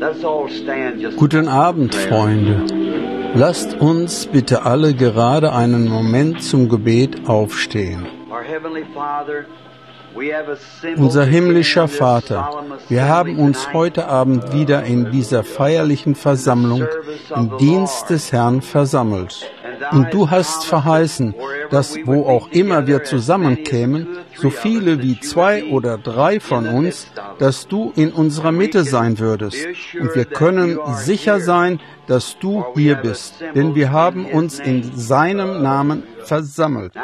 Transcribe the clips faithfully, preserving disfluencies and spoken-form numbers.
Guten Abend, Freunde. Lasst uns bitte alle gerade einen Moment zum Gebet aufstehen. Unser himmlischer Vater, wir haben uns heute Abend wieder in dieser feierlichen Versammlung im Dienst des Herrn versammelt. Und du hast verheißen, dass wo auch immer wir zusammenkämen, so viele wie zwei oder drei von uns, dass du in unserer Mitte sein würdest. Und wir können sicher sein, dass du hier bist, denn wir haben uns in seinem Namen versammelt.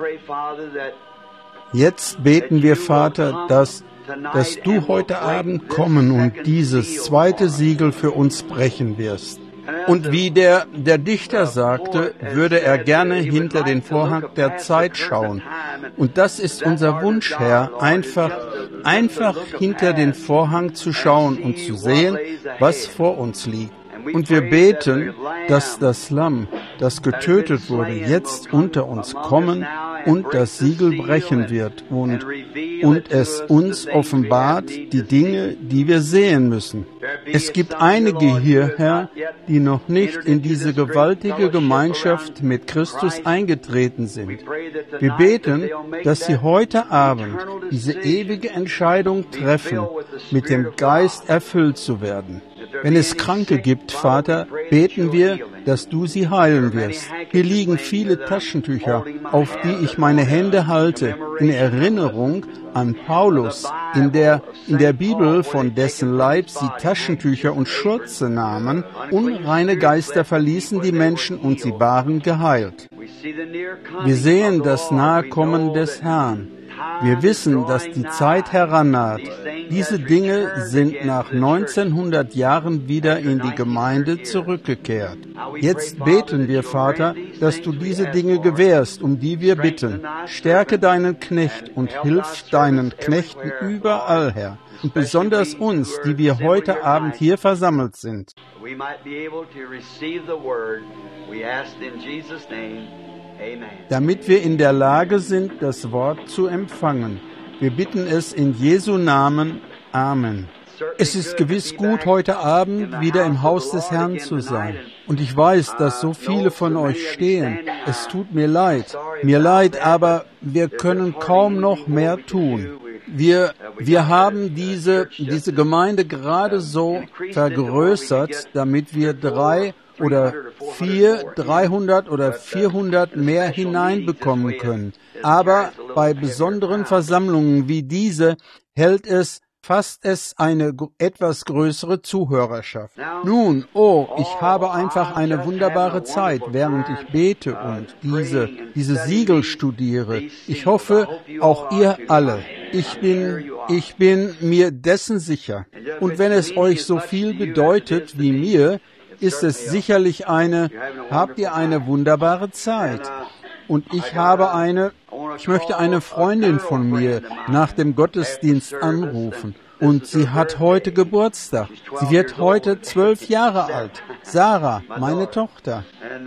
Jetzt beten wir, Vater, dass, dass du heute Abend kommen und dieses zweite Siegel für uns brechen wirst. Und wie der, der Dichter sagte, würde er gerne hinter den Vorhang der Zeit schauen. Und das ist unser Wunsch, Herr, einfach, einfach hinter den Vorhang zu schauen und zu sehen, was vor uns liegt. Und wir beten, dass das Lamm, das getötet wurde, jetzt unter uns kommen und das Siegel brechen wird und, und es uns offenbart die Dinge, die wir sehen müssen. Es gibt einige hier, Herr, die noch nicht in diese gewaltige Gemeinschaft mit Christus eingetreten sind. Wir beten, dass sie heute Abend diese ewige Entscheidung treffen, mit dem Geist erfüllt zu werden. Wenn es Kranke gibt, Vater, beten wir, dass du sie heilen wirst. Hier liegen viele Taschentücher, auf die ich meine Hände halte, in Erinnerung an Paulus, in der, in der Bibel, von dessen Leib sie Taschentücher und Schürze nahmen. Unreine Geister verließen die Menschen und sie waren geheilt. Wir sehen das Nahekommen des Herrn. Wir wissen, dass die Zeit herannaht. Diese Dinge sind nach neunzehnhundert Jahren wieder in die Gemeinde zurückgekehrt. Jetzt beten wir, Vater, dass du diese Dinge gewährst, um die wir bitten. Stärke deinen Knecht und hilf deinen Knechten überall, Herr. Und besonders uns, die wir heute Abend hier versammelt sind. Damit wir in der Lage sind, das Wort zu empfangen. Wir bitten es in Jesu Namen. Amen. Es ist gewiss gut, heute Abend wieder im Haus des Herrn zu sein. Und ich weiß, dass so viele von euch stehen. Es tut mir leid. Mir leid, aber wir können kaum noch mehr tun. Wir, wir haben diese, diese Gemeinde gerade so vergrößert, damit wir drei oder vier, dreihundert oder vierhundert mehr hineinbekommen können. Aber bei besonderen Versammlungen wie diese hält es, fasst es eine etwas größere Zuhörerschaft. Nun, oh, ich habe einfach eine wunderbare Zeit, während ich bete und diese, diese Siegel studiere. Ich hoffe, auch ihr alle. Ich bin, ich bin mir dessen sicher. Und wenn es euch so viel bedeutet wie mir, ist es sicherlich eine, habt ihr eine wunderbare Zeit. Und ich habe eine, ich möchte eine Freundin von mir nach dem Gottesdienst anrufen. Und sie hat heute Geburtstag. Sie wird heute zwölf Jahre alt. Sarah, meine Tochter.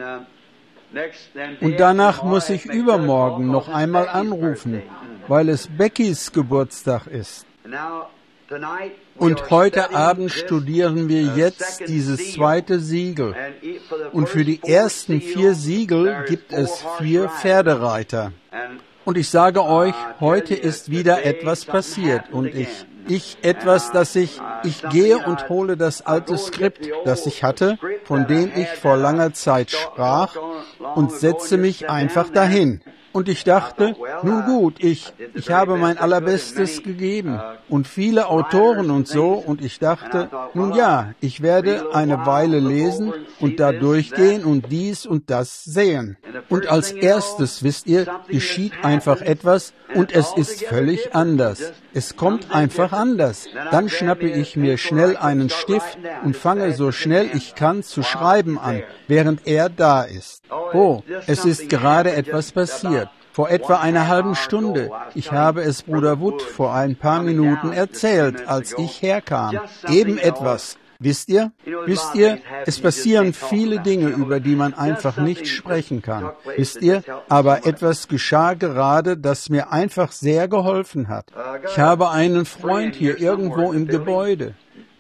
Und danach muss ich übermorgen noch einmal anrufen, weil es Beckys Geburtstag ist. Und heute Abend studieren wir jetzt dieses zweite Siegel. Und für die ersten vier Siegel gibt es vier Pferdereiter. Und ich sage euch, heute ist wieder etwas passiert. Und ich, ich etwas, dass ich, ich gehe und hole das alte Skript, das ich hatte, von dem ich vor langer Zeit sprach, und setze mich einfach dahin. Und ich dachte, nun gut, ich, ich habe mein Allerbestes gegeben und viele Autoren und so, und ich dachte, nun ja, ich werde eine Weile lesen und da durchgehen und dies und das sehen. Und als erstes, wisst ihr, geschieht einfach etwas und es ist völlig anders. Es kommt einfach anders. Dann schnappe ich mir schnell einen Stift und fange so schnell ich kann zu schreiben an, während er da ist. Oh, es ist gerade etwas passiert. Vor etwa einer halben Stunde. Ich habe es Bruder Wood vor ein paar Minuten erzählt, als ich herkam. Eben etwas. Wisst ihr? Wisst ihr, es passieren viele Dinge, über die man einfach nicht sprechen kann. Wisst ihr? Aber etwas geschah gerade, das mir einfach sehr geholfen hat. Ich habe einen Freund hier irgendwo im Gebäude.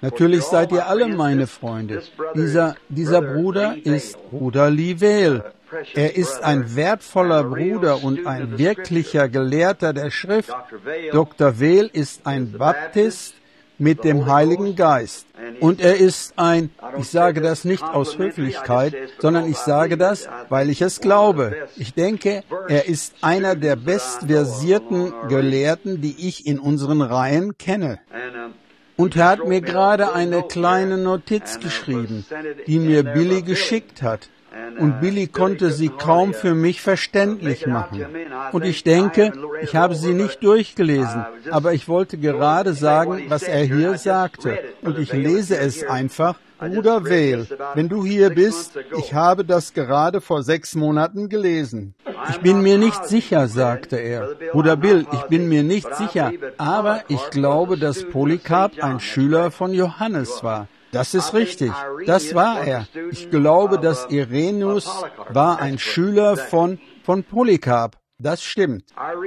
Natürlich seid ihr alle meine Freunde. Dieser, dieser Bruder ist Bruder Lee Vail. Er ist ein wertvoller Bruder und ein wirklicher Gelehrter der Schrift. Doktor Vail ist ein Baptist mit dem Heiligen Geist. Und er ist ein, ich sage das nicht aus Höflichkeit, sondern ich sage das, weil ich es glaube. Ich denke, er ist einer der bestversierten Gelehrten, die ich in unseren Reihen kenne. Und er hat mir gerade eine kleine Notiz geschrieben, die mir Billy geschickt hat. Und Billy konnte sie kaum für mich verständlich machen. Und ich denke, ich habe sie nicht durchgelesen, aber ich wollte gerade sagen, was er hier sagte. Und ich lese es einfach. Bruder Vail, wenn du hier bist, ich habe das gerade vor sechs Monaten gelesen. Ich bin mir nicht sicher, sagte er. Bruder Bill, ich bin mir nicht sicher, aber ich glaube, dass Polycarp ein Schüler von Johannes war. Das ist richtig, das war er. Ich glaube, dass Irenäus war ein Schüler von, von Polycarp. Das stimmt.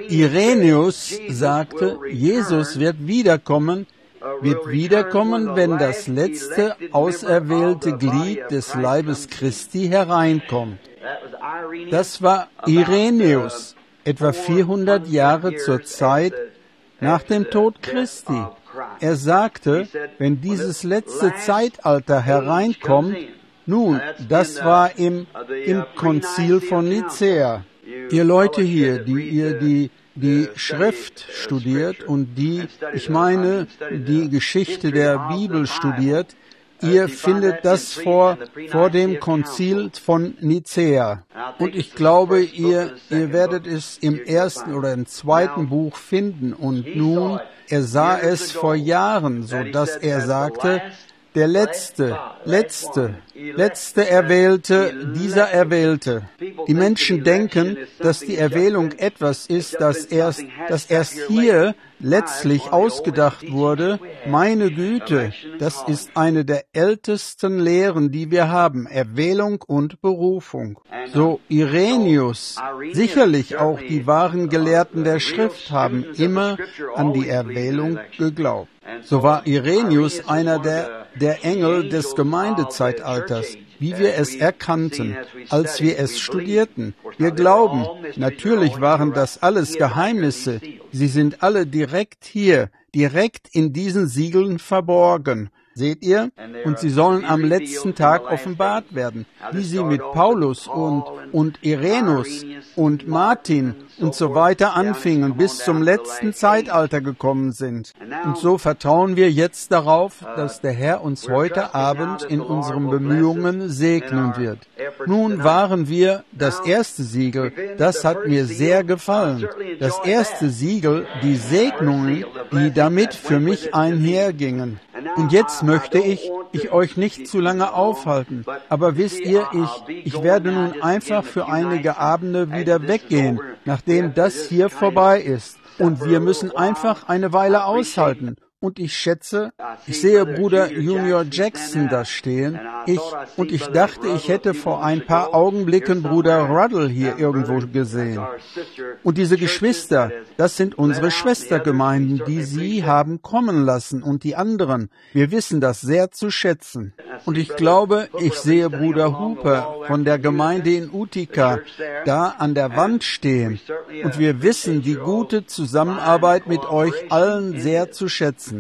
Irenäus sagte, Jesus wird wiederkommen, wird wiederkommen, wenn das letzte auserwählte Glied des Leibes Christi hereinkommt. Das war Irenäus, etwa vierhundert Jahre zur Zeit nach dem Tod Christi. Er sagte, wenn dieses letzte Zeitalter hereinkommt, nun, das war im, im Konzil von Nicäa. Ihr Leute hier, die ihr die, die Schrift studiert und die, ich meine, die Geschichte der Bibel studiert, ihr findet das vor, vor dem Konzil von Nicäa. Und ich glaube, ihr, ihr werdet es im ersten oder im zweiten Buch finden. Und nun, er sah es vor Jahren, so dass er sagte, der letzte, letzte, letzte Erwählte, dieser Erwählte. Die Menschen denken, dass die Erwählung etwas ist, das erst, das erst hier letztlich ausgedacht wurde. Meine Güte, das ist eine der ältesten Lehren, die wir haben, Erwählung und Berufung. So Irenäus, sicherlich auch die wahren Gelehrten der Schrift haben immer an die Erwählung geglaubt. So war Irenäus einer der, der Engel des Gemeindezeitalters, wie wir es erkannten, als wir es studierten. Wir glauben, natürlich waren das alles Geheimnisse. Sie sind alle direkt hier, direkt in diesen Siegeln verborgen. Seht ihr? Und sie sollen am letzten Tag offenbart werden, wie sie mit Paulus und, und Irenäus und Martin und so weiter anfingen, bis zum letzten Zeitalter gekommen sind. Und so vertrauen wir jetzt darauf, dass der Herr uns heute Abend in unseren Bemühungen segnen wird. Nun waren wir das erste Siegel, das hat mir sehr gefallen. Das erste Siegel, die Segnungen, die damit für mich einhergingen. Und jetzt möchte ich, ich euch nicht zu lange aufhalten, aber wisst ihr, ich, ich werde nun einfach für einige Abende wieder weggehen, nachdem das hier vorbei ist. Und wir müssen einfach eine Weile aushalten. Und ich schätze, ich sehe Bruder Junior Jackson da stehen. Ich, und ich dachte, ich hätte vor ein paar Augenblicken Bruder Ruddle hier irgendwo gesehen. Und diese Geschwister, das sind unsere Schwestergemeinden, die Sie haben kommen lassen und die anderen. Wir wissen das sehr zu schätzen. Und ich glaube, ich sehe Bruder Hooper von der Gemeinde in Utica da an der Wand stehen. Und wir wissen die gute Zusammenarbeit mit euch allen sehr zu schätzen.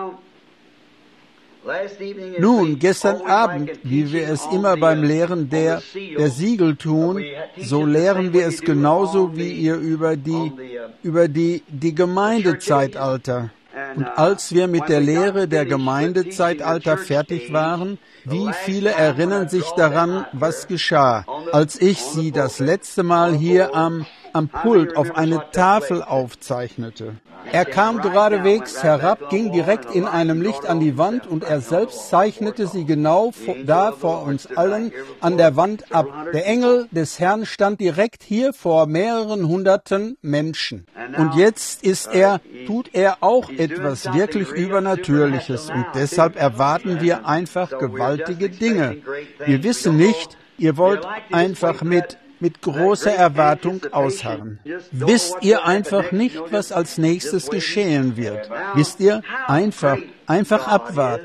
Nun, gestern Abend, wie wir es immer beim Lehren der, der Siegel tun, so lehren wir es genauso wie ihr über die, über die, die Gemeindezeitalter. Und als wir mit der Lehre der Gemeindezeitalter fertig waren, wie viele erinnern sich daran, was geschah, als ich sie das letzte Mal hier am, am Pult auf eine Tafel aufzeichnete? Er kam geradewegs herab, ging direkt in einem Licht an die Wand und er selbst zeichnete sie genau da vor uns allen an der Wand ab. Der Engel des Herrn stand direkt hier vor mehreren hunderten Menschen. Und jetzt ist er, tut er auch etwas wirklich Übernatürliches und deshalb erwarten wir einfach gewaltige Dinge. Wir wissen nicht, ihr wollt einfach mit mit großer Erwartung ausharren. Wisst ihr einfach nicht, was als nächstes geschehen wird? Wisst ihr? Einfach, einfach abwarten.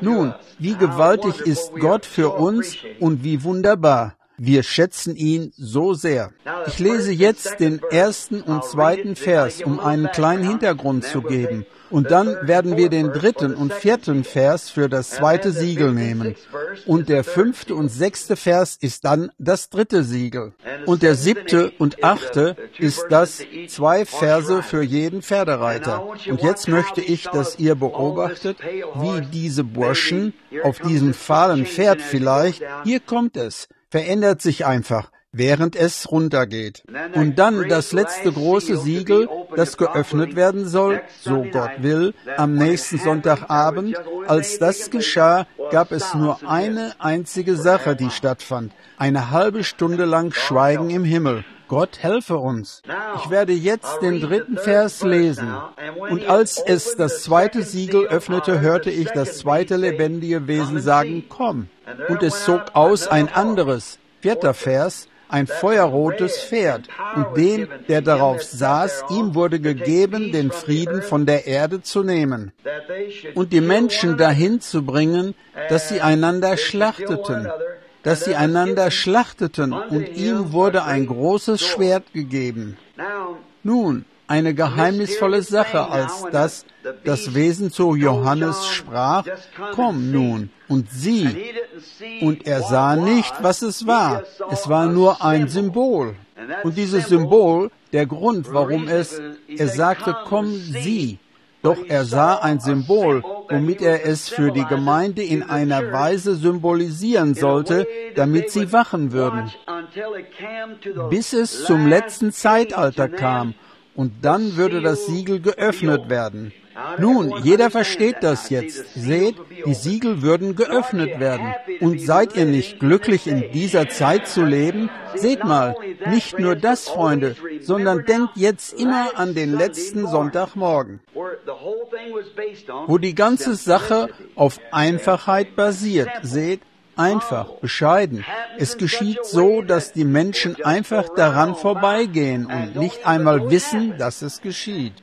Nun, wie gewaltig ist Gott für uns und wie wunderbar. Wir schätzen ihn so sehr. Ich lese jetzt den ersten und zweiten Vers, um einen kleinen Hintergrund zu geben. Und dann werden wir den dritten und vierten Vers für das zweite Siegel nehmen. Und der fünfte und sechste Vers ist dann das dritte Siegel. Und der siebte und achte ist das zwei Verse für jeden Pferdereiter. Und jetzt möchte ich, dass ihr beobachtet, wie diese Burschen auf diesem fahlen Pferd vielleicht, hier kommt es, verändert sich einfach, während es runtergeht. Und dann das letzte große Siegel, das geöffnet werden soll, so Gott will, am nächsten Sonntagabend. Als das geschah, gab es nur eine einzige Sache, die stattfand. Eine halbe Stunde lang Schweigen im Himmel. Gott helfe uns. Ich werde jetzt den dritten Vers lesen. Und als es das zweite Siegel öffnete, hörte ich das zweite lebendige Wesen sagen, komm. Und es zog aus ein anderes, vierter Vers, ein feuerrotes Pferd, und dem, der darauf saß, ihm wurde gegeben, den Frieden von der Erde zu nehmen und die Menschen dahin zu bringen, dass sie einander schlachteten, dass sie einander schlachteten, und ihm wurde ein großes Schwert gegeben. Nun, eine geheimnisvolle Sache, als das das Wesen zu Johannes sprach, komm nun und sieh. Und er sah nicht, was es war. Es war nur ein Symbol. Und dieses Symbol, der Grund, warum es, er sagte, komm, sieh. Doch er sah ein Symbol, womit er es für die Gemeinde in einer Weise symbolisieren sollte, damit sie wachen würden, bis es zum letzten Zeitalter kam. Und dann würde das Siegel geöffnet werden. Nun, jeder versteht das jetzt. Seht, die Siegel würden geöffnet werden. Und seid ihr nicht glücklich, in dieser Zeit zu leben? Seht mal, nicht nur das, Freunde, sondern denkt jetzt immer an den letzten Sonntagmorgen, wo die ganze Sache auf Einfachheit basiert. Seht, einfach, bescheiden. Es geschieht so, dass die Menschen einfach daran vorbeigehen und nicht einmal wissen, dass es geschieht.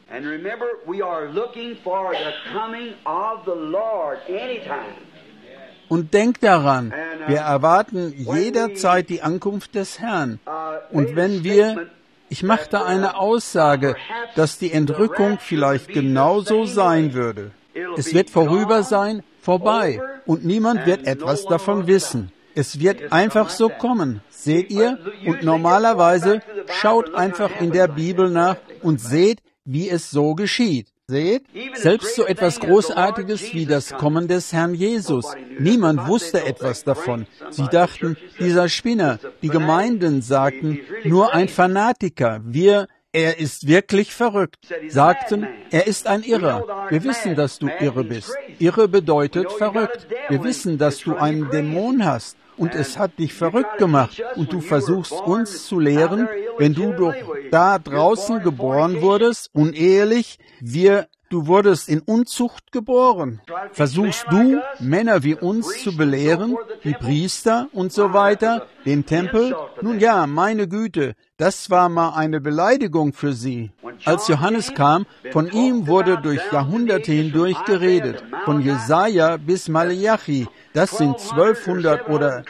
Und denkt daran, wir erwarten jederzeit die Ankunft des Herrn. Und wenn wir, ich machte eine Aussage, dass die Entrückung vielleicht genauso sein würde. Es wird vorüber sein, vorbei, und niemand wird etwas davon wissen. Es wird einfach so kommen, seht ihr? Und normalerweise schaut einfach in der Bibel nach und seht, wie es so geschieht. Seht, selbst so etwas Großartiges wie das Kommen des Herrn Jesus. Niemand wusste etwas davon. Sie dachten, dieser Spinner. Die Gemeinden sagten, nur ein Fanatiker. Wir, er ist wirklich verrückt. Sagten, er ist ein Irrer. Wir wissen, dass du irre bist. Irre bedeutet verrückt. Wir wissen, dass du einen Dämon hast. Und es hat dich verrückt gemacht. Und du versuchst uns zu lehren, wenn du doch da draußen geboren wurdest, unehelich, wir, du wurdest in Unzucht geboren. Versuchst du, Männer wie uns zu belehren, die Priester und so weiter, den Tempel? Nun ja, meine Güte, das war mal eine Beleidigung für sie. Als Johannes kam, von ihm wurde durch Jahrhunderte hindurch geredet, von Jesaja bis Maleachi. Das sind zwölfhundert oder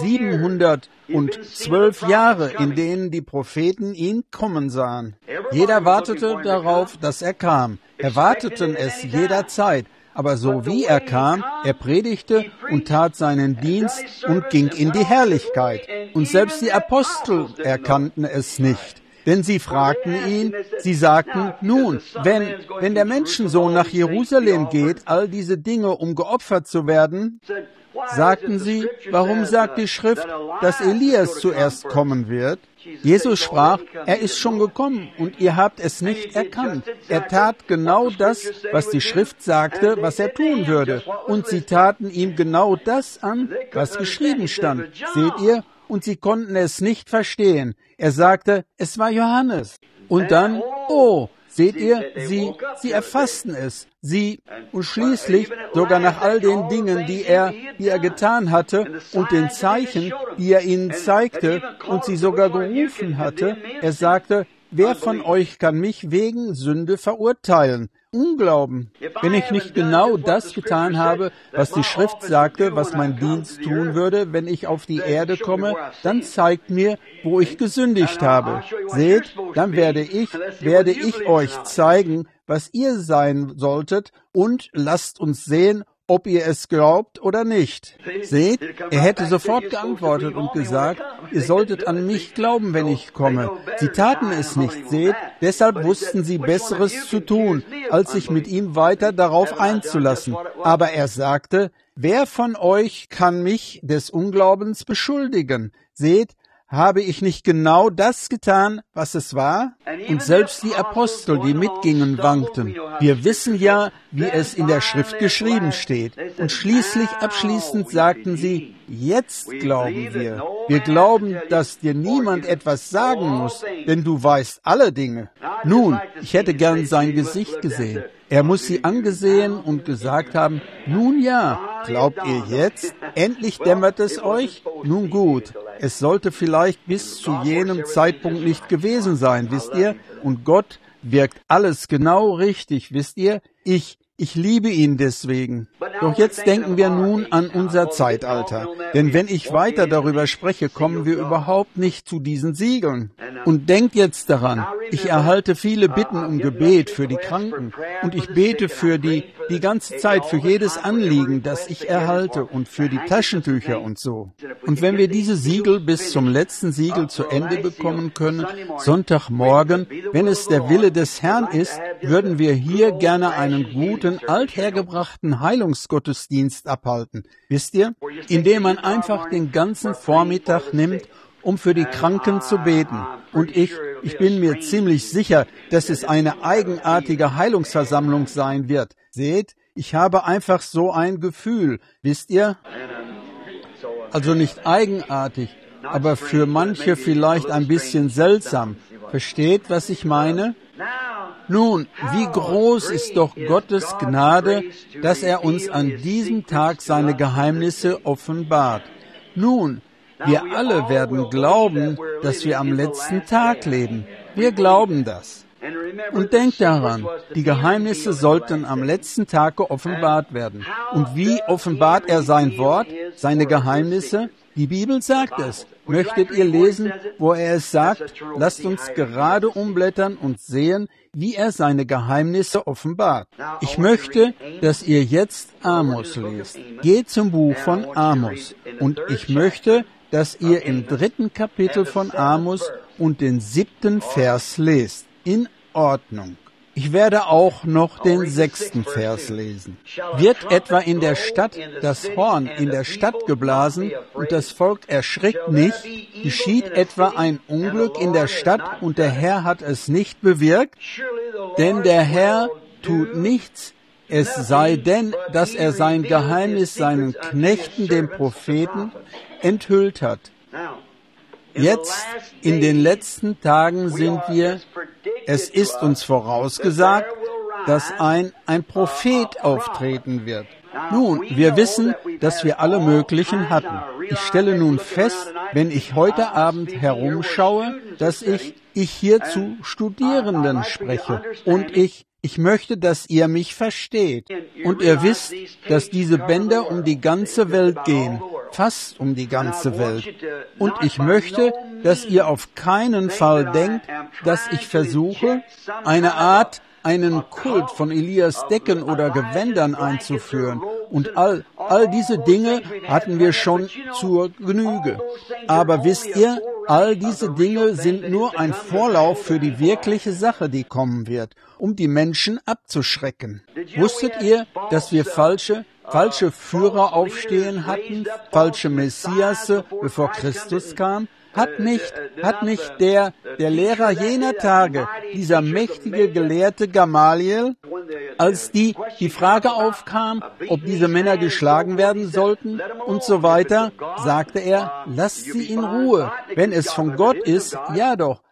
siebenhundertzwölf Jahre, in denen die Propheten ihn kommen sahen. Jeder wartete darauf, dass er kam. Erwarteten es jederzeit. Aber so wie er kam, er predigte und tat seinen Dienst und ging in die Herrlichkeit. Und selbst die Apostel erkannten es nicht. Denn sie fragten ihn, sie sagten, nun, wenn, wenn der Menschensohn nach Jerusalem geht, all diese Dinge, um geopfert zu werden, sagten sie, warum sagt die Schrift, dass Elias zuerst kommen wird? Jesus sprach, er ist schon gekommen und ihr habt es nicht erkannt. Er tat genau das, was die Schrift sagte, was er tun würde. Und sie taten ihm genau das an, was geschrieben stand. Seht ihr? Und sie konnten es nicht verstehen. Er sagte, es war Johannes. Und dann, oh, seht ihr, sie, sie erfassten es. Sie, und schließlich, sogar nach all den Dingen, die er, die er getan hatte und den Zeichen, die er ihnen zeigte und sie sogar gerufen hatte, er sagte, wer von euch kann mich wegen Sünde verurteilen? Unglauben. Wenn ich nicht genau das getan habe, was die Schrift sagte, was mein Dienst tun würde, wenn ich auf die Erde komme, dann zeigt mir, wo ich gesündigt habe. Seht, dann werde ich, werde ich euch zeigen, was ihr sein solltet, und lasst uns sehen, ob ihr es glaubt oder nicht. Seht, er hätte sofort geantwortet und gesagt, ihr solltet an mich glauben, wenn ich komme. Sie taten es nicht, seht, deshalb wussten sie Besseres zu tun, als sich mit ihm weiter darauf einzulassen. Aber er sagte, wer von euch kann mich des Unglaubens beschuldigen? Seht, habe ich nicht genau das getan, was es war? Und selbst die Apostel, die mitgingen, wankten. Wir wissen ja, wie es in der Schrift geschrieben steht. Und schließlich abschließend sagten sie, jetzt glauben wir. Wir glauben, dass dir niemand etwas sagen muss, denn du weißt alle Dinge. Nun, ich hätte gern sein Gesicht gesehen. Er muss sie angesehen und gesagt haben, nun ja, glaubt ihr jetzt? Endlich dämmert es euch? Nun gut, es sollte vielleicht bis zu jenem Zeitpunkt nicht gewesen sein, wisst ihr? Und Gott wirkt alles genau richtig, wisst ihr? Ich Ich liebe ihn deswegen. Doch jetzt denken wir nun an unser Zeitalter. Denn wenn ich weiter darüber spreche, kommen wir überhaupt nicht zu diesen Siegeln. Und denkt jetzt daran, ich erhalte viele Bitten um Gebet für die Kranken. Und ich bete für die, die ganze Zeit für jedes Anliegen, das ich erhalte, und für die Taschentücher und so. Und wenn wir diese Siegel bis zum letzten Siegel zu Ende bekommen können, Sonntagmorgen, wenn es der Wille des Herrn ist, würden wir hier gerne einen guten, althergebrachten Heilungsgottesdienst abhalten. Wisst ihr? Indem man einfach den ganzen Vormittag nimmt, um für die Kranken zu beten. Und ich, ich bin mir ziemlich sicher, dass es eine eigenartige Heilungsversammlung sein wird. Seht, ich habe einfach so ein Gefühl. Wisst ihr? Also nicht eigenartig, aber für manche vielleicht ein bisschen seltsam. Versteht, was ich meine? Nun, wie groß ist doch Gottes Gnade, dass er uns an diesem Tag seine Geheimnisse offenbart. Nun, wir alle werden glauben, dass wir am letzten Tag leben. Wir glauben das. Und denkt daran, die Geheimnisse sollten am letzten Tag geoffenbart werden. Und wie offenbart er sein Wort, seine Geheimnisse? Die Bibel sagt es. Möchtet ihr lesen, wo er es sagt? Lasst uns gerade umblättern und sehen, wie er seine Geheimnisse offenbart. Ich möchte, dass ihr jetzt Amos lest. Geht zum Buch von Amos. Und ich möchte, dass ihr im dritten Kapitel von Amos und den siebten Vers lest. In Ordnung. Ich werde auch noch den sechsten Vers lesen. Wird etwa in der Stadt das Horn in der Stadt geblasen und das Volk erschrickt nicht? Geschieht etwa ein Unglück in der Stadt und der Herr hat es nicht bewirkt? Denn der Herr tut nichts, es sei denn, dass er sein Geheimnis seinen Knechten, den Propheten, enthüllt hat. Jetzt, in den letzten Tagen sind wir, es ist uns vorausgesagt, dass ein, ein Prophet auftreten wird. Nun, wir wissen, dass wir alle möglichen hatten. Ich stelle nun fest, wenn ich heute Abend herumschaue, dass ich, ich hier zu Studierenden spreche. Und ich, ich möchte, dass ihr mich versteht. Und ihr wisst, dass diese Bänder um die ganze Welt gehen. Fast um die ganze Welt. Und ich möchte, dass ihr auf keinen Fall denkt, dass ich versuche, eine Art, einen Kult von Elias Decken oder Gewändern einzuführen. Und all, all diese Dinge hatten wir schon zur Genüge. Aber wisst ihr, all diese Dinge sind nur ein Vorlauf für die wirkliche Sache, die kommen wird, um die Menschen abzuschrecken. Wusstet ihr, dass wir falsche falsche Führer aufstehen hatten, falsche Messiasse, bevor Christus kam? Hat nicht, hat nicht der, der Lehrer jener Tage, dieser mächtige Gelehrte Gamaliel, als die, die Frage aufkam, ob diese Männer geschlagen werden sollten und so weiter, sagte er, lasst sie in Ruhe. Wenn es von Gott ist, ja doch,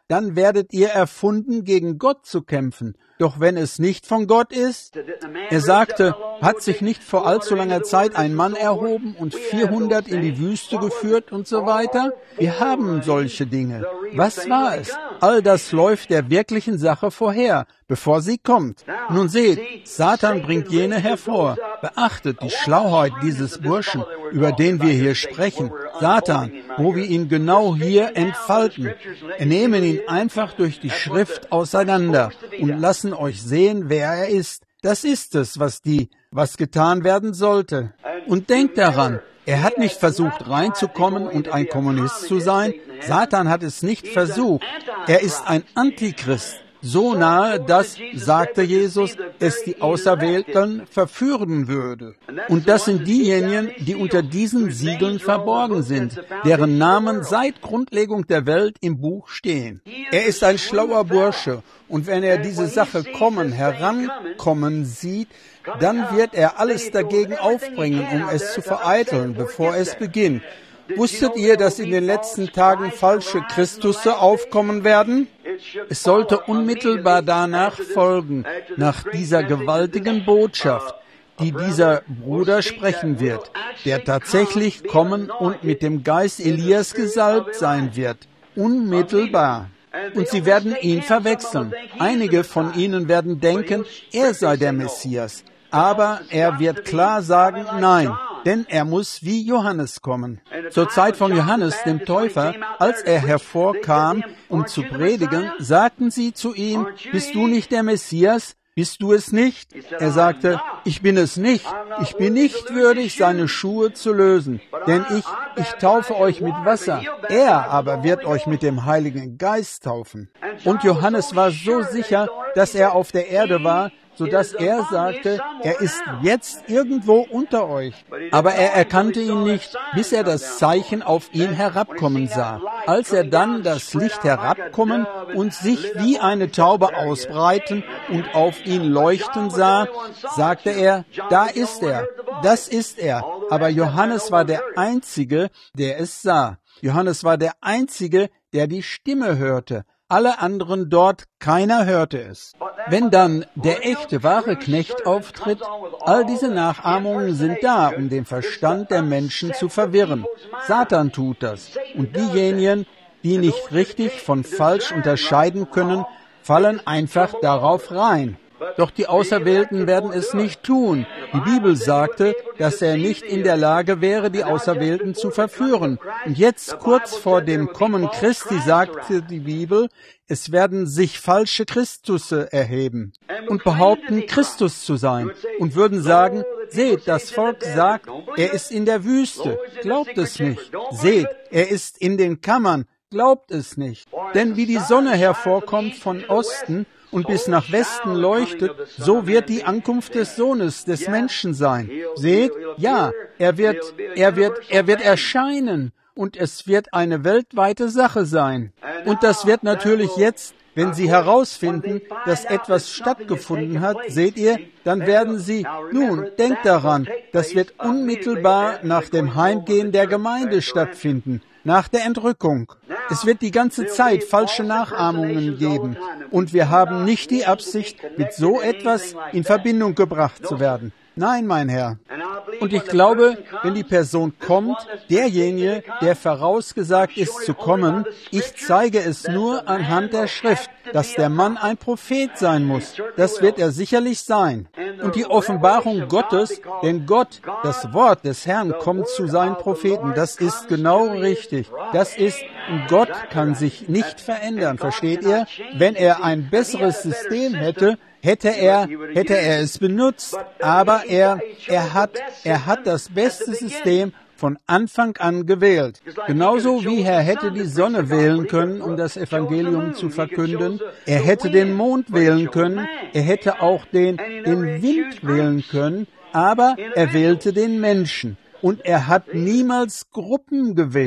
dann werdet ihr erfunden, gegen Gott zu kämpfen. Doch wenn es nicht von Gott ist, er sagte, hat sich nicht vor allzu langer Zeit ein Mann erhoben und vierhundert in die Wüste geführt und so weiter? Wir haben solche Dinge. Was war es? All das läuft der wirklichen Sache vorher, bevor sie kommt. Nun seht, Satan bringt jene hervor. Beachtet die Schlauheit dieses Burschen, über den wir hier sprechen. Satan, wo wir ihn genau hier entfalten. Wir nehmen ihn einfach durch die Schrift auseinander und lassen euch sehen, wer er ist. Das ist es, was die, was getan werden sollte. Und denkt daran, er hat nicht versucht reinzukommen und ein Kommunist zu sein. Satan hat es nicht versucht. Er ist ein Antichrist. So nahe, dass, sagte Jesus, es die Auserwählten verführen würde. Und das sind diejenigen, die unter diesen Siegeln verborgen sind, deren Namen seit Grundlegung der Welt im Buch stehen. Er ist ein schlauer Bursche, und wenn er diese Sache kommen, herankommen sieht, dann wird er alles dagegen aufbringen, um es zu vereiteln, bevor es beginnt. Wusstet ihr, dass in den letzten Tagen falsche Christusse aufkommen werden? Es sollte unmittelbar danach folgen, nach dieser gewaltigen Botschaft, die dieser Bruder sprechen wird, der tatsächlich kommen und mit dem Geist Elias gesalbt sein wird. Unmittelbar. Und sie werden ihn verwechseln. Einige von ihnen werden denken, er sei der Messias. Aber er wird klar sagen, nein, denn er muss wie Johannes kommen. Zur Zeit von Johannes, dem Täufer, als er hervorkam, um zu predigen, sagten sie zu ihm, bist du nicht der Messias? Bist du es nicht? Er sagte, ich bin es nicht. Ich bin nicht würdig, seine Schuhe zu lösen. Denn ich, ich taufe euch mit Wasser. Er aber wird euch mit dem Heiligen Geist taufen. Und Johannes war so sicher, dass er auf der Erde war, sodass er sagte, er ist jetzt irgendwo unter euch. Aber er erkannte ihn nicht, bis er das Zeichen auf ihn herabkommen sah. Als er dann das Licht herabkommen und sich wie eine Taube ausbreiten und auf ihn leuchten sah, sagte er, da ist er, das ist er. Aber Johannes war der Einzige, der es sah. Johannes war der Einzige, der die Stimme hörte. Alle anderen dort, keiner hörte es. Wenn dann der echte, wahre Knecht auftritt, all diese Nachahmungen sind da, um den Verstand der Menschen zu verwirren. Satan tut das. Und diejenigen, die nicht richtig von falsch unterscheiden können, fallen einfach darauf rein. Doch die Auserwählten werden es nicht tun. Die Bibel sagte, dass er nicht in der Lage wäre, die Auserwählten zu verführen. Und jetzt, kurz vor dem Kommen Christi, sagte die Bibel, es werden sich falsche Christusse erheben und behaupten, Christus zu sein und würden sagen, seht, das Volk sagt, er ist in der Wüste. Glaubt es nicht. Seht, er ist in den Kammern. Glaubt es nicht. Denn wie die Sonne hervorkommt von Osten und bis nach Westen leuchtet, so wird die Ankunft des Sohnes des Menschen sein. Seht, ja, er wird, er wird, er wird erscheinen und es wird eine weltweite Sache sein. Und das wird natürlich jetzt, wenn Sie herausfinden, dass etwas stattgefunden hat, seht ihr, dann werden Sie, nun, denkt daran, das wird unmittelbar nach dem Heimgehen der Gemeinde stattfinden. Nach der Entrückung. Es wird die ganze Zeit falsche Nachahmungen geben. Und wir haben nicht die Absicht, mit so etwas in Verbindung gebracht zu werden. Nein, mein Herr. Und ich glaube, wenn die Person kommt, derjenige, der vorausgesagt ist zu kommen, ich zeige es nur anhand der Schrift, dass der Mann ein Prophet sein muss. Das wird er sicherlich sein. Und die Offenbarung Gottes, denn Gott, das Wort des Herrn, kommt zu seinen Propheten. Das ist genau richtig. Das ist, und Gott kann sich nicht verändern, versteht ihr? Wenn er ein besseres System hätte, hätte er, hätte er es benutzt, aber er, er hat, er hat das beste System von Anfang an gewählt. Genauso wie er hätte die Sonne wählen können, um das Evangelium zu verkünden. Er hätte den Mond wählen können. Er hätte auch den, den Wind wählen können. Aber er wählte den Menschen. Und er hat niemals Gruppen gewählt.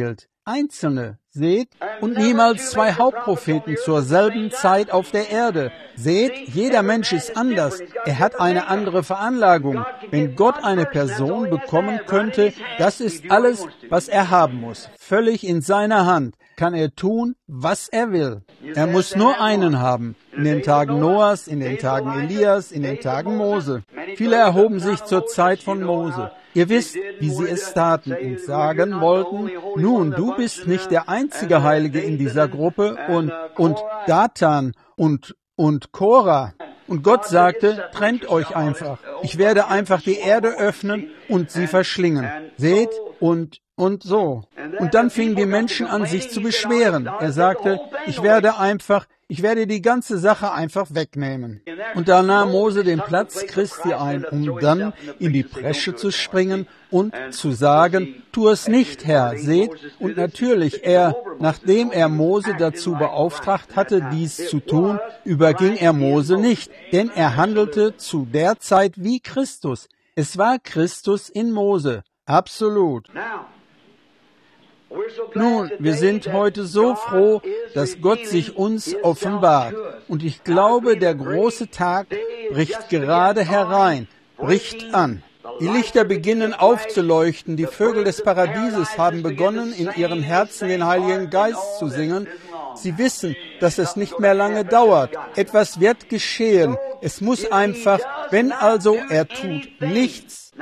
Einzelne, seht, und niemals zwei Hauptpropheten zur selben Zeit auf der Erde. Seht, jeder Mensch ist anders. Er hat eine andere Veranlagung. Wenn Gott eine Person bekommen könnte, das ist alles, was er haben muss. Völlig in seiner Hand kann er tun, was er will. Er muss nur einen haben. In den Tagen Noahs, in den Tagen Elias, in den Tagen Mose. Viele erhoben sich zur Zeit von Mose. Ihr wisst, wie sie es taten und sagen wollten, nun, du bist nicht der einzige Heilige in dieser Gruppe und, und Datan und, und Korah. Und Gott sagte, trennt euch einfach. Ich werde einfach die Erde öffnen und sie verschlingen. Seht, und, und so. Und dann fingen die Menschen an, sich zu beschweren. Er sagte, ich werde einfach, ich werde die ganze Sache einfach wegnehmen. Und da nahm Mose den Platz Christi ein, um dann in die Bresche zu springen und zu sagen, tu es nicht, Herr, seht. Und natürlich, er, nachdem er Mose dazu beauftragt hatte, dies zu tun, überging er Mose nicht, denn er handelte zu der Zeit wie Christus. Es war Christus in Mose. Absolut. Nun, wir sind heute so froh, dass Gott sich uns offenbart. Und ich glaube, der große Tag bricht gerade herein, bricht an. Die Lichter beginnen aufzuleuchten. Die Vögel des Paradieses haben begonnen, in ihren Herzen den Heiligen Geist zu singen. Sie wissen, dass es nicht mehr lange dauert. Etwas wird geschehen. Es muss einfach, wenn also er tut nichts.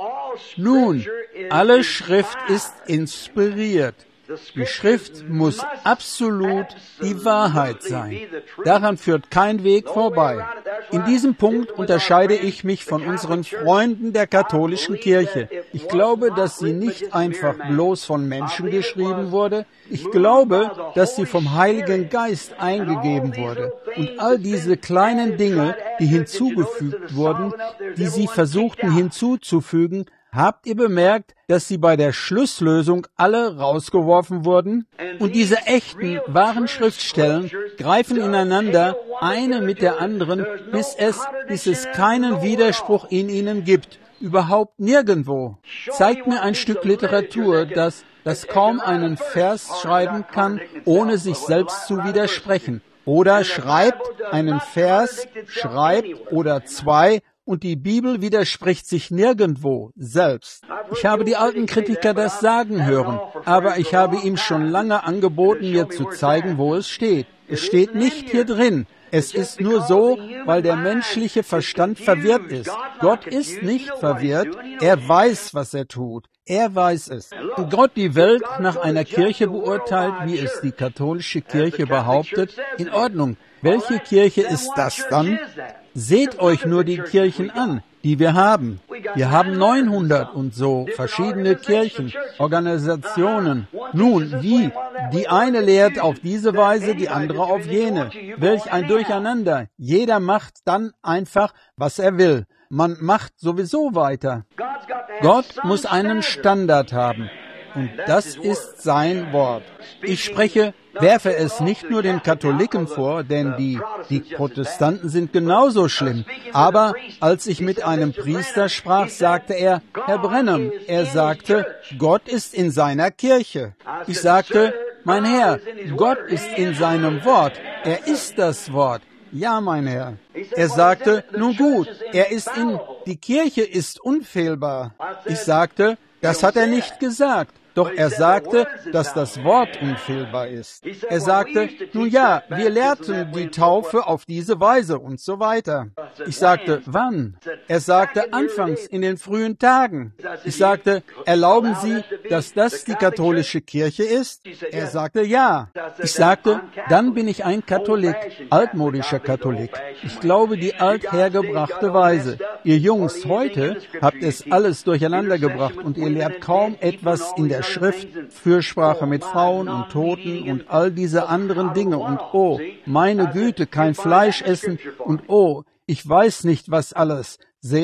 Nun, alle Schrift ist inspiriert. Die Schrift muss absolut die Wahrheit sein. Daran führt kein Weg vorbei. In diesem Punkt unterscheide ich mich von unseren Freunden der katholischen Kirche. Ich glaube, dass sie nicht einfach bloß von Menschen geschrieben wurde. Ich glaube, dass sie vom Heiligen Geist eingegeben wurde. Und all diese kleinen Dinge, die hinzugefügt wurden, die sie versuchten hinzuzufügen, habt ihr bemerkt, dass sie bei der Schlusslösung alle rausgeworfen wurden? Und diese echten, wahren Schriftstellen greifen ineinander, eine mit der anderen, bis es, bis es keinen Widerspruch in ihnen gibt. Überhaupt nirgendwo. Zeigt mir ein Stück Literatur, das, das kaum einen Vers schreiben kann, ohne sich selbst zu widersprechen. Oder schreibt einen Vers, schreibt oder zwei, und die Bibel widerspricht sich nirgendwo selbst. Ich habe die alten Kritiker das sagen hören, aber ich habe ihm schon lange angeboten, mir zu zeigen, wo es steht. Es steht nicht hier drin. Es ist nur so, weil der menschliche Verstand verwirrt ist. Gott ist nicht verwirrt. Er weiß, was er tut. Er weiß es. Und Gott die Welt nach einer Kirche beurteilt, wie es die katholische Kirche behauptet, in Ordnung. Welche Kirche ist das dann? Seht euch nur die Kirchen an, die wir haben. Wir haben neunhundert und so verschiedene Kirchen, Organisationen. Nun, wie? Die eine lehrt auf diese Weise, die andere auf jene. Welch ein Durcheinander. Jeder macht dann einfach, was er will. Man macht sowieso weiter. Gott muss einen Standard haben. Und das ist sein Wort. Ich spreche, werfe es nicht nur den Katholiken vor, denn die, die Protestanten sind genauso schlimm. Aber als ich mit einem Priester sprach, sagte er, Herr Branham, er sagte, Gott ist in seiner Kirche. Ich sagte, mein Herr, Gott ist in seinem Wort. Er ist das Wort. Ja, mein Herr. Er sagte, nun gut, er ist in, die Kirche ist unfehlbar. Ich sagte, das hat er nicht gesagt. Doch er sagte, dass das Wort unfehlbar ist. Er sagte, nun ja, wir lehrten die Taufe auf diese Weise und so weiter. Ich sagte, wann? Er sagte, anfangs in den frühen Tagen. Ich sagte, erlauben Sie, dass das die katholische Kirche ist? Er sagte, ja. Ich sagte, dann bin ich ein Katholik, altmodischer Katholik. Ich glaube die althergebrachte Weise. Ihr Jungs heute habt es alles durcheinander gebracht und ihr lehrt kaum etwas in der Schrift, Fürsprache mit Frauen und Toten und all diese anderen Dinge und oh, meine Güte, kein Fleisch essen und oh, ich weiß nicht was alles. Seht,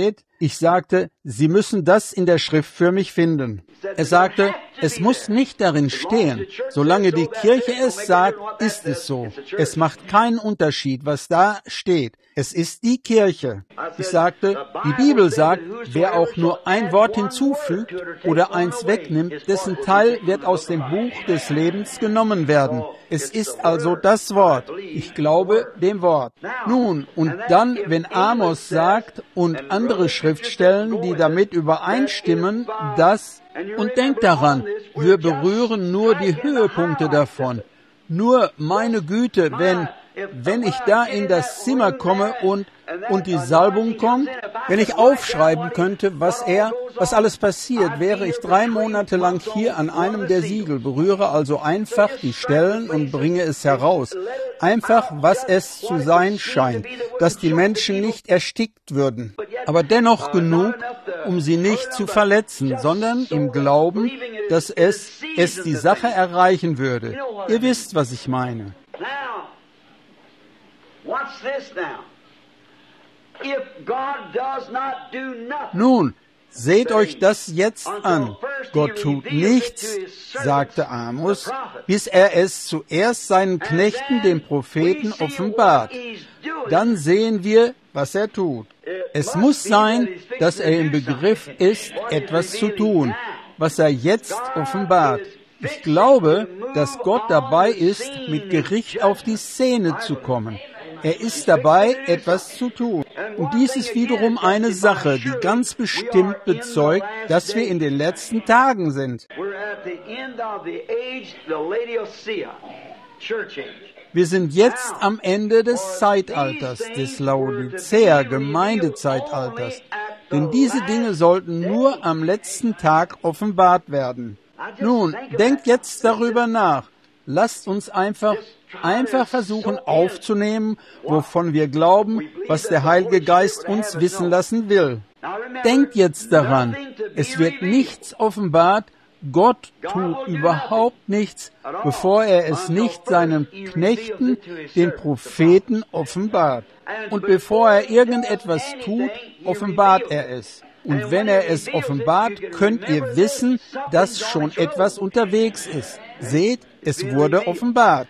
Ich sagte, Sie müssen das in der Schrift für mich finden. Er sagte, es muss nicht darin stehen. Solange die Kirche es sagt, ist es so. Es macht keinen Unterschied, was da steht. Es ist die Kirche. Ich sagte, die Bibel sagt, wer auch nur ein Wort hinzufügt oder eins wegnimmt, dessen Teil wird aus dem Buch des Lebens genommen werden. Es ist also das Wort. Ich glaube dem Wort. Nun, und dann, wenn Amos sagt und andere Schriftstellen, die damit übereinstimmen, dass, und denkt daran, wir berühren nur die Höhepunkte davon. Nur meine Güte, wenn, wenn ich da in das Zimmer komme und, und die Salbung kommt, wenn ich aufschreiben könnte, was er, was alles passiert, wäre ich drei Monate lang hier an einem der Siegel, berühre also einfach die Stellen und bringe es heraus. Einfach, was es zu sein scheint, dass die Menschen nicht erstickt würden, aber dennoch genug, um sie nicht zu verletzen, sondern im Glauben, dass es, es die Sache erreichen würde. Ihr wisst, was ich meine. Nun, seht euch das jetzt an. Gott tut nichts, sagte Amos, bis er es zuerst seinen Knechten, den Propheten, offenbart. Dann sehen wir, was er tut. Es muss sein, dass er im Begriff ist, etwas zu tun, was er jetzt offenbart. Ich glaube, dass Gott dabei ist, mit Gericht auf die Szene zu kommen. Er ist dabei, etwas zu tun. Und dies ist wiederum eine Sache, die ganz bestimmt bezeugt, dass wir in den letzten Tagen sind. Wir sind jetzt am Ende des Zeitalters, des Laodicea-Gemeindezeitalters. Denn diese Dinge sollten nur am letzten Tag offenbart werden. Nun, denkt jetzt darüber nach. Lasst uns einfach, einfach versuchen aufzunehmen, wovon wir glauben, was der Heilige Geist uns wissen lassen will. Denkt jetzt daran, es wird nichts offenbart, Gott tut überhaupt nichts, bevor er es nicht seinen Knechten, den Propheten, offenbart. Und bevor er irgendetwas tut, offenbart er es. Und wenn er es offenbart, könnt ihr wissen, dass schon etwas unterwegs ist. Seht, es wurde offenbart.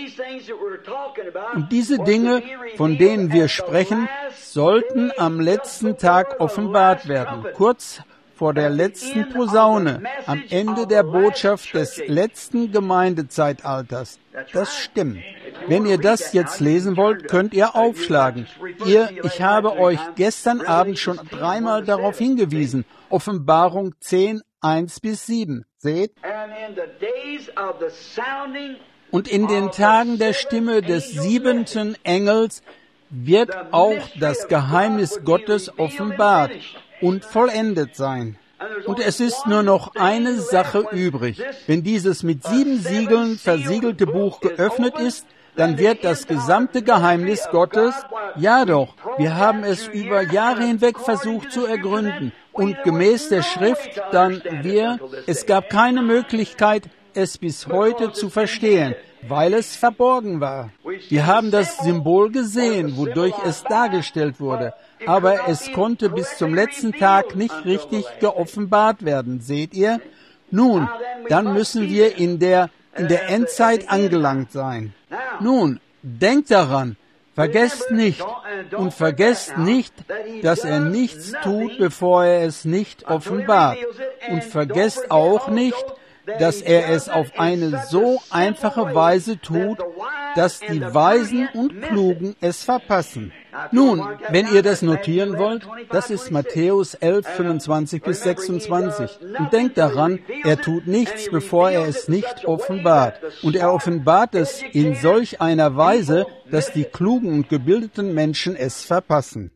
Und diese Dinge, von denen wir sprechen, sollten am letzten Tag offenbart werden, kurz vor der letzten Posaune, am Ende der Botschaft des letzten Gemeindezeitalters. Das stimmt. Wenn ihr das jetzt lesen wollt, könnt ihr aufschlagen. Ihr, ich habe euch gestern Abend schon dreimal darauf hingewiesen. Offenbarung zehn, eins bis sieben. Seht? Und in den Tagen der Stimme des siebenten Engels wird auch das Geheimnis Gottes offenbart und vollendet sein. Und es ist nur noch eine Sache übrig. Wenn dieses mit sieben Siegeln versiegelte Buch geöffnet ist, dann wird das gesamte Geheimnis Gottes, ja doch, wir haben es über Jahre hinweg versucht zu ergründen. Und gemäß der Schrift dann wir, es gab keine Möglichkeit, es bis heute zu verstehen, weil es verborgen war. Wir haben das Symbol gesehen, wodurch es dargestellt wurde, aber es konnte bis zum letzten Tag nicht richtig geoffenbart werden. Seht ihr? Nun, dann müssen wir in der, in der Endzeit angelangt sein. Nun, denkt daran, vergesst nicht und vergesst nicht, dass er nichts tut, bevor er es nicht offenbart. Und vergesst auch nicht, dass er es auf eine so einfache Weise tut, dass die Weisen und Klugen es verpassen. Nun, wenn ihr das notieren wollt, das ist Matthäus elf, fünfundzwanzig bis sechsundzwanzig. Und denkt daran, er tut nichts, bevor er es nicht offenbart. Und er offenbart es in solch einer Weise, dass die klugen und gebildeten Menschen es verpassen.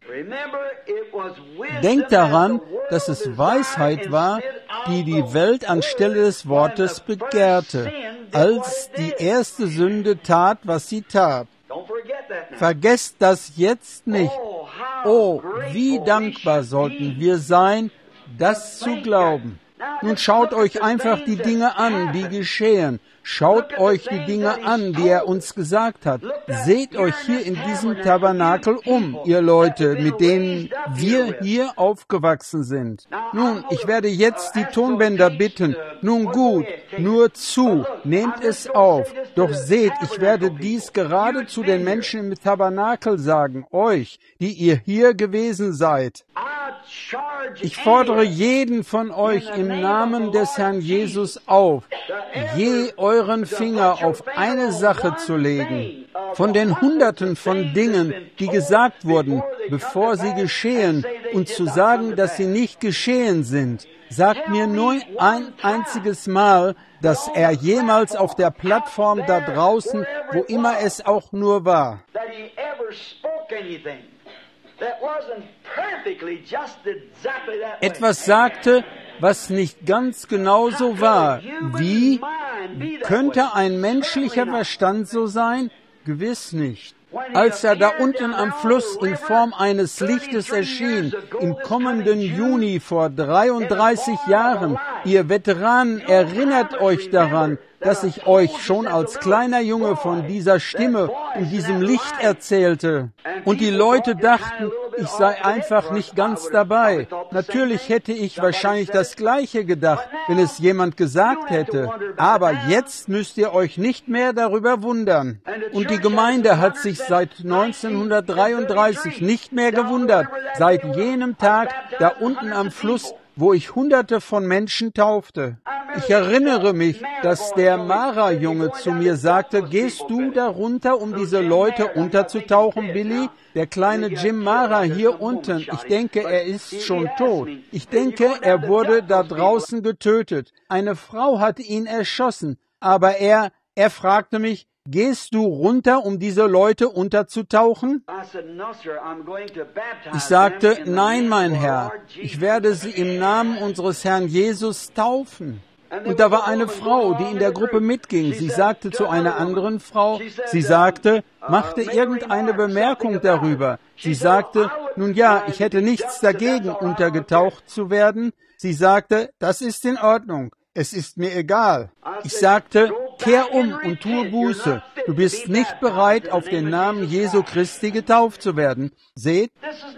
Denkt daran, dass es Weisheit war, die die Welt anstelle des Wortes begehrte, als die erste Sünde tat, was sie tat. Vergesst das jetzt nicht. Oh, wie dankbar sollten wir sein, das zu glauben. Nun schaut euch einfach die Dinge an, die geschehen. Schaut euch die Dinge an, die er uns gesagt hat. Seht euch hier in diesem Tabernakel um, ihr Leute, mit denen wir hier aufgewachsen sind. Nun, ich werde jetzt die Tonbänder bitten. Nun gut, nur zu, nehmt es auf. Doch seht, ich werde dies gerade zu den Menschen im Tabernakel sagen, euch, die ihr hier gewesen seid. Ich fordere jeden von euch im Namen des Herrn Jesus auf, je euren Finger auf eine Sache zu legen. Von den Hunderten von Dingen, die gesagt wurden, bevor sie geschehen, und zu sagen, dass sie nicht geschehen sind. Sagt mir nur ein einziges Mal, dass er jemals auf der Plattform da draußen, wo immer es auch nur war, etwas sagte, was nicht ganz genau so war. Wie könnte ein menschlicher Verstand so sein? Gewiss nicht. Als er da unten am Fluss in Form eines Lichtes erschien, im kommenden Juni vor dreiunddreißig Jahren, ihr Veteranen erinnert euch daran, dass ich euch schon als kleiner Junge von dieser Stimme und diesem Licht erzählte. Und die Leute dachten, ich sei einfach nicht ganz dabei. Natürlich hätte ich wahrscheinlich das Gleiche gedacht, wenn es jemand gesagt hätte. Aber jetzt müsst ihr euch nicht mehr darüber wundern. Und die Gemeinde hat sich seit neunzehnhundertdreiunddreißig nicht mehr gewundert, seit jenem Tag da unten am Fluss, wo ich Hunderte von Menschen taufte. Ich erinnere mich, dass der Mara-Junge zu mir sagte, gehst du da runter, um diese Leute unterzutauchen, Billy? Der kleine Jim Mara hier unten, ich denke, er ist schon tot. Ich denke, er wurde da draußen getötet. Eine Frau hat ihn erschossen, aber er, er fragte mich, gehst du runter, um diese Leute unterzutauchen? Ich sagte, nein, mein Herr, ich werde sie im Namen unseres Herrn Jesus taufen. Und da war eine Frau, die in der Gruppe mitging. Sie sagte zu einer anderen Frau, sie sagte, machte irgendeine Bemerkung darüber. Sie sagte, nun ja, ich hätte nichts dagegen, untergetaucht zu werden. Sie sagte, das ist in Ordnung. Es ist mir egal. Ich sagte, kehr um und tue Buße. Du bist nicht bereit, auf den Namen Jesu Christi getauft zu werden. Seht,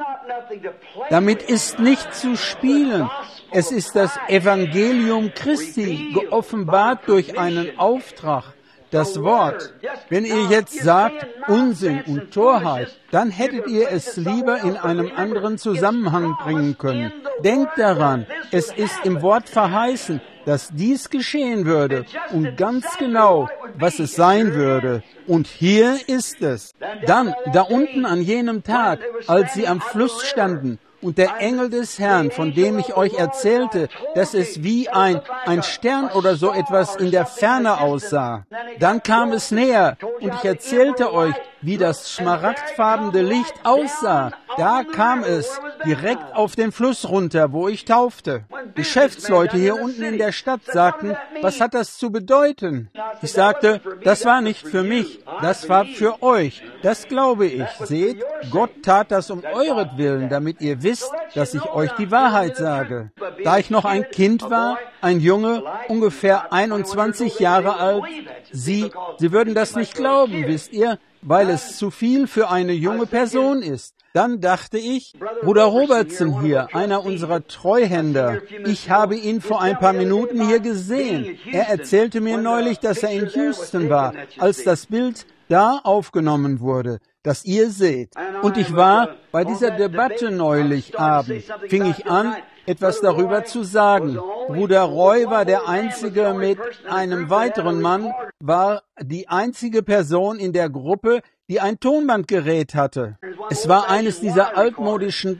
damit ist nicht zu spielen. Es ist das Evangelium Christi, geoffenbart durch einen Auftrag. Das Wort. Wenn ihr jetzt sagt, Unsinn und Torheit, dann hättet ihr es lieber in einem anderen Zusammenhang bringen können. Denkt daran, es ist im Wort verheißen, dass dies geschehen würde und ganz genau, was es sein würde. Und hier ist es. Dann, da unten an jenem Tag, als sie am Fluss standen, und der Engel des Herrn, von dem ich euch erzählte, dass es wie ein, ein Stern oder so etwas in der Ferne aussah. Dann kam es näher und ich erzählte euch, wie das schmaragdfarbene Licht aussah. Da kam es direkt auf den Fluss runter, wo ich taufte. Geschäftsleute hier unten in der Stadt sagten, was hat das zu bedeuten? Ich sagte, das war nicht für mich, das war für euch. Das glaube ich. Seht, Gott tat das um euretwillen, damit ihr wisst, dass ich euch die Wahrheit sage. Da ich noch ein Kind war, ein Junge, ungefähr einundzwanzig Jahre alt, Sie, Sie würden das nicht glauben, wisst ihr, weil es zu viel für eine junge Person ist. Dann dachte ich, Bruder Robertson hier, einer unserer Treuhänder, ich habe ihn vor ein paar Minuten hier gesehen. Er erzählte mir neulich, dass er in Houston war, als das Bild da aufgenommen wurde, das ihr seht. Und ich war bei dieser Debatte neulich Abend, fing ich an, etwas darüber zu sagen. Bruder Roy war der einzige mit einem weiteren Mann, war die einzige Person in der Gruppe, die ein Tonbandgerät hatte. Es war eines dieser altmodischen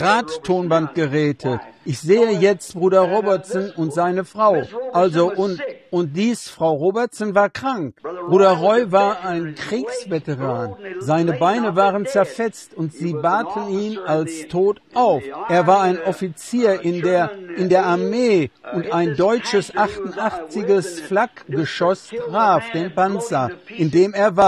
Drahttonbandgeräte. Ich sehe jetzt Bruder Robertson und seine Frau. Also und und dies, Frau Robertson war krank. Bruder Roy war ein Kriegsveteran. Seine Beine waren zerfetzt und sie baten ihn als tot auf. Er war ein Offizier in der in der Armee und ein deutsches achtundachtziges Flakgeschoss traf den Panzer, in dem er war.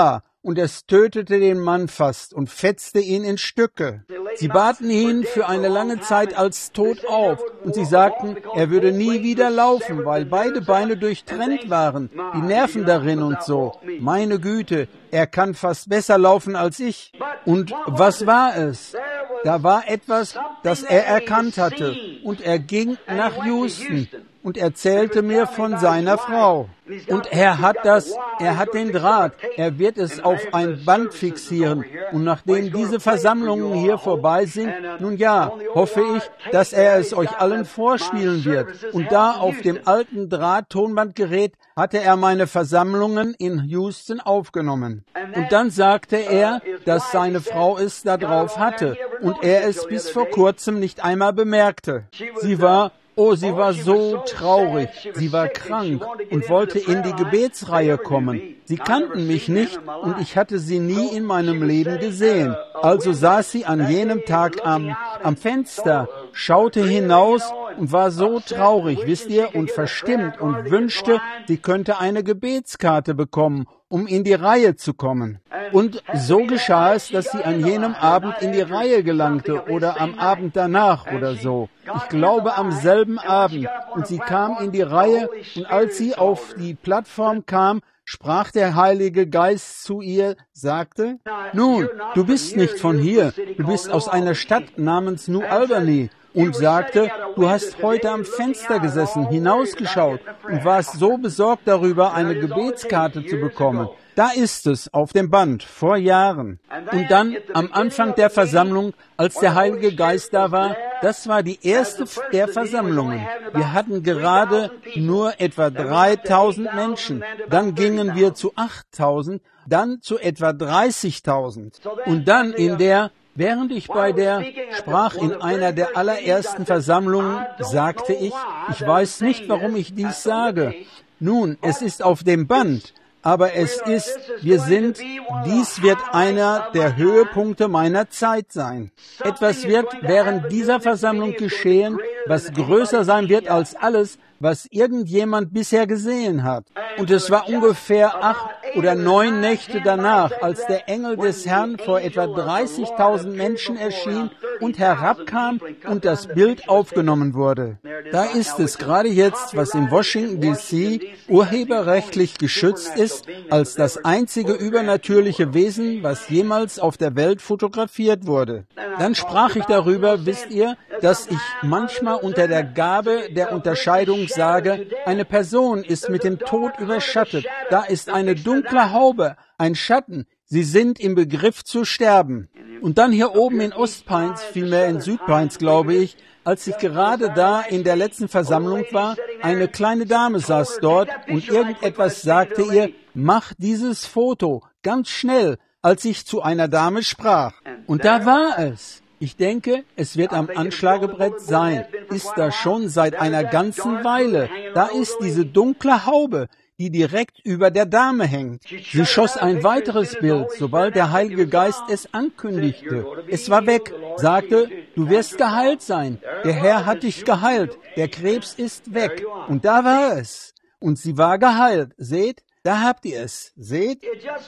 und es tötete den Mann fast und fetzte ihn in Stücke. Sie baten ihn für eine lange Zeit als tot auf und sie sagten, er würde nie wieder laufen, weil beide Beine durchtrennt waren, die Nerven darin und so. Meine Güte, er kann fast besser laufen als ich. Und was war es? Da war etwas, das er erkannt hatte, und er ging nach Houston und erzählte mir von seiner Frau. Und er hat das, er hat den Draht, er wird es auf ein Band fixieren. Und nachdem diese Versammlungen hier vorbei sind, nun ja, hoffe ich, dass er es euch allen vorspielen wird. Und da auf dem alten Draht-Tonbandgerät hatte er meine Versammlungen in Houston aufgenommen. Und dann sagte er, dass seine Frau es da drauf hatte und er es bis vor kurzem nicht einmal bemerkte. Sie war Oh, sie war so traurig, sie war krank und wollte in die Gebetsreihe kommen. Sie kannten mich nicht und ich hatte sie nie in meinem Leben gesehen. Also saß sie an jenem Tag am, am Fenster, schaute hinaus und war so traurig, wisst ihr, und verstimmt und wünschte, sie könnte eine Gebetskarte bekommen, um in die Reihe zu kommen. Und so geschah es, dass sie an jenem Abend in die Reihe gelangte oder am Abend danach oder so. Ich glaube am selben Abend. Und sie kam in die Reihe und als sie auf die Plattform kam, sprach der Heilige Geist zu ihr, sagte, nun, du bist nicht von hier, du bist aus einer Stadt namens New Albany. Und sagte, du hast heute am Fenster gesessen, hinausgeschaut und warst so besorgt darüber, eine Gebetskarte zu bekommen. Da ist es, auf dem Band, vor Jahren. Und dann, am Anfang der Versammlung, als der Heilige Geist da war, das war die erste der Versammlungen. Wir hatten gerade nur etwa dreitausend Menschen. Dann gingen wir zu achttausend, dann zu etwa dreißigtausend. Und dann in der Während ich bei der sprach in einer der allerersten Versammlungen, sagte ich, ich weiß nicht, warum ich dies sage. Nun, es ist auf dem Band, aber es ist, wir sind, dies wird einer der Höhepunkte meiner Zeit sein. Etwas wird während dieser Versammlung geschehen, was größer sein wird als alles, was irgendjemand bisher gesehen hat. Und es war ungefähr acht oder neun Nächte danach, als der Engel des Herrn vor etwa dreißigtausend Menschen erschien und herabkam und das Bild aufgenommen wurde. Da ist es gerade jetzt, was in Washington D C urheberrechtlich geschützt ist, als das einzige übernatürliche Wesen, was jemals auf der Welt fotografiert wurde. Dann sprach ich darüber, wisst ihr, dass ich manchmal unter der Gabe der Unterscheidung sage, eine Person ist mit dem Tod überschattet, da ist eine dunkle Haube, ein Schatten, sie sind im Begriff zu sterben. Und dann hier oben in Ostpines, vielmehr in Südpines, glaube ich, als ich gerade da in der letzten Versammlung war, eine kleine Dame saß dort und irgendetwas sagte ihr, mach dieses Foto, ganz schnell, als ich zu einer Dame sprach. Und da war es. Ich denke, es wird am Anschlagebrett sein. Ist da schon seit einer ganzen Weile. Da ist diese dunkle Haube, die direkt über der Dame hängt. Sie schoss ein weiteres Bild, sobald der Heilige Geist es ankündigte. Es war weg, sagte, du wirst geheilt sein. Der Herr hat dich geheilt. Der Krebs ist weg. Und da war es. Und sie war geheilt. Seht, da habt ihr es. Seht?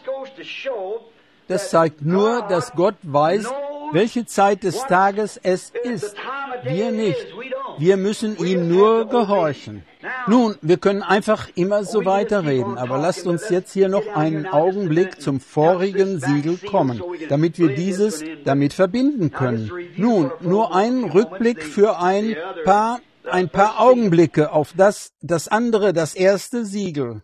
Das zeigt nur, dass Gott weiß, welche Zeit des Tages es ist. Wir nicht. Wir müssen ihm nur gehorchen. Nun, wir können einfach immer so weiterreden, aber lasst uns jetzt hier noch einen Augenblick zum vorigen Siegel kommen, damit wir dieses damit verbinden können. Nun, nur einen Rückblick für ein paar ein paar Augenblicke auf das, das andere, das erste Siegel.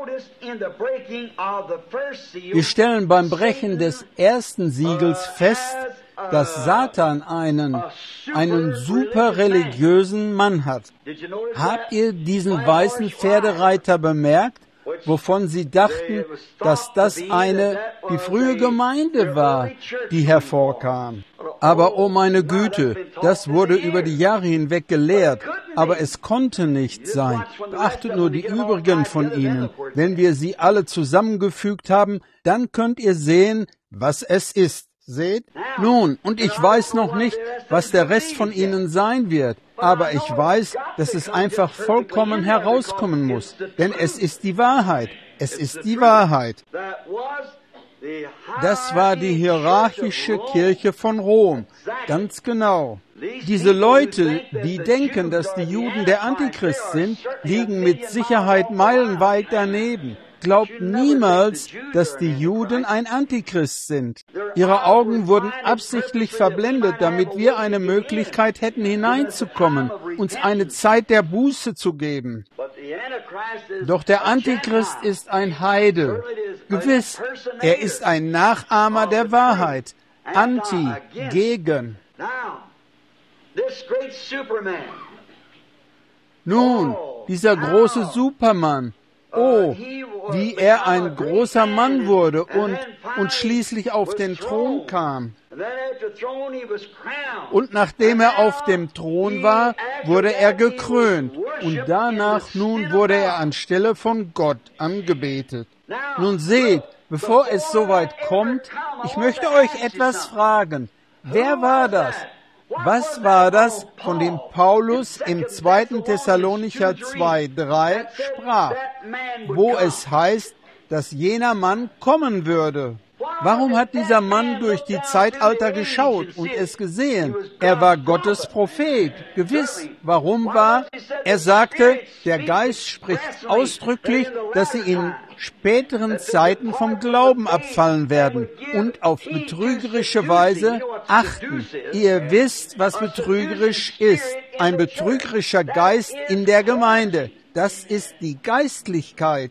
Wir stellen beim Brechen des ersten Siegels fest, dass Satan einen, einen super religiösen Mann hat. Habt ihr diesen weißen Pferdereiter bemerkt, wovon sie dachten, dass das eine, die frühe Gemeinde war, die hervorkam? Aber oh meine Güte, das wurde über die Jahre hinweg gelehrt, aber es konnte nicht sein. Beachtet nur die übrigen von ihnen. Wenn wir sie alle zusammengefügt haben, dann könnt ihr sehen, was es ist. Seht? Nun, und ich weiß noch nicht, was der Rest von ihnen sein wird, aber ich weiß, dass es einfach vollkommen herauskommen muss, denn es ist die Wahrheit. Es ist die Wahrheit. Das war die hierarchische Kirche von Rom. Ganz genau. Diese Leute, die denken, dass die Juden der Antichrist sind, liegen mit Sicherheit meilenweit daneben. Glaubt niemals, dass die Juden ein Antichrist sind. Ihre Augen wurden absichtlich verblendet, damit wir eine Möglichkeit hätten, hineinzukommen, uns eine Zeit der Buße zu geben. Doch der Antichrist ist ein Heide. Gewiss, er ist ein Nachahmer der Wahrheit. Anti, gegen. Nun, dieser große Superman. Oh, wie er ein großer Mann wurde und, und schließlich auf den Thron kam. Und nachdem er auf dem Thron war, wurde er gekrönt. Und danach nun wurde er anstelle von Gott angebetet. Nun seht, bevor es soweit kommt, ich möchte euch etwas fragen. Wer war das? Was war das, von dem Paulus im zweiten Thessalonicher zwei drei sprach, wo es heißt, dass jener Mann kommen würde? Warum hat dieser Mann durch die Zeitalter geschaut und es gesehen? Er war Gottes Prophet. Gewiss. Warum war? Er sagte, der Geist spricht ausdrücklich, dass sie in späteren Zeiten vom Glauben abfallen werden und auf betrügerische Weise achten. Ihr wisst, was betrügerisch ist. Ein betrügerischer Geist in der Gemeinde. Das ist die Geistlichkeit.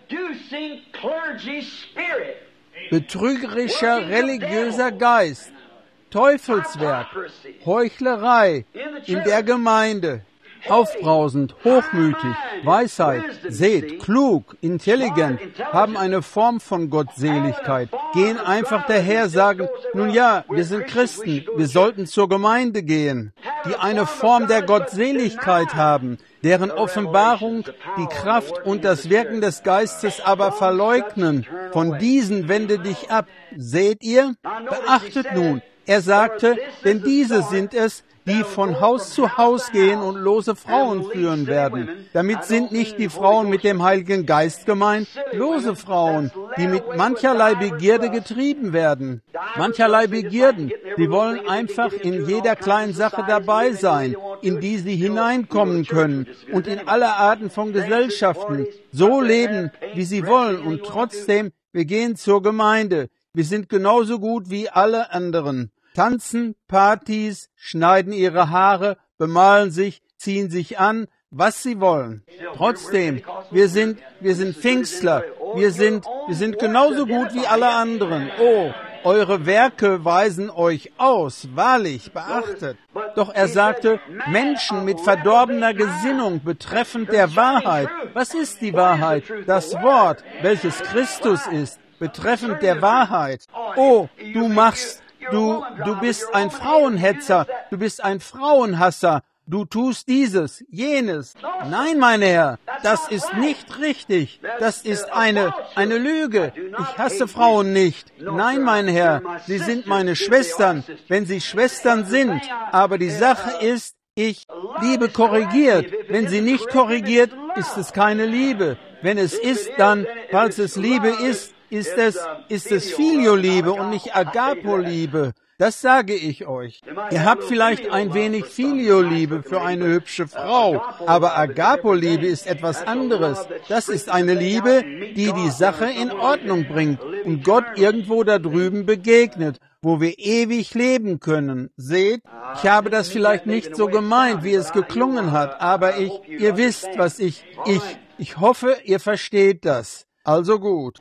Betrügerischer religiöser Geist, Teufelswerk, Heuchlerei in der Gemeinde, aufbrausend, hochmütig, Weisheit, seht, klug, intelligent, haben eine Form von Gottseligkeit, gehen einfach daher, sagen, nun ja, wir sind Christen, wir sollten zur Gemeinde gehen, die eine Form der Gottseligkeit haben, deren Offenbarung, die Kraft und das Wirken des Geistes aber verleugnen. Von diesen wende dich ab. Seht ihr? Beachtet nun, er sagte, denn diese sind es, die von Haus zu Haus gehen und lose Frauen führen werden. Damit sind nicht die Frauen mit dem Heiligen Geist gemeint, lose Frauen, die mit mancherlei Begierde getrieben werden. Mancherlei Begierden, die wollen einfach in jeder kleinen Sache dabei sein, in die sie hineinkommen können und in aller Arten von Gesellschaften so leben, wie sie wollen und trotzdem, wir gehen zur Gemeinde. Wir sind genauso gut wie alle anderen. Tanzen, Partys, schneiden ihre Haare, bemalen sich, ziehen sich an, was sie wollen. Trotzdem, wir sind, wir sind Pfingstler. Wir sind, wir sind genauso gut wie alle anderen. Oh, eure Werke weisen euch aus, wahrlich, beachtet. Doch er sagte, Menschen mit verdorbener Gesinnung betreffend der Wahrheit. Was ist die Wahrheit? Das Wort, welches Christus ist, betreffend der Wahrheit. Oh, du machst Du, du bist ein Frauenhetzer, du bist ein Frauenhasser, du tust dieses, jenes. Nein, mein Herr, das ist nicht richtig. Das ist eine, eine Lüge. Ich hasse Frauen nicht. Nein, mein Herr, sie sind meine Schwestern, wenn sie Schwestern sind. Aber die Sache ist, ich liebe korrigiert. Wenn sie nicht korrigiert, ist es keine Liebe. Wenn es ist, dann, falls es Liebe ist, ist es, ist es Filioliebe und nicht Agapo-Liebe. Das sage ich euch. Ihr habt vielleicht ein wenig Filioliebe für eine hübsche Frau, aber Agapo-Liebe ist etwas anderes. Das ist eine Liebe, die die Sache in Ordnung bringt und Gott irgendwo da drüben begegnet, wo wir ewig leben können. Seht, ich habe das vielleicht nicht so gemeint, wie es geklungen hat, aber ich, ihr wisst, was ich, ich, ich hoffe, ihr versteht das. Also gut.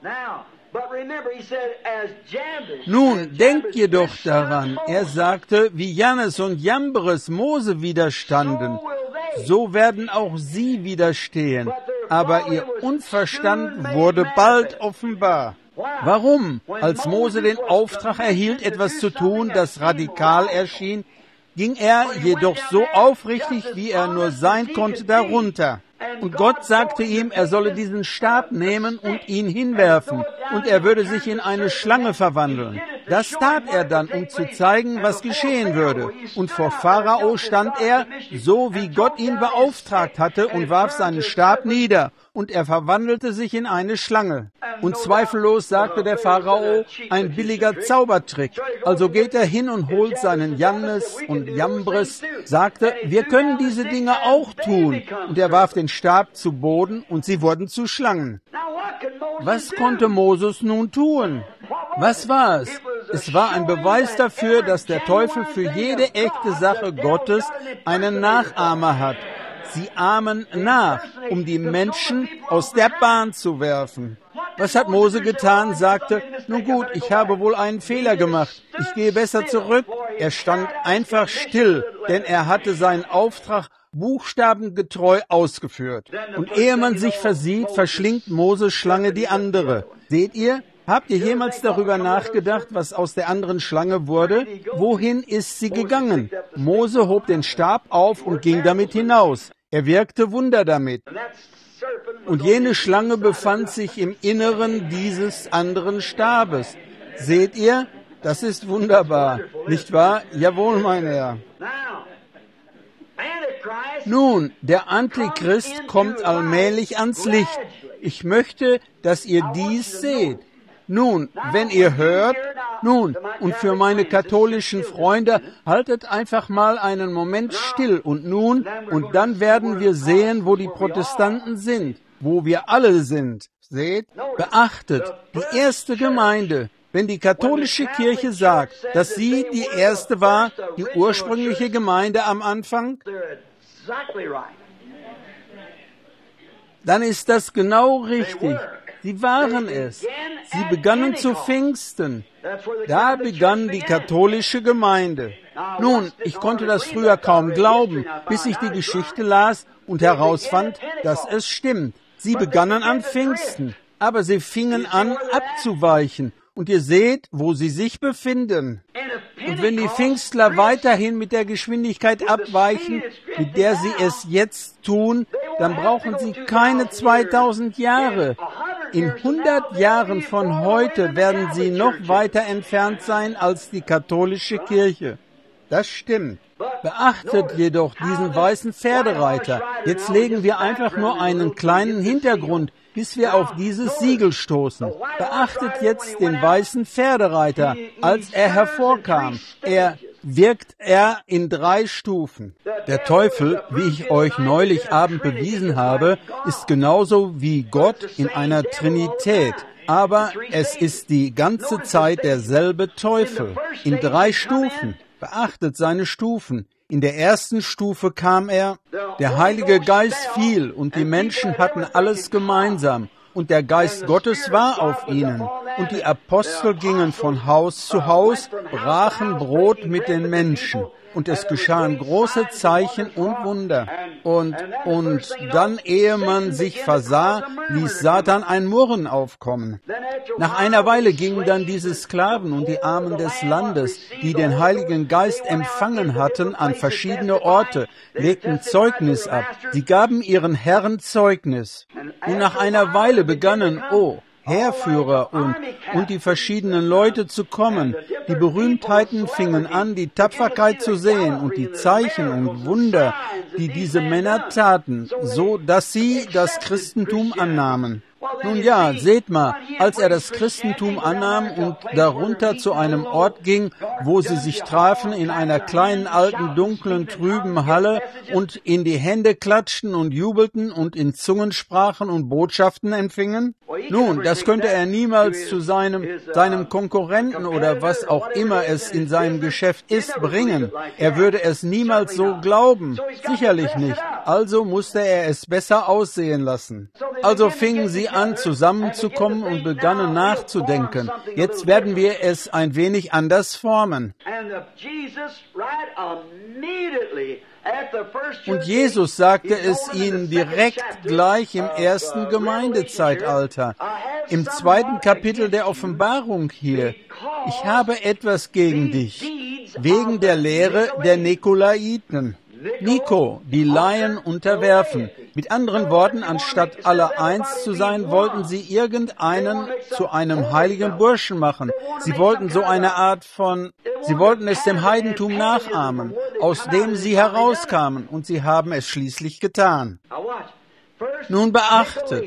Nun, denkt jedoch daran, er sagte, wie Jannes und Jambres Mose widerstanden, so werden auch sie widerstehen, aber ihr Unverstand wurde bald offenbar. Warum? Als Mose den Auftrag erhielt, etwas zu tun, das radikal erschien, ging er jedoch so aufrichtig, wie er nur sein konnte, darunter. Und Gott sagte ihm, er solle diesen Stab nehmen und ihn hinwerfen, und er würde sich in eine Schlange verwandeln. Das tat er dann, um zu zeigen, was geschehen würde. Und vor Pharao stand er, so wie Gott ihn beauftragt hatte, und warf seinen Stab nieder, und er verwandelte sich in eine Schlange. Und zweifellos sagte der Pharao, ein billiger Zaubertrick. Also geht er hin und holt seinen Jannes und Jambres, sagte, wir können diese Dinge auch tun. Und er warf den Stab zu Boden und sie wurden zu Schlangen. Was konnte Moses nun tun? Was war es? Es war ein Beweis dafür, dass der Teufel für jede echte Sache Gottes einen Nachahmer hat. Sie ahmen nach, um die Menschen aus der Bahn zu werfen. Was hat Mose getan? Sagte, nun gut, ich habe wohl einen Fehler gemacht. Ich gehe besser zurück. Er stand einfach still, denn er hatte seinen Auftrag buchstabengetreu ausgeführt. Und ehe man sich versieht, verschlingt Moses Schlange die andere. Seht ihr? Habt ihr jemals darüber nachgedacht, was aus der anderen Schlange wurde? Wohin ist sie gegangen? Mose hob den Stab auf und ging damit hinaus. Er wirkte Wunder damit. Und jene Schlange befand sich im Inneren dieses anderen Stabes. Seht ihr? Das ist wunderbar. Nicht wahr? Jawohl, mein Herr. Nun, der Antichrist kommt allmählich ans Licht. Ich möchte, dass ihr dies seht. Nun, wenn ihr hört, nun, und für meine katholischen Freunde, haltet einfach mal einen Moment still und nun, und dann werden wir sehen, wo die Protestanten sind, wo wir alle sind. Seht, beachtet, die erste Gemeinde, wenn die katholische Kirche sagt, dass sie die erste war, die ursprüngliche Gemeinde am Anfang, dann ist das genau richtig. Sie waren es. Sie begannen zu Pfingsten. Da begann die katholische Gemeinde. Nun, ich konnte das früher kaum glauben, bis ich die Geschichte las und herausfand, dass es stimmt. Sie begannen an Pfingsten, aber sie fingen an abzuweichen. Und ihr seht, wo sie sich befinden. Und wenn die Pfingstler weiterhin mit der Geschwindigkeit abweichen, mit der sie es jetzt tun, dann brauchen sie keine zweitausend Jahre. In hundert Jahren von heute werden sie noch weiter entfernt sein als die katholische Kirche. Das stimmt. Beachtet jedoch diesen weißen Pferdereiter. Jetzt legen wir einfach nur einen kleinen Hintergrund, bis wir auf dieses Siegel stoßen. Beachtet jetzt den weißen Pferdereiter, als er hervorkam. Er wirkt er in drei Stufen. Der Teufel, wie ich euch neulich Abend bewiesen habe, ist genauso wie Gott in einer Trinität. Aber es ist die ganze Zeit derselbe Teufel. In drei Stufen. Beachtet seine Stufen. In der ersten Stufe kam er, der Heilige Geist fiel und die Menschen hatten alles gemeinsam. Und der Geist Gottes war auf ihnen. Und die Apostel gingen von Haus zu Haus, brachen Brot mit den Menschen. Und es geschahen große Zeichen und Wunder. Und, und dann, ehe man sich versah, ließ Satan ein Murren aufkommen. Nach einer Weile gingen dann diese Sklaven und die Armen des Landes, die den Heiligen Geist empfangen hatten, an verschiedene Orte, legten Zeugnis ab. Sie gaben ihren Herren Zeugnis. Und nach einer Weile begannen, oh, Heerführer und, und die verschiedenen Leute zu kommen. Die Berühmtheiten fingen an, die Tapferkeit zu sehen und die Zeichen und Wunder, die diese Männer taten, so dass sie das Christentum annahmen. Nun ja, seht mal, als er das Christentum annahm und darunter zu einem Ort ging, wo sie sich trafen in einer kleinen, alten, dunklen, trüben Halle und in die Hände klatschten und jubelten und in Zungen sprachen und Botschaften empfingen? Nun, das könnte er niemals zu seinem, seinem Konkurrenten oder was auch immer es in seinem Geschäft ist, bringen. Er würde es niemals so glauben. Sicherlich nicht. Also musste er es besser aussehen lassen. Also fingen sie an, zusammenzukommen und begannen nachzudenken. Jetzt werden wir es ein wenig anders formen. Und Jesus sagte es ihnen direkt gleich im ersten Gemeindezeitalter, im zweiten Kapitel der Offenbarung hier. Ich habe etwas gegen dich, wegen der Lehre der Nikolaiten. Niko, die Laien unterwerfen. Mit anderen Worten, anstatt alle eins zu sein, wollten sie irgendeinen zu einem heiligen Burschen machen. Sie wollten so eine Art von, sie wollten es dem Heidentum nachahmen, aus dem sie herauskamen, und sie haben es schließlich getan. Nun beachtet,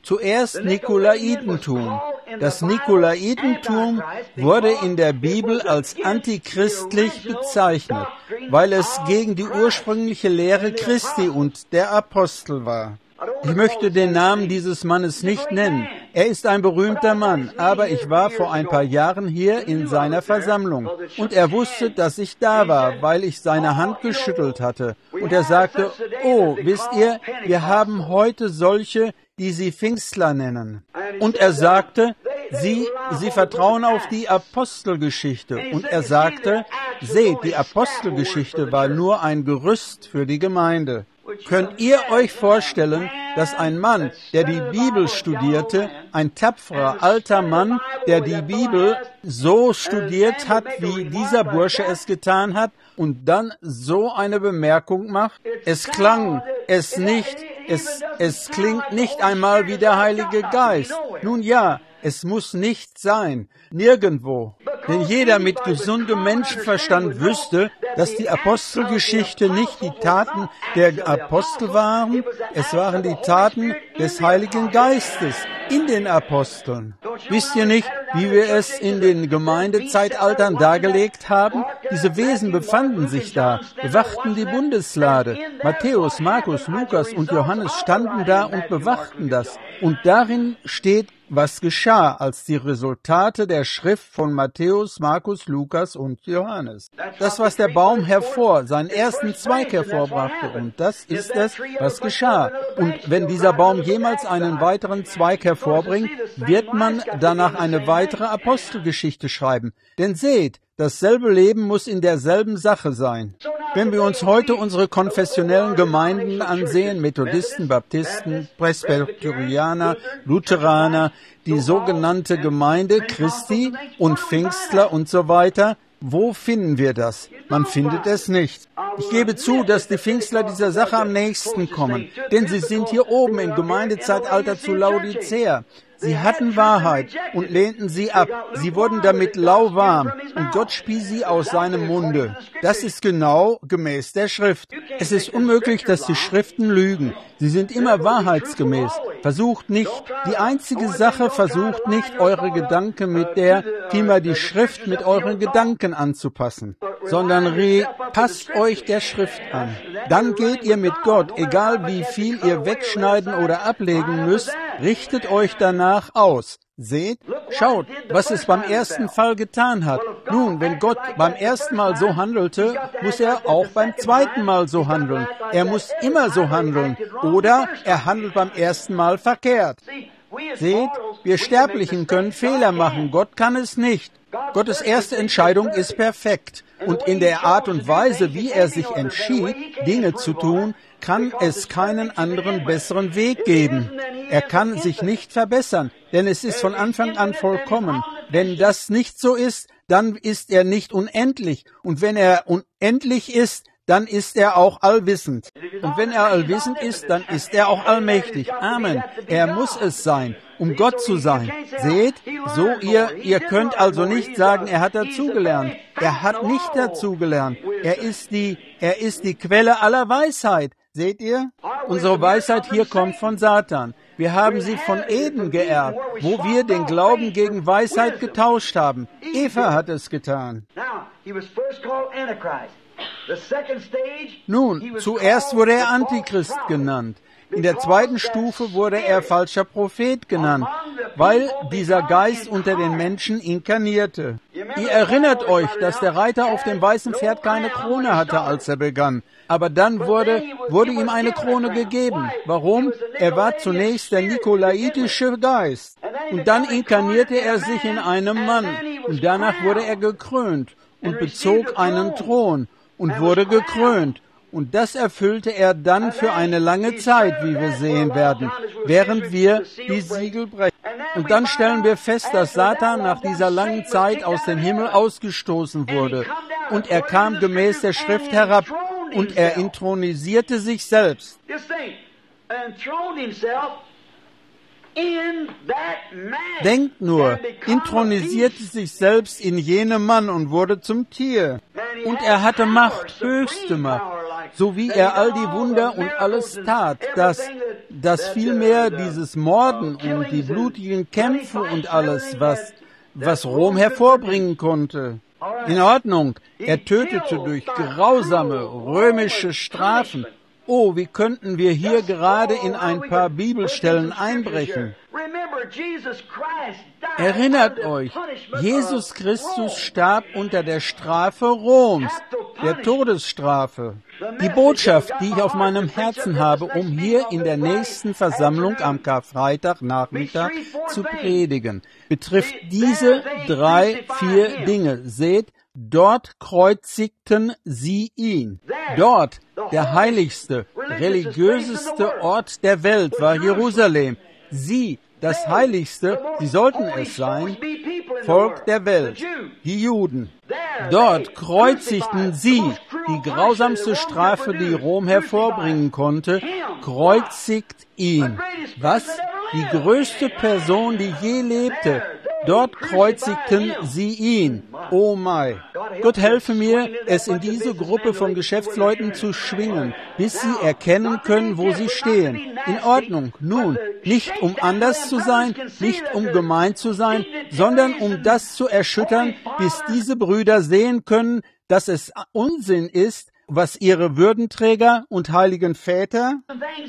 Zuerst Nikolaitentum. Das Nikolaitentum wurde in der Bibel als antichristlich bezeichnet, weil es gegen die ursprüngliche Lehre Christi und der Apostel war. Ich möchte den Namen dieses Mannes nicht nennen. Er ist ein berühmter Mann, aber ich war vor ein paar Jahren hier in seiner Versammlung und er wusste, dass ich da war, weil ich seine Hand geschüttelt hatte. Und er sagte, oh, wisst ihr, wir haben heute solche, die sie Pfingstler nennen. Und er sagte, sie, sie vertrauen auf die Apostelgeschichte. Und er sagte, seht, die Apostelgeschichte war nur ein Gerüst für die Gemeinde. Könnt ihr euch vorstellen, dass ein Mann, der die Bibel studierte, ein tapferer alter Mann, der die Bibel so studiert hat, wie dieser Bursche es getan hat, und dann so eine Bemerkung macht? Es klang es nicht, es, es klingt nicht einmal wie der Heilige Geist. Nun ja, es muss nicht sein, nirgendwo. Denn jeder mit gesundem Menschenverstand wüsste, dass die Apostelgeschichte nicht die Taten der Apostel waren, es waren die Taten des Heiligen Geistes in den Aposteln. Wisst ihr nicht, wie wir es in den Gemeindezeitaltern dargelegt haben? Diese Wesen befanden sich da, bewachten die Bundeslade. Matthäus, Markus, Lukas und Johannes standen da und bewachten das. Und darin steht, was geschah, als die Resultate der Schrift von Matthäus, Markus, Lukas und Johannes. Das, was der Baum hervor, seinen ersten Zweig hervorbrachte, und das ist es, was geschah. Und wenn dieser Baum jemals einen weiteren Zweig hervorbringt, wird man danach eine weitere Apostelgeschichte schreiben. Denn seht, dasselbe Leben muss in derselben Sache sein. Wenn wir uns heute unsere konfessionellen Gemeinden ansehen, Methodisten, Baptisten, Presbyterianer, Lutheraner, die sogenannte Gemeinde Christi und Pfingstler und so weiter, wo finden wir das? Man findet es nicht. Ich gebe zu, dass die Pfingstler dieser Sache am nächsten kommen, denn sie sind hier oben im Gemeindezeitalter zu Laodicea. Sie hatten Wahrheit und lehnten sie ab. Sie wurden damit lauwarm und Gott spie sie aus seinem Munde. Das ist genau gemäß der Schrift. Es ist unmöglich, dass die Schriften lügen. Sie sind immer wahrheitsgemäß. Versucht nicht, die einzige Sache, versucht nicht, eure Gedanken mit der, vielmehr die Schrift mit euren Gedanken anzupassen, sondern re, passt euch der Schrift an. Dann geht ihr mit Gott, egal wie viel ihr wegschneiden oder ablegen müsst, richtet euch danach aus. Seht, schaut, was es beim ersten Fall getan hat. Nun, wenn Gott beim ersten Mal so handelte, muss er auch beim zweiten Mal so handeln. Er muss immer so handeln. Oder er handelt beim ersten Mal verkehrt. Seht, wir Sterblichen können Fehler machen. Gott kann es nicht. Gottes erste Entscheidung ist perfekt. Und in der Art und Weise, wie er sich entschied, Dinge zu tun, kann es keinen anderen besseren Weg geben. Er kann sich nicht verbessern, denn es ist von Anfang an vollkommen. Wenn das nicht so ist, dann ist er nicht unendlich. Und wenn er unendlich ist, dann ist er auch allwissend. Und wenn er allwissend ist, dann ist er auch allmächtig. Amen. Er muss es sein, um Gott zu sein. Seht, so ihr, ihr könnt also nicht sagen, er hat dazugelernt. Er hat nicht dazugelernt. Er ist die, er ist die Quelle aller Weisheit. Seht ihr? Unsere Weisheit hier kommt von Satan. Wir haben sie von Eden geerbt, wo wir den Glauben gegen Weisheit getauscht haben. Eva hat es getan. Nun, zuerst wurde er Antichrist genannt. In der zweiten Stufe wurde er falscher Prophet genannt, weil dieser Geist unter den Menschen inkarnierte. Ihr erinnert euch, dass der Reiter auf dem weißen Pferd keine Krone hatte, als er begann. Aber dann wurde, wurde ihm eine Krone gegeben. Warum? Er war zunächst der nikolaitische Geist. Und dann inkarnierte er sich in einem Mann. Und danach wurde er gekrönt und bezog einen Thron und wurde gekrönt. Und das erfüllte er dann für eine lange Zeit, wie wir sehen werden, während wir die Siegel brechen. Und dann stellen wir fest, dass Satan nach dieser langen Zeit aus dem Himmel ausgestoßen wurde. Und er kam gemäß der Schrift herab und er intronisierte sich selbst. Denkt nur, intronisierte sich selbst in jenem Mann und wurde zum Tier. Und er hatte Macht, höchste Macht, so wie er all die Wunder und alles tat, das, dass vielmehr dieses Morden und die blutigen Kämpfe und alles, was, was Rom hervorbringen konnte. In Ordnung, er tötete durch grausame römische Strafen. Oh, wie könnten wir hier gerade in ein paar Bibelstellen einbrechen? Erinnert euch, Jesus Christus starb unter der Strafe Roms, der Todesstrafe. Die Botschaft, die ich auf meinem Herzen habe, um hier in der nächsten Versammlung am Karfreitagnachmittag zu predigen, betrifft diese drei, vier Dinge. Seht, dort kreuzigten sie ihn. Dort, der heiligste, religiöseste Ort der Welt, war Jerusalem. Sie, das Heiligste, sie sollten es sein, Volk der Welt, die Juden. Dort kreuzigten sie, die grausamste Strafe, die Rom hervorbringen konnte, kreuzigt ihn. Was? Die größte Person, die je lebte. Dort kreuzigten sie ihn. Oh my. Gott helfe mir, es in diese Gruppe von Geschäftsleuten zu schwingen, bis sie erkennen können, wo sie stehen. In Ordnung. Nun, nicht um anders zu sein, nicht um gemein zu sein, sondern um das zu erschüttern, bis diese Brüder sehen können, dass es Unsinn ist, was ihre Würdenträger und heiligen Väter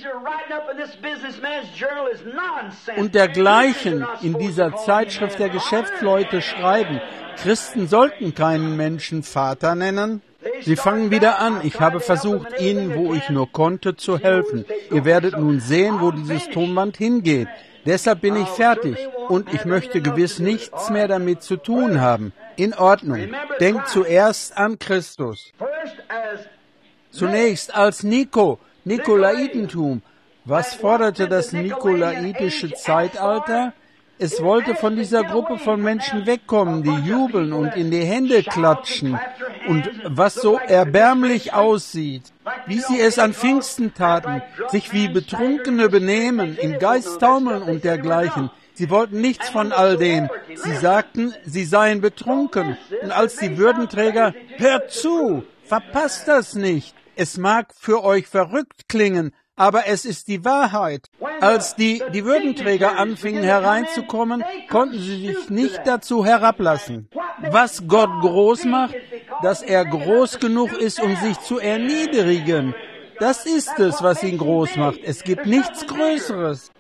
und dergleichen in dieser Zeitschrift der Geschäftsleute schreiben. Christen sollten keinen Menschen Vater nennen. Sie fangen wieder an. Ich habe versucht, ihnen, wo ich nur konnte, zu helfen. Ihr werdet nun sehen, wo dieses Tonband hingeht. Deshalb bin ich fertig und ich möchte gewiss nichts mehr damit zu tun haben. In Ordnung. Denkt zuerst an Christus. Zunächst als Niko, Nikolaitentum. Was forderte das nikolaitische Zeitalter? Es wollte von dieser Gruppe von Menschen wegkommen, die jubeln und in die Hände klatschen und was so erbärmlich aussieht, wie sie es an Pfingsten taten, sich wie Betrunkene benehmen, im Geist taumeln und dergleichen. Sie wollten nichts von all dem. Sie sagten, sie seien betrunken. Und als die Würdenträger, hört zu, verpasst das nicht. Es mag für euch verrückt klingen, aber es ist die Wahrheit. Als die, die Würdenträger anfingen hereinzukommen, konnten sie sich nicht dazu herablassen. Was Gott groß macht, dass er groß genug ist, um sich zu erniedrigen. Das ist es, was ihn groß macht. Es gibt nichts Größeres.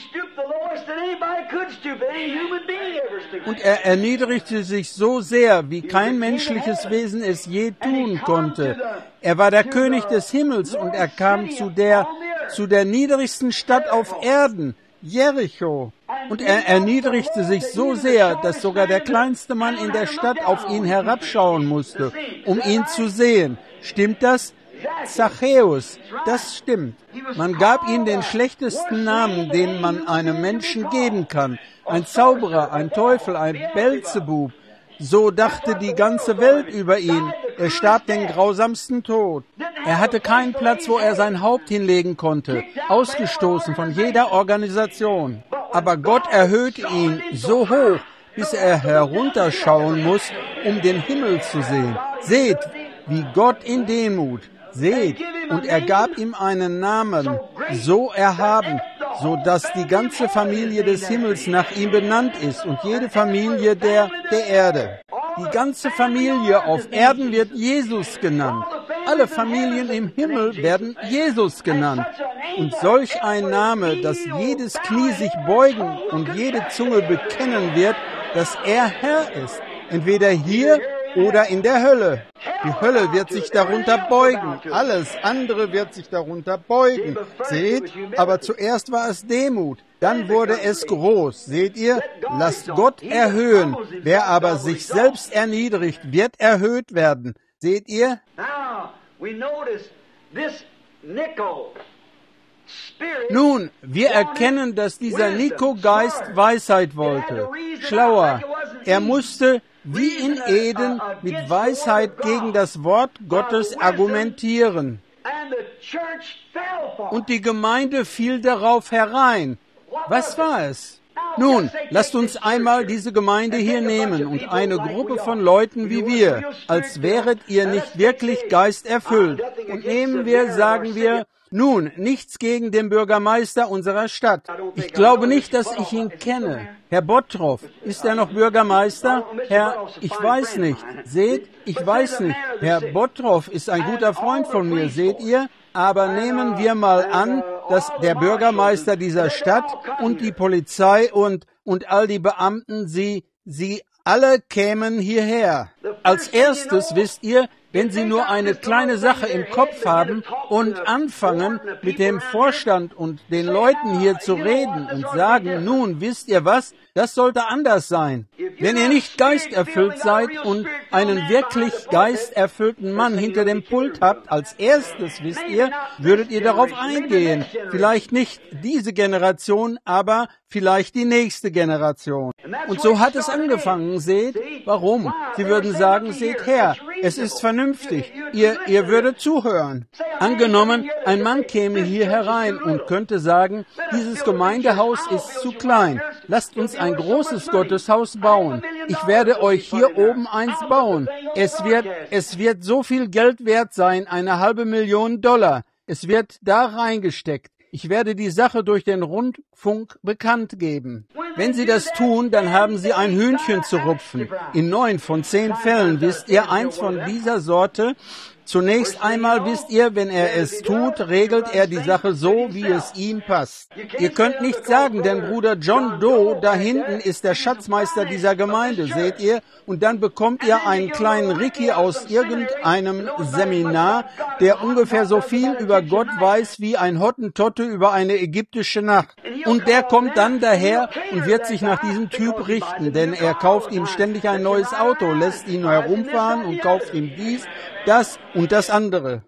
Und er erniedrigte sich so sehr, wie kein menschliches Wesen es je tun konnte. Er war der König des Himmels und er kam zu der, zu der niedrigsten Stadt auf Erden, Jericho. Und er erniedrigte sich so sehr, dass sogar der kleinste Mann in der Stadt auf ihn herabschauen musste, um ihn zu sehen. Stimmt das? Zachäus, das stimmt. Man gab ihm den schlechtesten Namen, den man einem Menschen geben kann. Ein Zauberer, ein Teufel, ein Beelzebub. So dachte die ganze Welt über ihn. Er starb den grausamsten Tod. Er hatte keinen Platz, wo er sein Haupt hinlegen konnte, ausgestoßen von jeder Organisation. Aber Gott erhöhte ihn so hoch, bis er herunterschauen muss, um den Himmel zu sehen. Seht, wie Gott in Demut. Seht, und er gab ihm einen Namen, so erhaben, so dass die ganze Familie des Himmels nach ihm benannt ist und jede Familie der, der Erde. Die ganze Familie auf Erden wird Jesus genannt. Alle Familien im Himmel werden Jesus genannt. Und solch ein Name, dass jedes Knie sich beugen und jede Zunge bekennen wird, dass er Herr ist. Entweder hier oder in der Hölle. Die Hölle wird sich darunter beugen. Alles andere wird sich darunter beugen. Seht, aber zuerst war es Demut. Dann wurde es groß. Seht ihr? Lasst Gott erhöhen. Wer aber sich selbst erniedrigt, wird erhöht werden. Seht ihr? Nun, wir erkennen, dass dieser Niko-Geist Weisheit wollte. Schlauer. Er musste wie in Eden mit Weisheit gegen das Wort Gottes argumentieren. Und die Gemeinde fiel darauf herein. Was war es? Nun, lasst uns einmal diese Gemeinde hier nehmen und eine Gruppe von Leuten wie wir, als wäret ihr nicht wirklich geisterfüllt. Und nehmen wir, sagen wir, Nun, nichts gegen den Bürgermeister unserer Stadt. Ich glaube nicht, dass ich ihn kenne. Herr Bottroff, ist er noch Bürgermeister? Herr, ich weiß nicht. Seht, ich weiß nicht. Herr Bottroff ist ein guter Freund von mir, seht ihr? Aber nehmen wir mal an, dass der Bürgermeister dieser Stadt und die Polizei und, und all die Beamten, sie, sie alle kämen hierher. Als erstes wisst ihr, wenn Sie nur eine kleine Sache im Kopf haben und anfangen, mit dem Vorstand und den Leuten hier zu reden und sagen, nun, wisst ihr was, das sollte anders sein. Wenn ihr nicht geisterfüllt seid und einen wirklich geisterfüllten Mann hinter dem Pult habt, als erstes, wisst ihr, würdet ihr darauf eingehen. Vielleicht nicht diese Generation, aber vielleicht die nächste Generation. Und so hat es angefangen, seht, warum? Sie würden sagen, seht her, es ist vernünftig, ihr, ihr würdet zuhören. Angenommen, ein Mann käme hier herein und könnte sagen, dieses Gemeindehaus ist zu klein, lasst uns ein großes Gotteshaus bauen. Ich werde euch hier oben eins bauen. Es wird, es wird so viel Geld wert sein, eine halbe Million Dollar. Es wird da reingesteckt. Ich werde die Sache durch den Rundfunk bekannt geben. Wenn Sie das tun, dann haben Sie ein Hühnchen zu rupfen. In neun von zehn Fällen wisst ihr eins von dieser Sorte. Zunächst einmal wisst ihr, wenn er es tut, regelt er die Sache so, wie es ihm passt. Ihr könnt nicht sagen, denn Bruder John Doe da hinten ist der Schatzmeister dieser Gemeinde, seht ihr? Und dann bekommt ihr einen kleinen Ricky aus irgendeinem Seminar, der ungefähr so viel über Gott weiß wie ein Hottentotte über eine ägyptische Nacht. Und der kommt dann daher und wird sich nach diesem Typ richten, denn er kauft ihm ständig ein neues Auto, lässt ihn herumfahren und kauft ihm dies, das und das andere.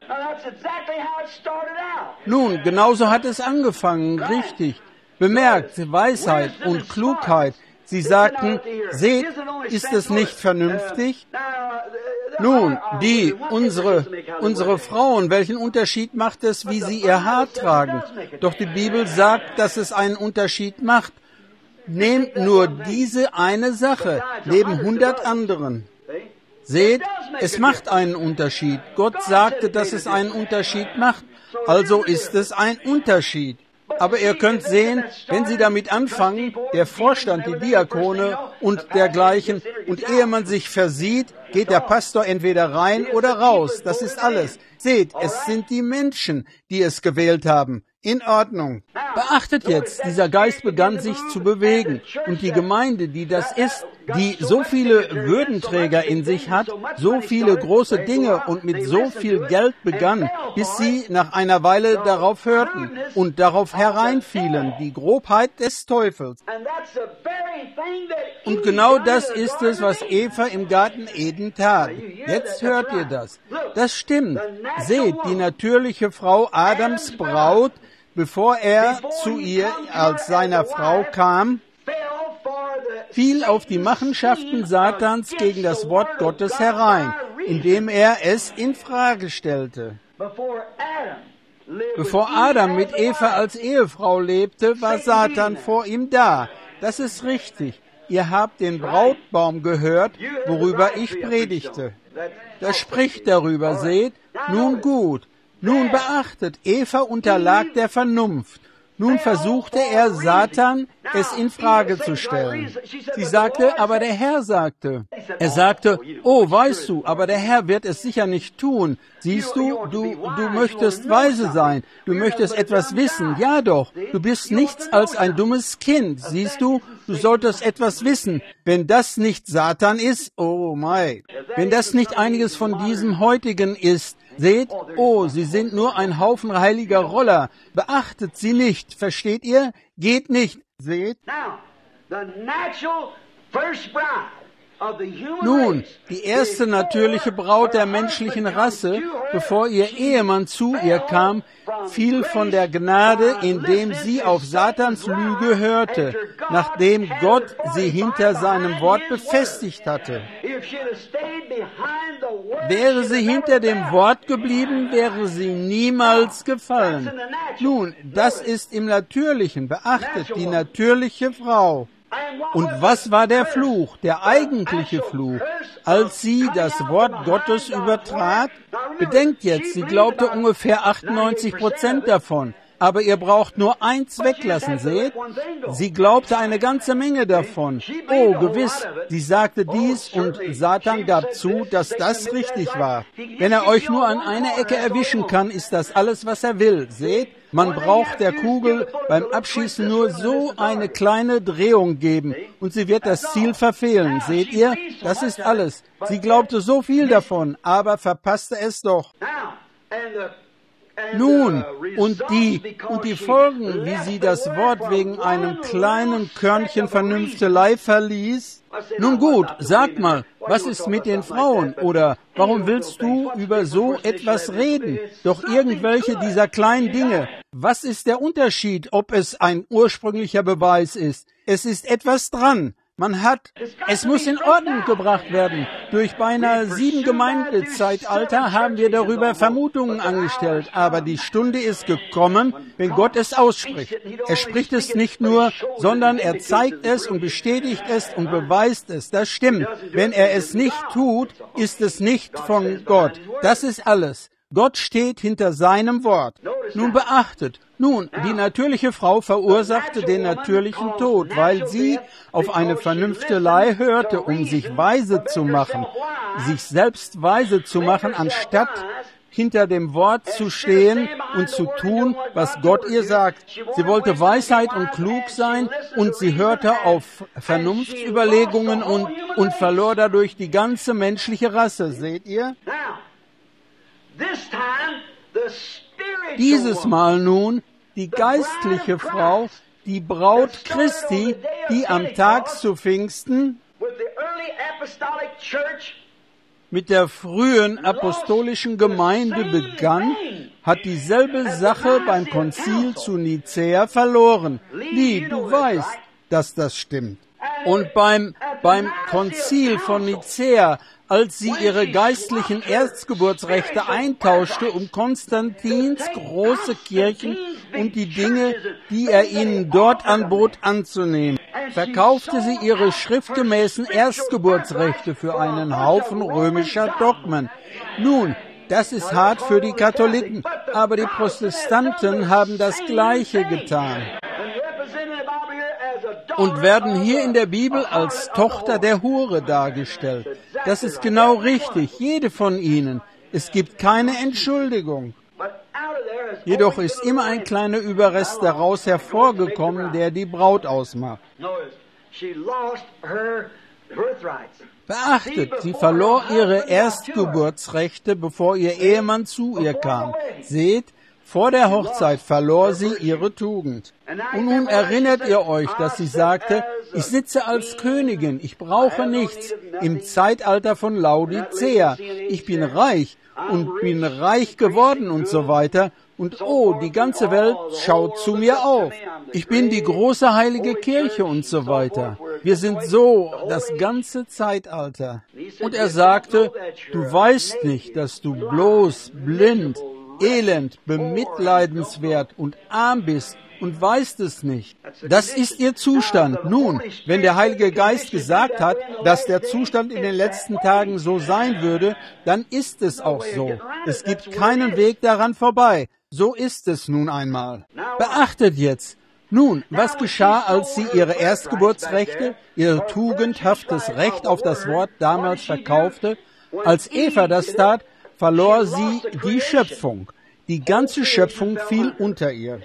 Nun, genauso hat es angefangen, richtig. Bemerkt, Weisheit und Klugheit. Sie sagten, seht, ist es nicht vernünftig? Nun, die, unsere, unsere Frauen, welchen Unterschied macht es, wie sie ihr Haar tragen? Doch die Bibel sagt, dass es einen Unterschied macht. Nehmt nur diese eine Sache, neben hundert anderen. Seht, es macht einen Unterschied. Gott sagte, dass es einen Unterschied macht, also ist es ein Unterschied. Aber ihr könnt sehen, wenn Sie damit anfangen, der Vorstand, die Diakone und dergleichen, und ehe man sich versieht, geht der Pastor entweder rein oder raus. Das ist alles. Seht, es sind die Menschen, die es gewählt haben. In Ordnung. Beachtet jetzt, dieser Geist begann sich zu bewegen. Und die Gemeinde, die das ist, die so viele Würdenträger in sich hat, so viele große Dinge und mit so viel Geld begann, bis sie nach einer Weile darauf hörten und darauf hereinfielen, die Grobheit des Teufels. Und genau das ist es, was Eva im Garten Eden tat. Jetzt hört ihr das. Das stimmt. Seht, die natürliche Frau Adams Braut, bevor er zu ihr als seiner Frau kam, fiel auf die Machenschaften Satans gegen das Wort Gottes herein, indem er es in Frage stellte. Bevor Adam mit Eva als Ehefrau lebte, war Satan vor ihm da. Das ist richtig. Ihr habt den Brautbaum gehört, worüber ich predigte. Das spricht darüber, seht. Nun gut. Nun beachtet, Eva unterlag der Vernunft. Nun versuchte er, Satan, es in Frage zu stellen. Sie sagte, aber der Herr sagte. Er sagte, oh, weißt du, aber der Herr wird es sicher nicht tun. Siehst du, du, du möchtest weise sein. Du möchtest etwas wissen. Ja doch, du bist nichts als ein dummes Kind. Siehst du, du solltest etwas wissen. Wenn das nicht Satan ist, oh mein. Wenn das nicht einiges von diesem heutigen ist, seht, oh, sie sind nur ein Haufen heiliger Roller. Beachtet sie nicht, versteht ihr? Geht nicht, seht. Nun, die erste natürliche Braut der menschlichen Rasse, bevor ihr Ehemann zu ihr kam, fiel von der Gnade, indem sie auf Satans Lüge hörte, nachdem Gott sie hinter seinem Wort befestigt hatte. Wäre sie hinter dem Wort geblieben, wäre sie niemals gefallen. Nun, das ist im Natürlichen. Beachtet, die natürliche Frau. Und was war der Fluch, der eigentliche Fluch, als sie das Wort Gottes übertrat? Bedenkt jetzt, sie glaubte ungefähr achtundneunzig Prozent davon. Aber ihr braucht nur eins weglassen, seht? Sie glaubte eine ganze Menge davon. Oh, gewiss, sie sagte dies und Satan gab zu, dass das richtig war. Wenn er euch nur an einer Ecke erwischen kann, ist das alles, was er will, seht? Man braucht der Kugel beim Abschießen nur so eine kleine Drehung geben und sie wird das Ziel verfehlen, seht ihr? Das ist alles. Sie glaubte so viel davon, aber verpasste es doch. Nun, und die, und die Folgen, wie sie das Wort wegen einem kleinen Körnchen Vernünftelei verließ? Nun gut, sag mal, was ist mit den Frauen? Oder warum willst du über so etwas reden? Doch irgendwelche dieser kleinen Dinge. Was ist der Unterschied, ob es ein ursprünglicher Beweis ist? Es ist etwas dran. Man hat, es muss in Ordnung gebracht werden. Durch beinahe sieben Gemeindezeitalter haben wir darüber Vermutungen angestellt. Aber die Stunde ist gekommen, wenn Gott es ausspricht. Er spricht es nicht nur, sondern er zeigt es und bestätigt es und beweist es. Das stimmt. Wenn er es nicht tut, ist es nicht von Gott. Das ist alles. Gott steht hinter seinem Wort. Nun beachtet, nun, die natürliche Frau verursachte den natürlichen Tod, weil sie auf eine Vernünftelei hörte, um sich weise zu machen, sich selbst weise zu machen, anstatt hinter dem Wort zu stehen und zu tun, was Gott ihr sagt. Sie wollte Weisheit und klug sein und sie hörte auf Vernunftsüberlegungen und, und verlor dadurch die ganze menschliche Rasse. Seht ihr? Dieses Mal nun die geistliche Frau, die Braut Christi, die am Tag zu Pfingsten mit der frühen apostolischen Gemeinde begann, hat dieselbe Sache beim Konzil zu Nicäa verloren. Lee, du weißt, dass das stimmt. Und beim, beim Konzil von Nicäa, als sie ihre geistlichen Erstgeburtsrechte eintauschte, um Konstantins große Kirchen und die Dinge, die er ihnen dort anbot, anzunehmen, verkaufte sie ihre schriftgemäßen Erstgeburtsrechte für einen Haufen römischer Dogmen. Nun, das ist hart für die Katholiken, aber die Protestanten haben das Gleiche getan und werden hier in der Bibel als Tochter der Hure dargestellt. Das ist genau richtig, jede von ihnen. Es gibt keine Entschuldigung. Jedoch ist immer ein kleiner Überrest daraus hervorgekommen, der die Braut ausmacht. Beachtet, sie verlor ihre Erstgeburtsrechte, bevor ihr Ehemann zu ihr kam. Seht, vor der Hochzeit verlor sie ihre Tugend. Und nun erinnert ihr euch, dass sie sagte, ich sitze als Königin, ich brauche nichts, im Zeitalter von Laodicea. Ich bin reich und bin reich geworden und so weiter. Und oh, die ganze Welt schaut zu mir auf. Ich bin die große heilige Kirche und so weiter. Wir sind so das ganze Zeitalter. Und er sagte, du weißt nicht, dass du bloß blind, elend, bemitleidenswert und arm bist und weißt es nicht. Das ist ihr Zustand. Nun, wenn der Heilige Geist gesagt hat, dass der Zustand in den letzten Tagen so sein würde, dann ist es auch so. Es gibt keinen Weg daran vorbei. So ist es nun einmal. Beachtet jetzt. Nun, was geschah, als sie ihre Erstgeburtsrechte, ihr tugendhaftes Recht auf das Wort damals verkaufte? Als Eva das tat, verlor sie die Schöpfung. Die ganze Schöpfung fiel unter ihr.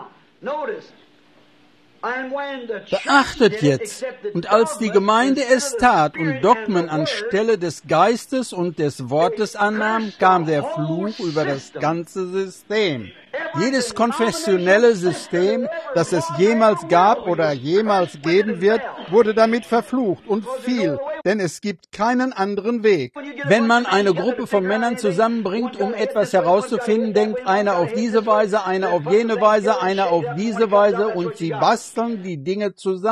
Beachtet jetzt, und als die Gemeinde es tat und Dogmen anstelle des Geistes und des Wortes annahm, kam der Fluch über das ganze System. Jedes konfessionelle System, das es jemals gab oder jemals geben wird, wurde damit verflucht und fiel, denn es gibt keinen anderen Weg. Wenn man eine Gruppe von Männern zusammenbringt, um etwas herauszufinden, denkt einer auf diese Weise, einer auf jene Weise, einer auf diese Weise und sie basteln die Dinge zusammen.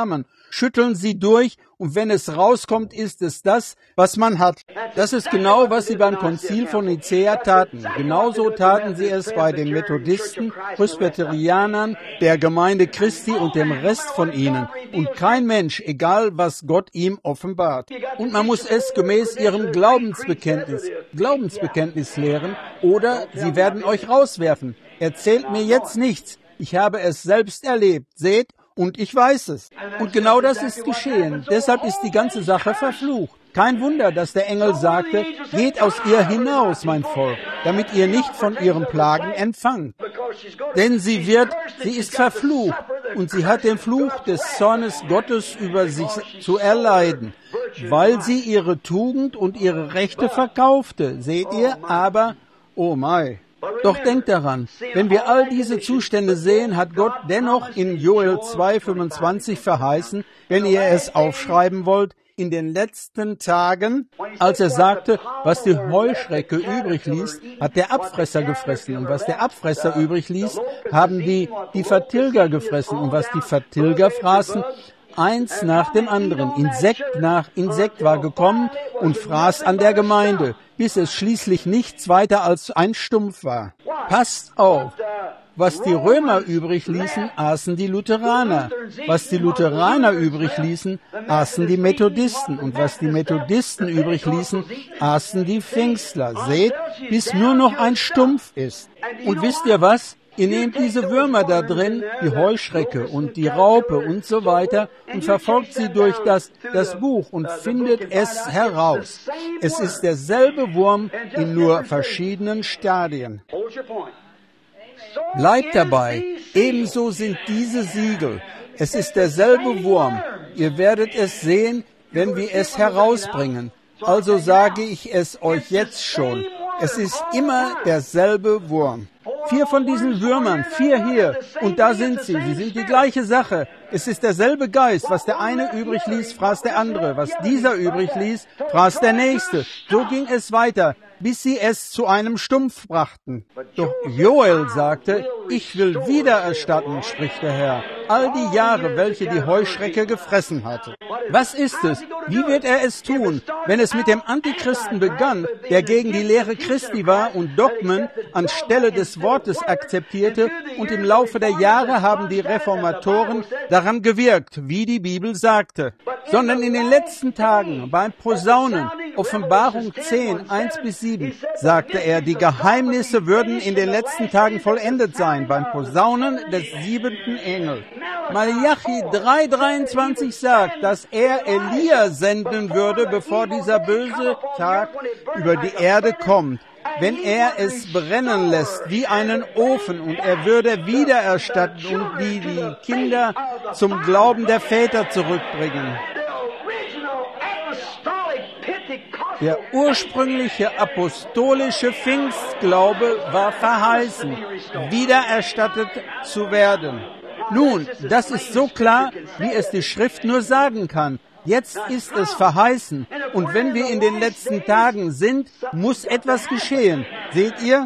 schütteln sie durch und wenn es rauskommt, ist es das, was man hat. Das ist genau, was sie beim Konzil von Nicäa taten. Genauso taten sie es bei den Methodisten, Presbyterianern, der Gemeinde Christi und dem Rest von ihnen. Und kein Mensch, egal was Gott ihm offenbart. Und man muss es gemäß ihrem Glaubensbekenntnis, Glaubensbekenntnis lehren, oder sie werden euch rauswerfen. Erzählt mir jetzt nichts. Ich habe es selbst erlebt. Seht, und ich weiß es. Und genau das ist geschehen. Deshalb ist die ganze Sache verflucht. Kein Wunder, dass der Engel sagte, geht aus ihr hinaus, mein Volk, damit ihr nicht von ihren Plagen empfangt. Denn sie wird, sie ist verflucht und sie hat den Fluch des Zornes Gottes über sich zu erleiden, weil sie ihre Tugend und ihre Rechte verkaufte. Seht ihr? Aber, oh mein. Doch denkt daran, wenn wir all diese Zustände sehen, hat Gott dennoch in Joel zwei fünfundzwanzig verheißen, wenn ihr es aufschreiben wollt, in den letzten Tagen, als er sagte, was die Heuschrecke übrig ließ, hat der Abfresser gefressen. Und was der Abfresser übrig ließ, haben die, die Vertilger gefressen. Und was die Vertilger fraßen, eins nach dem anderen. Insekt nach Insekt war gekommen und fraß an der Gemeinde, bis es schließlich nichts weiter als ein Stumpf war. Passt auf! Was die Römer übrig ließen, aßen die Lutheraner. Was die Lutheraner übrig ließen, aßen die Methodisten. Und was die Methodisten übrig ließen, aßen die Pfingstler. Seht, bis nur noch ein Stumpf ist. Und wisst ihr was? Ihr nehmt diese Würmer da drin, die Heuschrecke und die Raupe und so weiter, und verfolgt sie durch das, das Buch und findet es heraus. Es ist derselbe Wurm in nur verschiedenen Stadien. Bleibt dabei, ebenso sind diese Siegel. Es ist derselbe Wurm. Ihr werdet es sehen, wenn wir es herausbringen. Also sage ich es euch jetzt schon. Es ist immer derselbe Wurm. Vier von diesen Würmern, vier hier, und da sind sie. Sie sind die gleiche Sache. Es ist derselbe Geist. Was der eine übrig ließ, fraß der andere. Was dieser übrig ließ, fraß der nächste. So ging es weiter, bis sie es zu einem Stumpf brachten. Doch Joel sagte, ich will wiedererstatten, spricht der Herr, all die Jahre, welche die Heuschrecke gefressen hatte. Was ist es? Wie wird er es tun, wenn es mit dem Antichristen begann, der gegen die Lehre Christi war und Dogmen anstelle des Wortes akzeptierte, und im Laufe der Jahre haben die Reformatoren daran gewirkt, wie die Bibel sagte. Sondern in den letzten Tagen, beim Posaunen, Offenbarung zehn, eins bis sieben, sagte er, die Geheimnisse würden in den letzten Tagen vollendet sein, beim Posaunen des siebenten Engels. Malachi drei dreiundzwanzig sagt, dass er Elia senden würde, bevor dieser böse Tag über die Erde kommt, wenn er es brennen lässt wie einen Ofen, und er würde wiedererstatten und die, die Kinder zum Glauben der Väter zurückbringen. Der ursprüngliche apostolische Pfingstglaube war verheißen, wiedererstattet zu werden. Nun, das ist so klar, wie es die Schrift nur sagen kann. Jetzt ist es verheißen. Und wenn wir in den letzten Tagen sind, muss etwas geschehen. Seht ihr?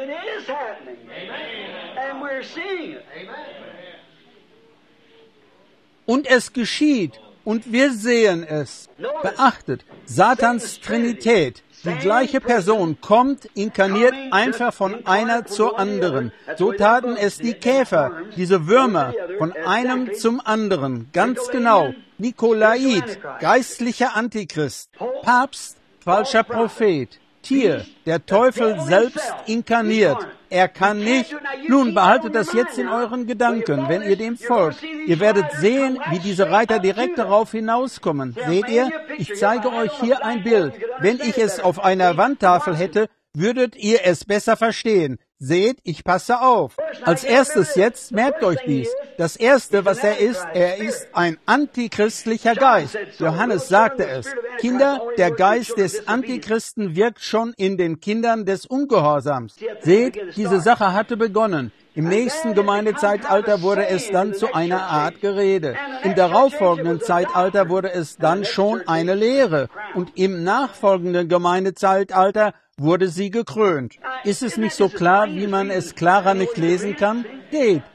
Und es geschieht. Und wir sehen es. Beachtet, Satans Trinität, die gleiche Person kommt, inkarniert einfach von einer zur anderen. So taten es die Käfer, diese Würmer, von einem zum anderen. Ganz genau. Nikolait, geistlicher Antichrist. Papst, falscher Prophet. Tier, der Teufel selbst inkarniert. Er kann nicht. Nun, behaltet das jetzt in euren Gedanken, wenn ihr dem folgt. Ihr werdet sehen, wie diese Reiter direkt darauf hinauskommen. Seht ihr? Ich zeige euch hier ein Bild. Wenn ich es auf einer Wandtafel hätte, würdet ihr es besser verstehen. Seht, ich passe auf. Als erstes jetzt, merkt euch dies. Das Erste, was er ist, er ist ein antichristlicher Geist. Johannes sagte es. Kinder, der Geist des Antichristen wirkt schon in den Kindern des Ungehorsams. Seht, diese Sache hatte begonnen. Im nächsten Gemeindezeitalter wurde es dann zu einer Art Gerede. Im darauffolgenden Zeitalter wurde es dann schon eine Lehre. Und im nachfolgenden Gemeindezeitalter wurde sie gekrönt. Ist es nicht so klar, wie man es klarer nicht lesen kann? Geht,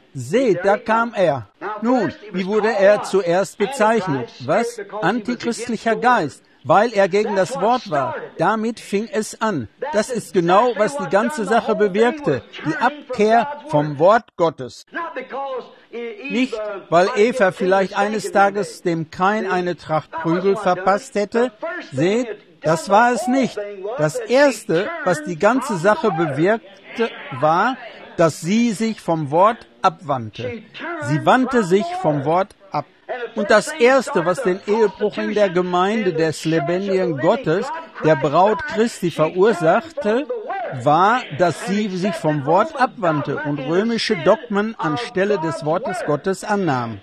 Seht, da kam er. Nun, wie wurde er zuerst bezeichnet? Was? Antichristlicher Geist, weil er gegen das Wort war. Damit fing es an. Das ist genau, was die ganze Sache bewirkte. Die Abkehr vom Wort Gottes. Nicht, weil Eva vielleicht eines Tages dem Kain eine Tracht Prügel verpasst hätte. Seht, das war es nicht. Das Erste, was die ganze Sache bewirkte, war, dass sie sich vom Wort abwandte. Sie wandte sich vom Wort ab. Und das Erste, was den Ehebruch in der Gemeinde des lebendigen Gottes, der Braut Christi, verursachte, war, dass sie sich vom Wort abwandte und römische Dogmen anstelle des Wortes Gottes annahm.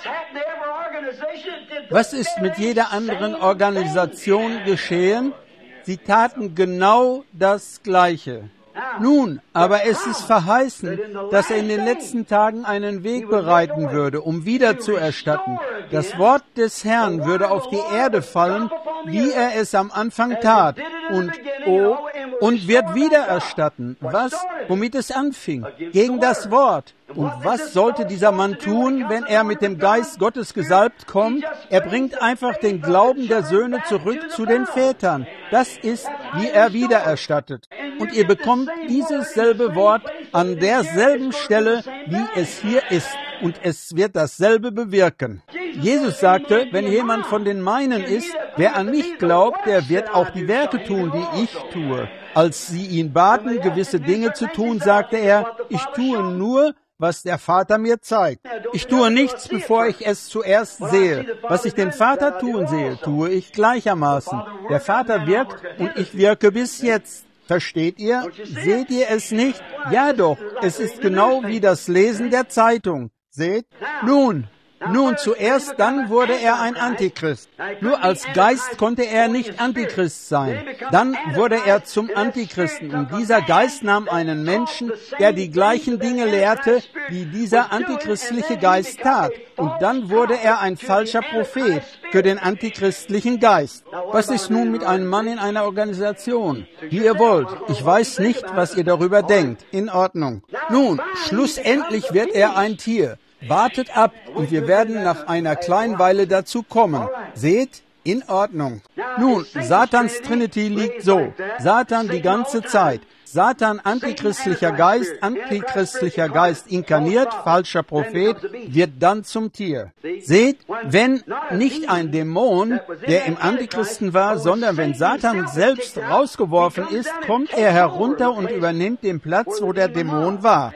Was ist mit jeder anderen Organisation geschehen? Sie taten genau das Gleiche. Nun, aber es ist verheißen, dass er in den letzten Tagen einen Weg bereiten würde, um wiederzuerstatten. Das Wort des Herrn würde auf die Erde fallen, wie er es am Anfang tat, und oh, und wird wiedererstatten. Was? Womit es anfing? Gegen das Wort. Und was sollte dieser Mann tun, wenn er mit dem Geist Gottes gesalbt kommt? Er bringt einfach den Glauben der Söhne zurück zu den Vätern. Das ist, wie er wiedererstattet. Und ihr bekommt dieses selbe Wort an derselben Stelle, wie es hier ist. Und es wird dasselbe bewirken. Jesus sagte, wenn jemand von den meinen ist, wer an mich glaubt, der wird auch die Werke tun, die ich tue. Als sie ihn baten, gewisse Dinge zu tun, sagte er, ich tue nur, was der Vater mir zeigt. Ich tue nichts, bevor ich es zuerst sehe. Was ich den Vater tun sehe, tue ich gleichermaßen. Der Vater wirkt und ich wirke bis jetzt. Versteht ihr? Seht ihr es nicht? Ja doch, es ist genau wie das Lesen der Zeitung. Seht? Nun, nun zuerst dann wurde er ein Antichrist. Nur als Geist konnte er nicht Antichrist sein. Dann wurde er zum Antichristen und dieser Geist nahm einen Menschen, der die gleichen Dinge lehrte, wie dieser antichristliche Geist tat. Und dann wurde er ein falscher Prophet für den antichristlichen Geist. Was ist nun mit einem Mann in einer Organisation? Wie ihr wollt. Ich weiß nicht, was ihr darüber denkt. In Ordnung. Nun, schlussendlich wird er ein Tier. Wartet ab und wir werden nach einer kleinen Weile dazu kommen. Seht? In Ordnung. Nun, Satans Trinity liegt so. Satan die ganze Zeit. Satan, antichristlicher Geist, antichristlicher Geist inkarniert, falscher Prophet, wird dann zum Tier. Seht, wenn nicht ein Dämon, der im Antichristen war, sondern wenn Satan selbst rausgeworfen ist, kommt er herunter und übernimmt den Platz, wo der Dämon war.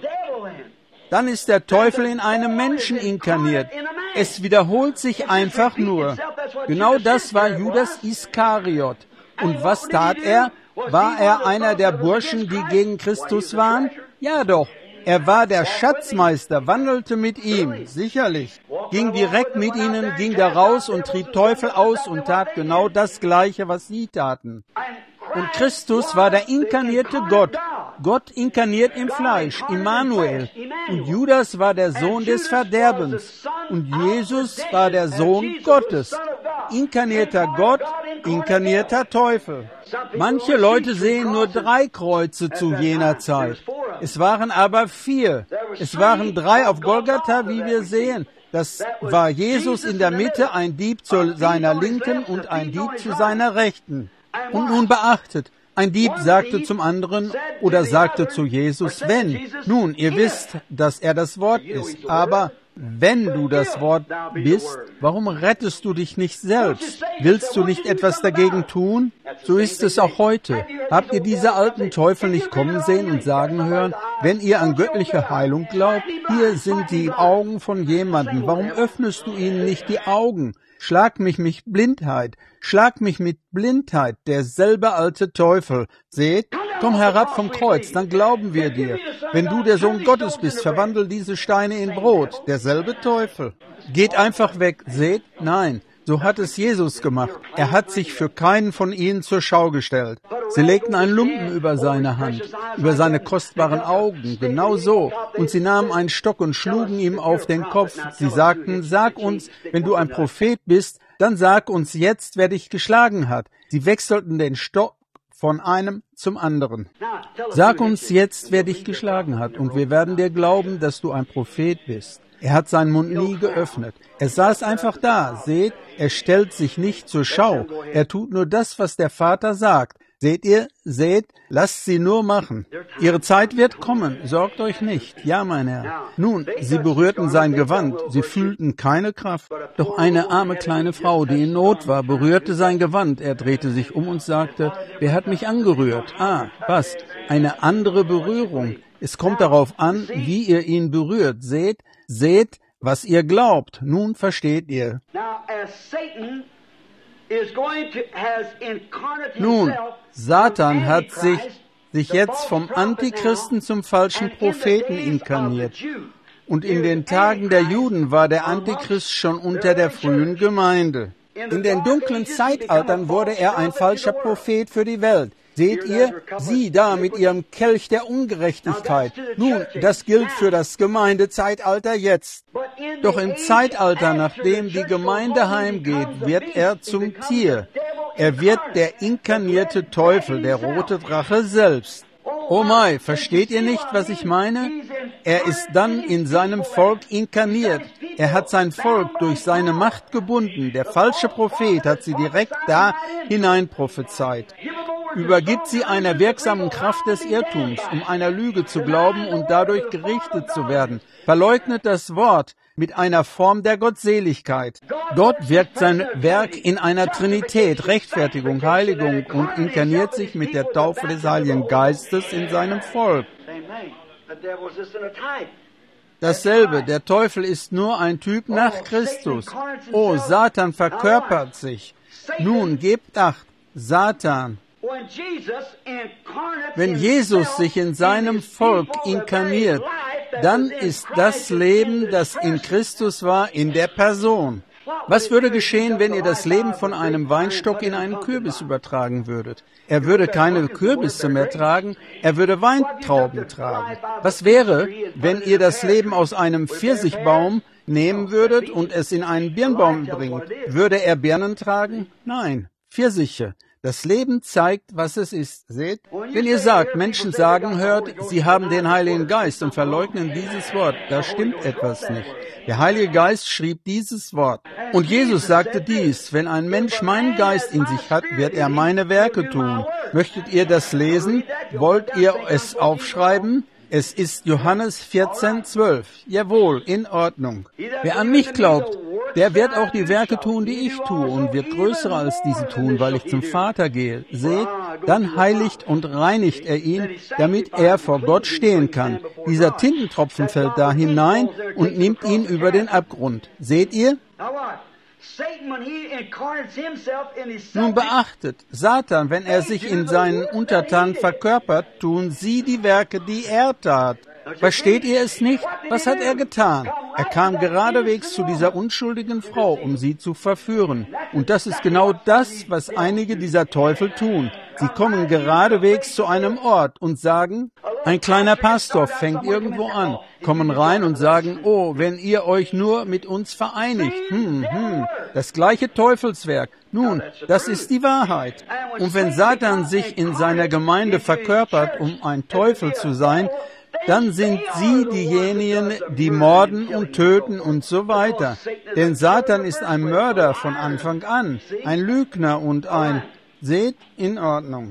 Dann ist der Teufel in einem Menschen inkarniert. Es wiederholt sich einfach nur. Genau das war Judas Iskariot. Und was tat er? War er einer der Burschen, die gegen Christus waren? Ja doch. Er war der Schatzmeister, wandelte mit ihm, sicherlich. Ging direkt mit ihnen, ging da raus und trieb Teufel aus und tat genau das Gleiche, was sie taten. Und Christus war der inkarnierte Gott. Gott inkarniert im Fleisch, Immanuel. Und Judas war der Sohn des Verderbens. Und Jesus war der Sohn Gottes. Inkarnierter Gott, inkarnierter Teufel. Manche Leute sehen nur drei Kreuze zu jener Zeit. Es waren aber vier. Es waren drei auf Golgatha, wie wir sehen. Das war Jesus in der Mitte, ein Dieb zu seiner Linken und ein Dieb zu seiner Rechten. Und nun beachtet, ein Dieb sagte zum anderen oder sagte zu Jesus, wenn. Nun, ihr wisst, dass er das Wort ist, aber wenn du das Wort bist, warum rettest du dich nicht selbst? Willst du nicht etwas dagegen tun? So ist es auch heute. Habt ihr diese alten Teufel nicht kommen sehen und sagen hören, wenn ihr an göttliche Heilung glaubt, hier sind die Augen von jemandem, warum öffnest du ihnen nicht die Augen? Schlag mich mit Blindheit, schlag mich mit Blindheit, derselbe alte Teufel. Seht, komm herab vom Kreuz, dann glauben wir dir. Wenn du der Sohn Gottes bist, verwandel diese Steine in Brot, derselbe Teufel. Geht einfach weg, seht, nein, so hat es Jesus gemacht. Er hat sich für keinen von ihnen zur Schau gestellt. Sie legten einen Lumpen über seine Hand, über seine kostbaren Augen, genau so. Und sie nahmen einen Stock und schlugen ihm auf den Kopf. Sie sagten, sag uns, wenn du ein Prophet bist, dann sag uns jetzt, wer dich geschlagen hat. Sie wechselten den Stock von einem zum anderen. Sag uns jetzt, wer dich geschlagen hat, und wir werden dir glauben, dass du ein Prophet bist. Er hat seinen Mund nie geöffnet. Er saß einfach da. Seht, er stellt sich nicht zur Schau. Er tut nur das, was der Vater sagt. Seht ihr? Seht, lasst sie nur machen. Ihre Zeit wird kommen, sorgt euch nicht. Ja, mein Herr. Nun, sie berührten sein Gewand, sie fühlten keine Kraft. Doch eine arme kleine Frau, die in Not war, berührte sein Gewand. Er drehte sich um und sagte, wer hat mich angerührt? Ah, was? Eine andere Berührung. Es kommt darauf an, wie ihr ihn berührt. Seht, seht, was ihr glaubt. Nun versteht ihr. Nun, Satan hat sich, sich jetzt vom Antichristen zum falschen Propheten inkarniert. Und in den Tagen der Juden war der Antichrist schon unter der frühen Gemeinde. In den dunklen Zeitaltern wurde er ein falscher Prophet für die Welt. Seht ihr, sie da mit ihrem Kelch der Ungerechtigkeit. Nun, das gilt für das Gemeindezeitalter jetzt. Doch im Zeitalter, nachdem die Gemeinde heimgeht, wird er zum Tier. Er wird der inkarnierte Teufel, der rote Drache selbst. Oh mein, versteht ihr nicht, was ich meine? Er ist dann in seinem Volk inkarniert. Er hat sein Volk durch seine Macht gebunden. Der falsche Prophet hat sie direkt da hinein prophezeit. Übergibt sie einer wirksamen Kraft des Irrtums, um einer Lüge zu glauben und dadurch gerichtet zu werden. Verleugnet das Wort mit einer Form der Gottseligkeit. Dort wirkt sein Werk in einer Trinität, Rechtfertigung, Heiligung und inkarniert sich mit der Taufe des Heiligen Geistes in seinem Volk. Dasselbe, der Teufel ist nur ein Typ nach Christus. Oh, Satan verkörpert sich. Nun, gebt Acht, Satan. Wenn Jesus sich in seinem Volk inkarniert, dann ist das Leben, das in Christus war, in der Person. Was würde geschehen, wenn ihr das Leben von einem Weinstock in einen Kürbis übertragen würdet? Er würde keine Kürbisse mehr tragen, er würde Weintrauben tragen. Was wäre, wenn ihr das Leben aus einem Pfirsichbaum nehmen würdet und es in einen Birnbaum bringt? Würde er Birnen tragen? Nein, Pfirsiche. Das Leben zeigt, was es ist. Seht? Wenn ihr sagt, Menschen sagen, hört, sie haben den Heiligen Geist und verleugnen dieses Wort, da stimmt etwas nicht. Der Heilige Geist schrieb dieses Wort. Und Jesus sagte dies, wenn ein Mensch meinen Geist in sich hat, wird er meine Werke tun. Möchtet ihr das lesen? Wollt ihr es aufschreiben? Es ist Johannes vierzehn, zwölf. Jawohl, in Ordnung. Wer an mich glaubt, der wird auch die Werke tun, die ich tue, und wird größere als diese tun, weil ich zum Vater gehe. Seht, dann heiligt und reinigt er ihn, damit er vor Gott stehen kann. Dieser Tintentropfen fällt da hinein und nimmt ihn über den Abgrund. Seht ihr? Nun beachtet, Satan, wenn er sich in seinen Untertanen verkörpert, tun sie die Werke, die er tat. Versteht ihr es nicht? Was hat er getan? Er kam geradewegs zu dieser unschuldigen Frau, um sie zu verführen. Und das ist genau das, was einige dieser Teufel tun. Sie kommen geradewegs zu einem Ort und sagen, ein kleiner Pastor fängt irgendwo an, kommen rein und sagen, oh, wenn ihr euch nur mit uns vereinigt, hm, hm, das gleiche Teufelswerk. Nun, das ist die Wahrheit. Und wenn Satan sich in seiner Gemeinde verkörpert, um ein Teufel zu sein, dann sind sie diejenigen, die morden und töten und so weiter. Denn Satan ist ein Mörder von Anfang an, ein Lügner und ein, seht, in Ordnung.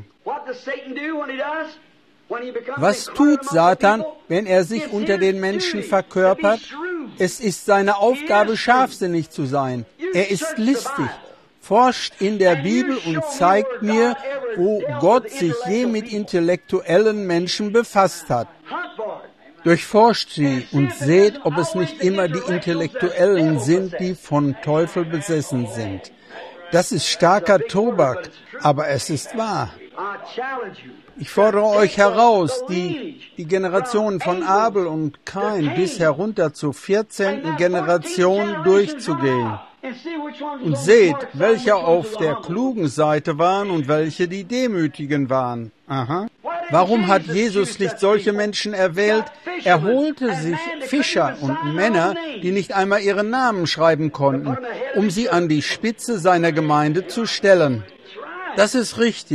Was tut Satan, wenn er sich unter den Menschen verkörpert? Es ist seine Aufgabe, scharfsinnig zu sein. Er ist listig. Forscht in der Bibel und zeigt mir, wo Gott sich je mit intellektuellen Menschen befasst hat. Durchforscht sie und seht, ob es nicht immer die Intellektuellen sind, die von Teufel besessen sind. Das ist starker Tobak, aber es ist wahr. Ich fordere euch heraus, die, die Generationen von Abel und Kain bis herunter zur vierzehnten Generation durchzugehen. Und seht, welche auf der klugen Seite waren und welche die Demütigen waren. Aha. Warum hat Jesus nicht solche Menschen erwählt? Er holte sich Fischer und Männer, die nicht einmal ihren Namen schreiben konnten, um sie an die Spitze seiner Gemeinde zu stellen. Das ist richtig.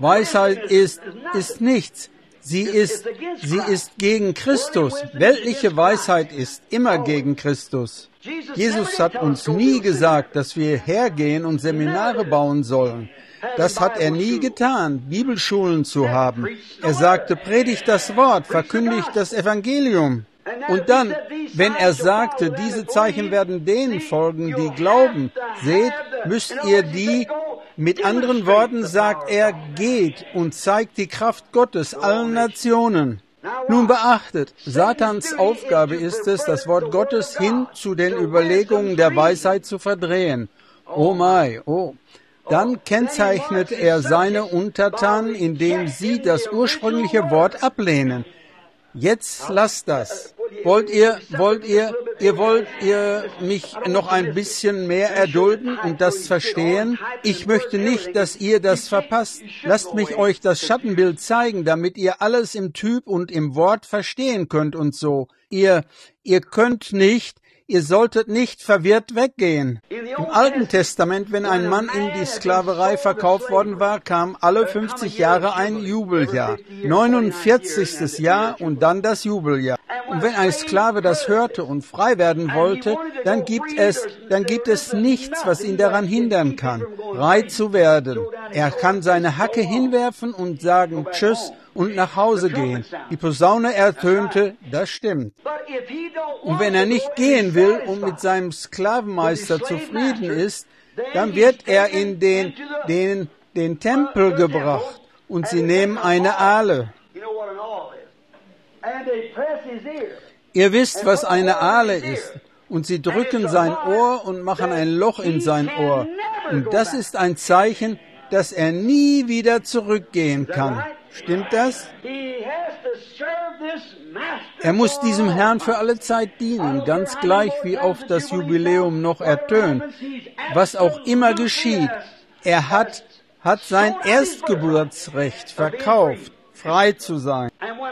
Weisheit ist, ist nichts. Sie ist, sie ist gegen Christus. Weltliche Weisheit ist immer gegen Christus. Jesus hat uns nie gesagt, dass wir hergehen und Seminare bauen sollen. Das hat er nie getan, Bibelschulen zu haben. Er sagte, predigt das Wort, verkündigt das Evangelium. Und dann, wenn er sagte, diese Zeichen werden denen folgen, die glauben, seht, müsst ihr die, mit anderen Worten sagt er, geht und zeigt die Kraft Gottes allen Nationen. Nun beachtet, Satans Aufgabe ist es, das Wort Gottes hin zu den Überlegungen der Weisheit zu verdrehen. Oh my, oh. Dann kennzeichnet er seine Untertanen, indem sie das ursprüngliche Wort ablehnen. Jetzt lasst das. Wollt ihr, wollt ihr, ihr wollt ihr mich noch ein bisschen mehr erdulden und das verstehen? Ich möchte nicht, dass ihr das verpasst. Lasst mich euch das Schattenbild zeigen, damit ihr alles im Typ und im Wort verstehen könnt und so. Ihr, ihr könnt nicht, ihr solltet nicht verwirrt weggehen. Im Alten Testament, wenn ein Mann in die Sklaverei verkauft worden war, kam alle fünfzig Jahre ein Jubeljahr, neunundvierzigstes Jahr und dann das Jubeljahr. Und wenn ein Sklave das hörte und frei werden wollte, dann gibt es, dann gibt es nichts, was ihn daran hindern kann, frei zu werden. Er kann seine Hacke hinwerfen und sagen Tschüss und nach Hause gehen. Die Posaune ertönte, das stimmt. Und wenn er nicht gehen will und mit seinem Sklavenmeister zufrieden ist, dann wird er in den, den, den Tempel gebracht und sie nehmen eine Ahle. Ihr wisst, was eine Ahle ist. Und sie drücken sein Ohr und machen ein Loch in sein Ohr. Und das ist ein Zeichen, dass er nie wieder zurückgehen kann. Stimmt das? Er muss diesem Herrn für alle Zeit dienen, ganz gleich wie oft das Jubiläum noch ertönt. Was auch immer geschieht, er hat, hat sein Erstgeburtsrecht verkauft, frei zu sein.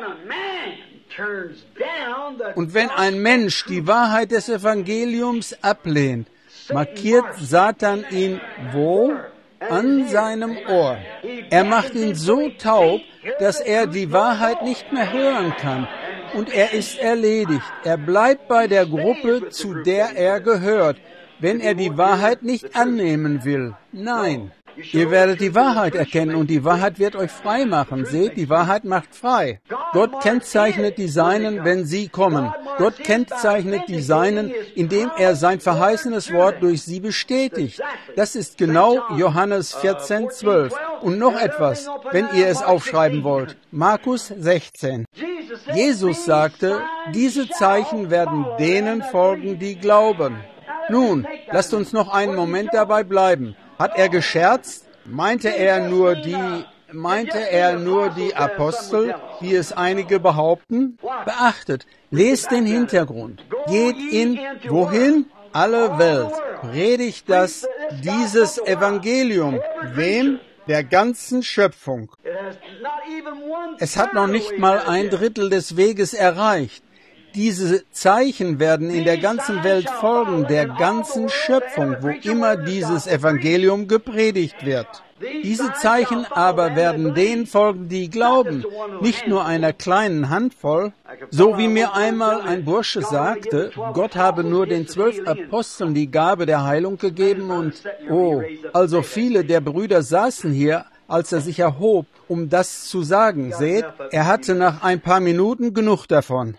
Und wenn ein Mensch die Wahrheit des Evangeliums ablehnt, markiert Satan ihn wo? An seinem Ohr. Er macht ihn so taub, dass er die Wahrheit nicht mehr hören kann. Und er ist erledigt. Er bleibt bei der Gruppe, zu der er gehört, wenn er die Wahrheit nicht annehmen will. Nein. Ihr werdet die Wahrheit erkennen und die Wahrheit wird euch frei machen. Seht, die Wahrheit macht frei. Gott kennzeichnet die Seinen, wenn sie kommen. Gott kennzeichnet die Seinen, indem er sein verheißenes Wort durch sie bestätigt. Das ist genau Johannes vierzehn, zwölf. Und noch etwas, wenn ihr es aufschreiben wollt. Markus sechzehn. Jesus sagte, diese Zeichen werden denen folgen, die glauben. Nun, lasst uns noch einen Moment dabei bleiben. Hat er gescherzt? Meinte er nur die, meinte er nur die Apostel, wie es einige behaupten? Beachtet, lest den Hintergrund. Geht in, wohin? Alle Welt. Predigt das, dieses Evangelium. Wem? Der ganzen Schöpfung. Es hat noch nicht mal ein Drittel des Weges erreicht. Diese Zeichen werden in der ganzen Welt folgen, der ganzen Schöpfung, wo immer dieses Evangelium gepredigt wird. Diese Zeichen aber werden denen folgen, die glauben, nicht nur einer kleinen Handvoll. So wie mir einmal ein Bursche sagte, Gott habe nur den zwölf Aposteln die Gabe der Heilung gegeben und, oh, also viele der Brüder saßen hier, als er sich erhob, um das zu sagen. Seht, er hatte nach ein paar Minuten genug davon.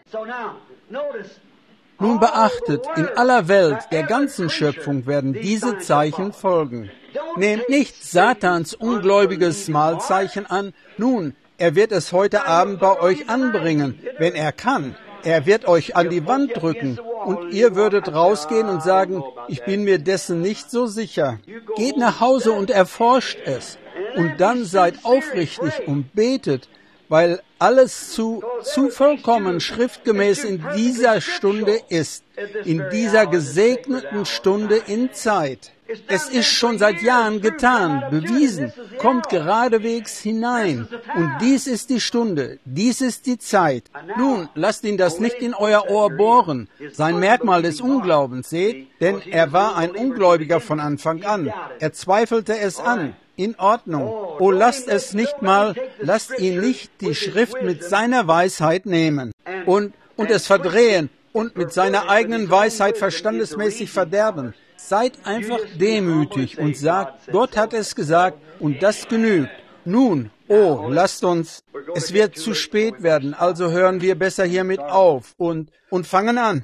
Nun beachtet, in aller Welt, der ganzen Schöpfung werden diese Zeichen folgen. Nehmt nicht Satans ungläubiges Malzeichen an. Nun, er wird es heute Abend bei euch anbringen, wenn er kann. Er wird euch an die Wand drücken und ihr würdet rausgehen und sagen, ich bin mir dessen nicht so sicher. Geht nach Hause und erforscht es. Und dann seid aufrichtig und betet, weil alles zu, zu vollkommen schriftgemäß in dieser Stunde ist, in dieser gesegneten Stunde in Zeit. Es ist schon seit Jahren getan, bewiesen, kommt geradewegs hinein. Und dies ist die Stunde, dies ist die Zeit. Nun, lasst ihn das nicht in euer Ohr bohren. Sein Merkmal des Unglaubens, seht, denn er war ein Ungläubiger von Anfang an. Er zweifelte es an. in Ordnung. Oh, lasst es nicht mal, lasst ihn nicht die Schrift mit seiner Weisheit nehmen und, und es verdrehen und mit seiner eigenen Weisheit verstandesmäßig verderben. Seid einfach demütig und sagt, Gott hat es gesagt und das genügt. Nun, oh, lasst uns, es wird zu spät werden, also hören wir besser hiermit auf und, und fangen an.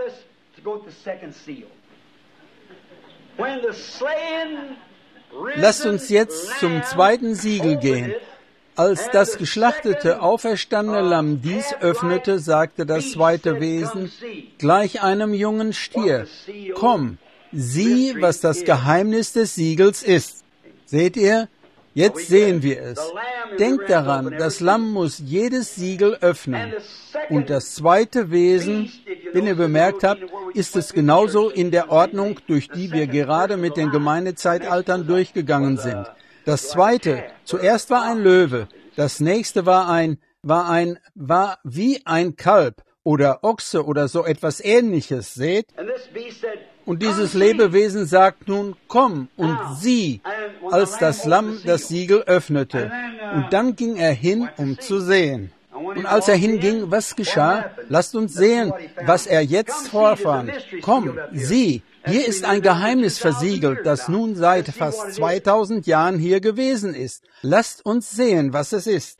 Lasst uns jetzt zum zweiten Siegel gehen. Als das geschlachtete, auferstandene Lamm dies öffnete, sagte das zweite Wesen, gleich einem jungen Stier, komm, sieh, was das Geheimnis des Siegels ist. Seht ihr? Jetzt sehen wir es. Denkt daran, das Lamm muss jedes Siegel öffnen. Und das zweite Wesen, wenn ihr bemerkt habt, ist es genauso in der Ordnung, durch die wir gerade mit den Gemeindezeitaltern durchgegangen sind. Das zweite, zuerst war ein Löwe, das nächste war ein, war ein, war wie ein Kalb oder Ochse oder so etwas Ähnliches, seht? Und dieses Lebewesen sagt nun, komm und sieh, als das Lamm das Siegel öffnete. Und dann ging er hin, um zu sehen. Und als er hinging, was geschah? Lasst uns sehen, was er jetzt vorfand. Komm, sieh, hier ist ein Geheimnis versiegelt, das nun seit fast zweitausend Jahren hier gewesen ist. Lasst uns sehen, was es ist.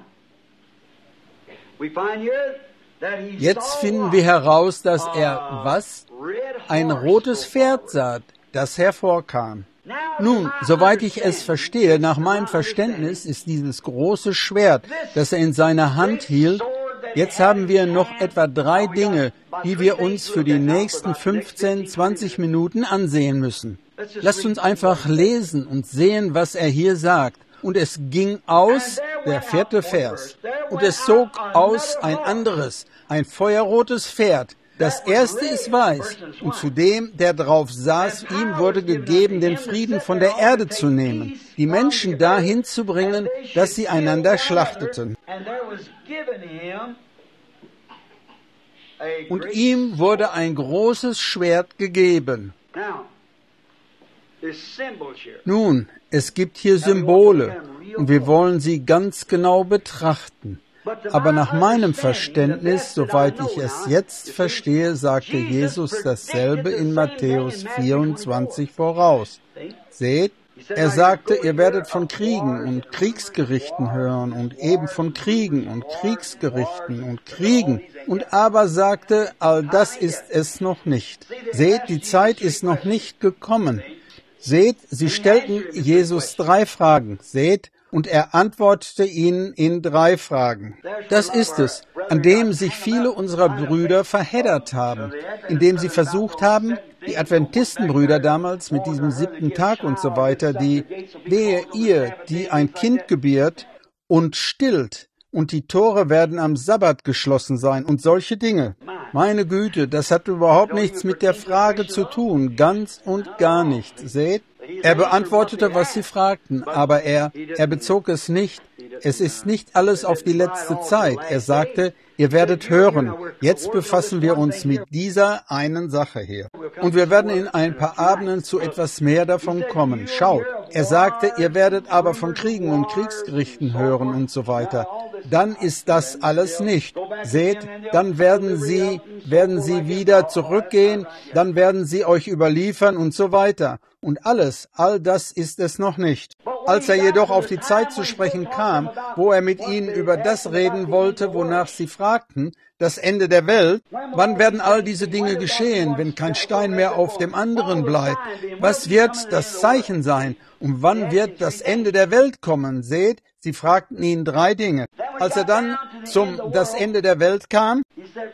Jetzt finden wir heraus, dass er, was? Ein rotes Pferd sah, das hervorkam. Nun, soweit ich es verstehe, nach meinem Verständnis ist dieses große Schwert, das er in seiner Hand hielt. Jetzt haben wir noch etwa drei Dinge, die wir uns für die nächsten fünfzehn, zwanzig Minuten ansehen müssen. Lasst uns einfach lesen und sehen, was er hier sagt. Und es ging aus, der vierte Vers, und es zog aus ein anderes, ein feuerrotes Pferd. Das erste ist weiß, und zu dem, der drauf saß, ihm wurde gegeben, den Frieden von der Erde zu nehmen, die Menschen dahin zu bringen, dass sie einander schlachteten. Und ihm wurde ein großes Schwert gegeben. Nun, es gibt hier Symbole, und wir wollen sie ganz genau betrachten. Aber nach meinem Verständnis, soweit ich es jetzt verstehe, sagte Jesus dasselbe in Matthäus vierundzwanzig voraus. Seht, er sagte, ihr werdet von Kriegen und Kriegsgerichten hören und eben von Kriegen und Kriegsgerichten und Kriegen. Und aber sagte, all das ist es noch nicht. Seht, die Zeit ist noch nicht gekommen. Seht, sie stellten Jesus drei Fragen. Seht, und er antwortete ihnen in drei Fragen. Das ist es, an dem sich viele unserer Brüder verheddert haben, indem sie versucht haben, die Adventistenbrüder damals mit diesem siebten Tag und so weiter, die, wehe ihr, die ein Kind gebiert und stillt, und die Tore werden am Sabbat geschlossen sein und solche Dinge. Meine Güte, das hat überhaupt nichts mit der Frage zu tun, ganz und gar nicht. Seht? Er beantwortete, was sie fragten, aber er, er bezog es nicht. Es ist nicht alles auf die letzte Zeit. Er sagte, ihr werdet hören. Jetzt befassen wir uns mit dieser einen Sache hier. Und wir werden in ein paar Abenden zu etwas mehr davon kommen. Schaut, er sagte, ihr werdet aber von Kriegen und Kriegsgerichten hören und so weiter. Dann ist das alles nicht. Seht, dann werden sie, werden sie wieder zurückgehen, dann werden sie euch überliefern und so weiter. Und alles, all das ist es noch nicht. Als er jedoch auf die Zeit zu sprechen kam, wo er mit ihnen über das reden wollte, wonach sie fragten, das Ende der Welt, wann werden all diese Dinge geschehen, wenn kein Stein mehr auf dem anderen bleibt? Was wird das Zeichen sein? Und wann wird das Ende der Welt kommen? Seht, sie fragten ihn drei Dinge. Als er dann zum das Ende der Welt kam,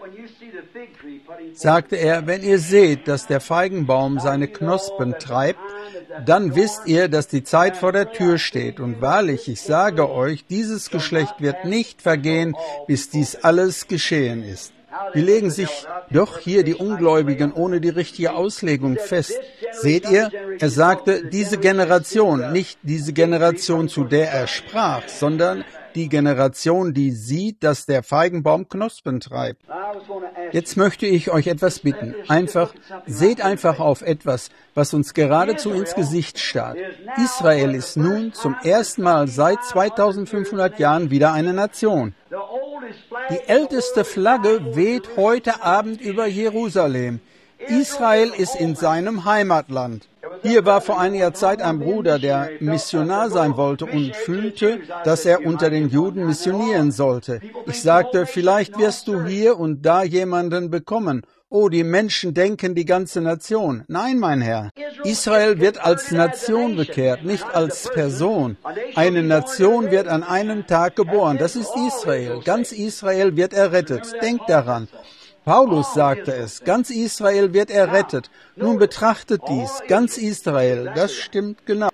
sagte er, wenn ihr seht, dass der Feigenbaum seine Knospen treibt, dann wisst ihr, dass die Zeit vor der Tür steht. Und wahrlich, ich sage euch, dieses Geschlecht wird nicht vergehen, bis dies alles geschehen ist. Wie legen sich doch hier die Ungläubigen ohne die richtige Auslegung fest? Seht ihr, er sagte, diese Generation, nicht diese Generation, zu der er sprach, sondern die Generation, die sieht, dass der Feigenbaum Knospen treibt. Jetzt möchte ich euch etwas bitten. Einfach, seht einfach auf etwas, was uns geradezu ins Gesicht starrt. Israel ist nun zum ersten Mal seit zweitausendfünfhundert Jahren wieder eine Nation. Die älteste Flagge weht heute Abend über Jerusalem. Israel ist in seinem Heimatland. Hier war vor einiger Zeit ein Bruder, der Missionar sein wollte und fühlte, dass er unter den Juden missionieren sollte. Ich sagte, vielleicht wirst du hier und da jemanden bekommen. Oh, die Menschen denken die ganze Nation. Nein, mein Herr. Israel wird als Nation bekehrt, nicht als Person. Eine Nation wird an einem Tag geboren. Das ist Israel. Ganz Israel wird errettet. Denkt daran. Paulus sagte es, ganz Israel wird errettet. Nun betrachtet dies, ganz Israel, das stimmt genau.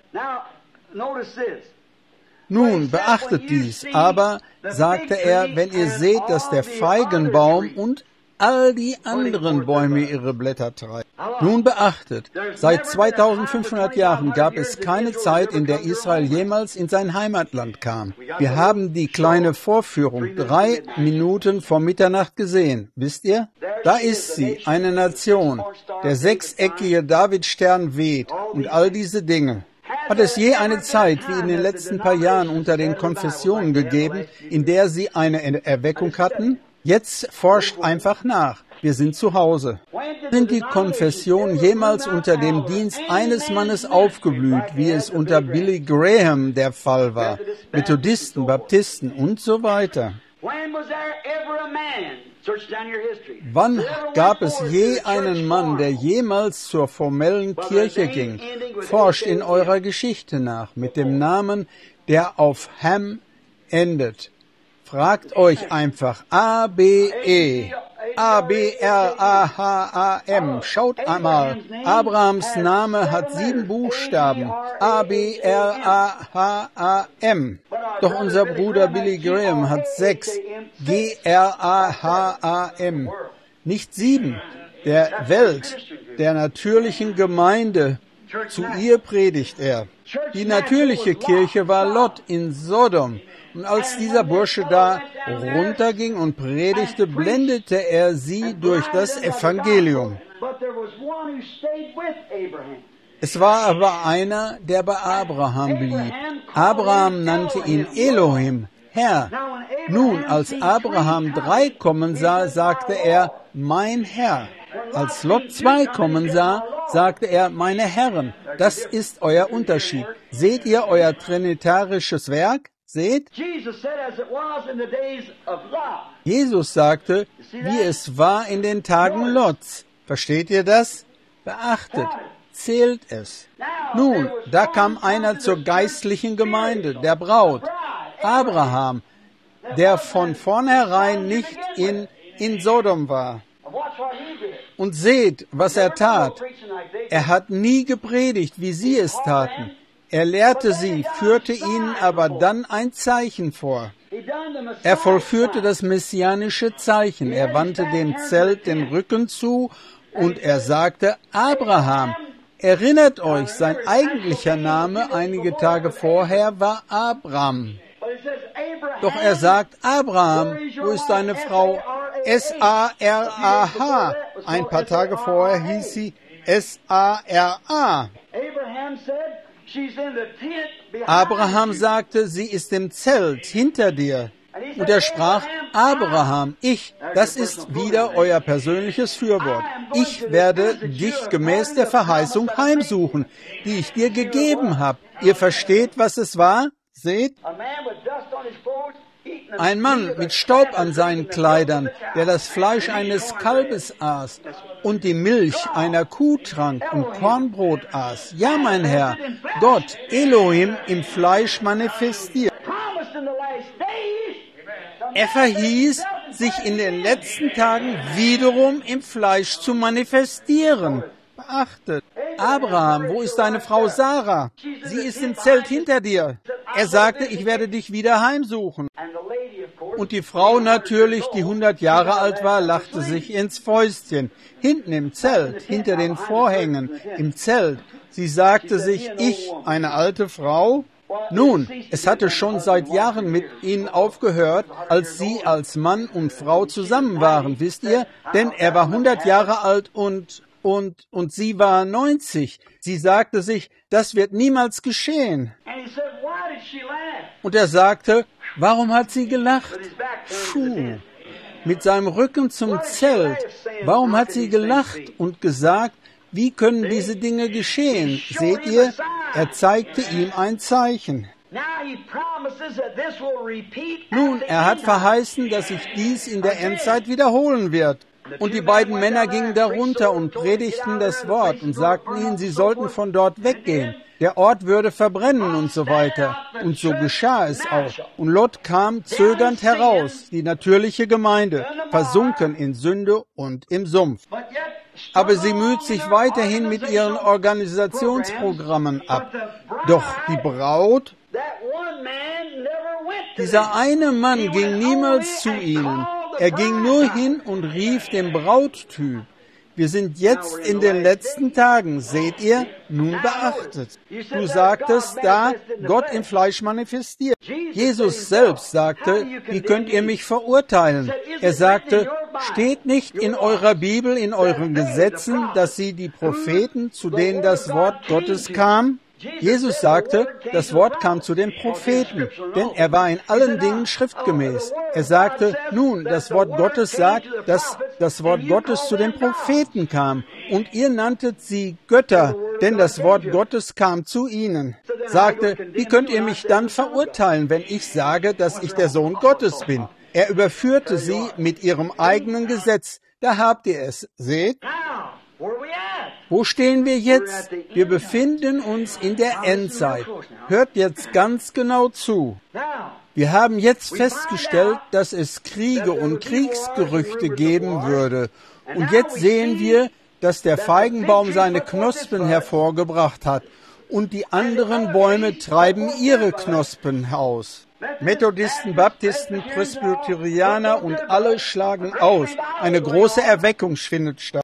Nun beachtet dies, aber, sagte er, wenn ihr seht, dass der Feigenbaum und all die anderen Bäume ihre Blätter treiben. Nun beachtet, seit zweitausendfünfhundert Jahren gab es keine Zeit, in der Israel jemals in sein Heimatland kam. Wir haben die kleine Vorführung drei Minuten vor Mitternacht gesehen. Wisst ihr? Da ist sie, eine Nation. Der sechseckige Davidstern weht und all diese Dinge. Hat es je eine Zeit, wie in den letzten paar Jahren unter den Konfessionen gegeben, in der sie eine Erweckung hatten? Jetzt forscht einfach nach. Wir sind zu Hause. Sind die Konfessionen jemals unter dem Dienst eines Mannes aufgeblüht, wie es unter Billy Graham der Fall war, Methodisten, Baptisten und so weiter? Wann gab es je einen Mann, der jemals zur formellen Kirche ging? Forscht in eurer Geschichte nach, mit dem Namen, der auf Ham endet. Fragt euch einfach A B E, A B R A H A M. Schaut einmal, Abrahams Name hat sieben Buchstaben, A B R A H A M. Doch unser Bruder Billy Graham hat sechs, G R A H A M. Nicht sieben, der Welt, der natürlichen Gemeinde. Zu ihr predigt er. Die natürliche Kirche war Lot in Sodom. Und als dieser Bursche da runterging und predigte, blendete er sie durch das Evangelium. Es war aber einer, der bei Abraham blieb. Abraham nannte ihn Elohim, Herr. Nun, als Abraham drei kommen sah, sagte er, mein Herr. Als Lot zwei kommen sah, sagte er, meine Herren. Das ist euer Unterschied. Seht ihr euer trinitarisches Werk? Seht? Jesus sagte, wie es war in den Tagen Lots. Versteht ihr das? Beachtet, zählt es. Nun, da kam einer zur geistlichen Gemeinde, der Braut, Abraham, der von vornherein nicht in, in Sodom war. Und seht, was er tat. Er hat nie gepredigt, wie sie es taten. Er lehrte sie, führte ihnen aber dann ein Zeichen vor. Er vollführte das messianische Zeichen. Er wandte dem Zelt den Rücken zu und er sagte, Abraham, erinnert euch, sein eigentlicher Name einige Tage vorher war Abram. Doch er sagt, Abraham, wo ist deine Frau? S A R A H. Ein paar Tage vorher hieß sie S A R A. Abraham sagte, sie ist im Zelt hinter dir. Und er sprach, Abraham, ich, das ist wieder euer persönliches Fürwort. Ich werde dich gemäß der Verheißung heimsuchen, die ich dir gegeben habe. Ihr versteht, was es war? Seht? Ein Mann mit Staub an seinen Kleidern, der das Fleisch eines Kalbes aß und die Milch einer Kuh trank und Kornbrot aß. Ja, mein Herr, Gott, Elohim im Fleisch manifestiert. Er verhieß, sich in den letzten Tagen wiederum im Fleisch zu manifestieren. Beachtet. Abraham, wo ist deine Frau Sarah? Sie ist im Zelt hinter dir. Er sagte, ich werde dich wieder heimsuchen. Und die Frau natürlich, die hundert Jahre alt war, lachte sich ins Fäustchen. Hinten im Zelt, hinter den Vorhängen, im Zelt. Sie sagte sich, ich, eine alte Frau? Nun, es hatte schon seit Jahren mit ihnen aufgehört, als sie als Mann und Frau zusammen waren, wisst ihr? Denn er war hundert Jahre alt und, und, und sie war neunzig. Sie sagte sich, das wird niemals geschehen. Und er sagte, warum hat sie gelacht? Puh. Mit seinem Rücken zum Zelt. Warum hat sie gelacht und gesagt, wie können diese Dinge geschehen? Seht ihr, er zeigte ihm ein Zeichen. Nun, er hat verheißen, dass sich dies in der Endzeit wiederholen wird. Und die beiden Männer gingen darunter und predigten das Wort und sagten ihnen, sie sollten von dort weggehen. Der Ort würde verbrennen und so weiter. Und so geschah es auch. Und Lot kam zögernd heraus, die natürliche Gemeinde, versunken in Sünde und im Sumpf. Aber sie müht sich weiterhin mit ihren Organisationsprogrammen ab. Doch die Braut, dieser eine Mann ging niemals zu ihnen. Er ging nur hin und rief den Brauttyp. Wir sind jetzt in den letzten Tagen, seht ihr, nun beachtet. Du sagtest da, Gott im Fleisch manifestiert. Jesus selbst sagte, wie könnt ihr mich verurteilen? Er sagte, steht nicht in eurer Bibel, in euren Gesetzen, dass sie die Propheten, zu denen das Wort Gottes kam? Jesus sagte, das Wort kam zu den Propheten, denn er war in allen Dingen schriftgemäß. Er sagte, nun, das Wort Gottes sagt, dass das Wort Gottes zu den Propheten kam. Und ihr nanntet sie Götter, denn das Wort Gottes kam zu ihnen. Sagte, wie könnt ihr mich dann verurteilen, wenn ich sage, dass ich der Sohn Gottes bin? Er überführte sie mit ihrem eigenen Gesetz. Da habt ihr es, seht? Wo stehen wir jetzt? Wir befinden uns in der Endzeit. Hört jetzt ganz genau zu. Wir haben jetzt festgestellt, dass es Kriege und Kriegsgerüchte geben würde. Und jetzt sehen wir, dass der Feigenbaum seine Knospen hervorgebracht hat. Und die anderen Bäume treiben ihre Knospen aus. Methodisten, Baptisten, Presbyterianer und alle schlagen aus. Eine große Erweckung findet statt.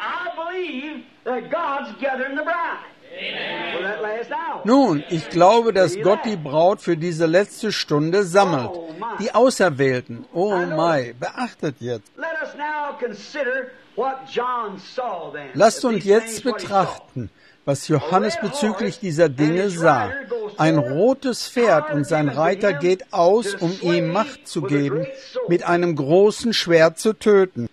Nun, ich glaube, dass Gott die Braut für diese letzte Stunde sammelt. Die Auserwählten. Oh my, beachtet jetzt. Lasst uns jetzt betrachten, was Johannes bezüglich dieser Dinge sah. Ein rotes Pferd und sein Reiter geht aus, um ihm Macht zu geben, mit einem großen Schwert zu töten.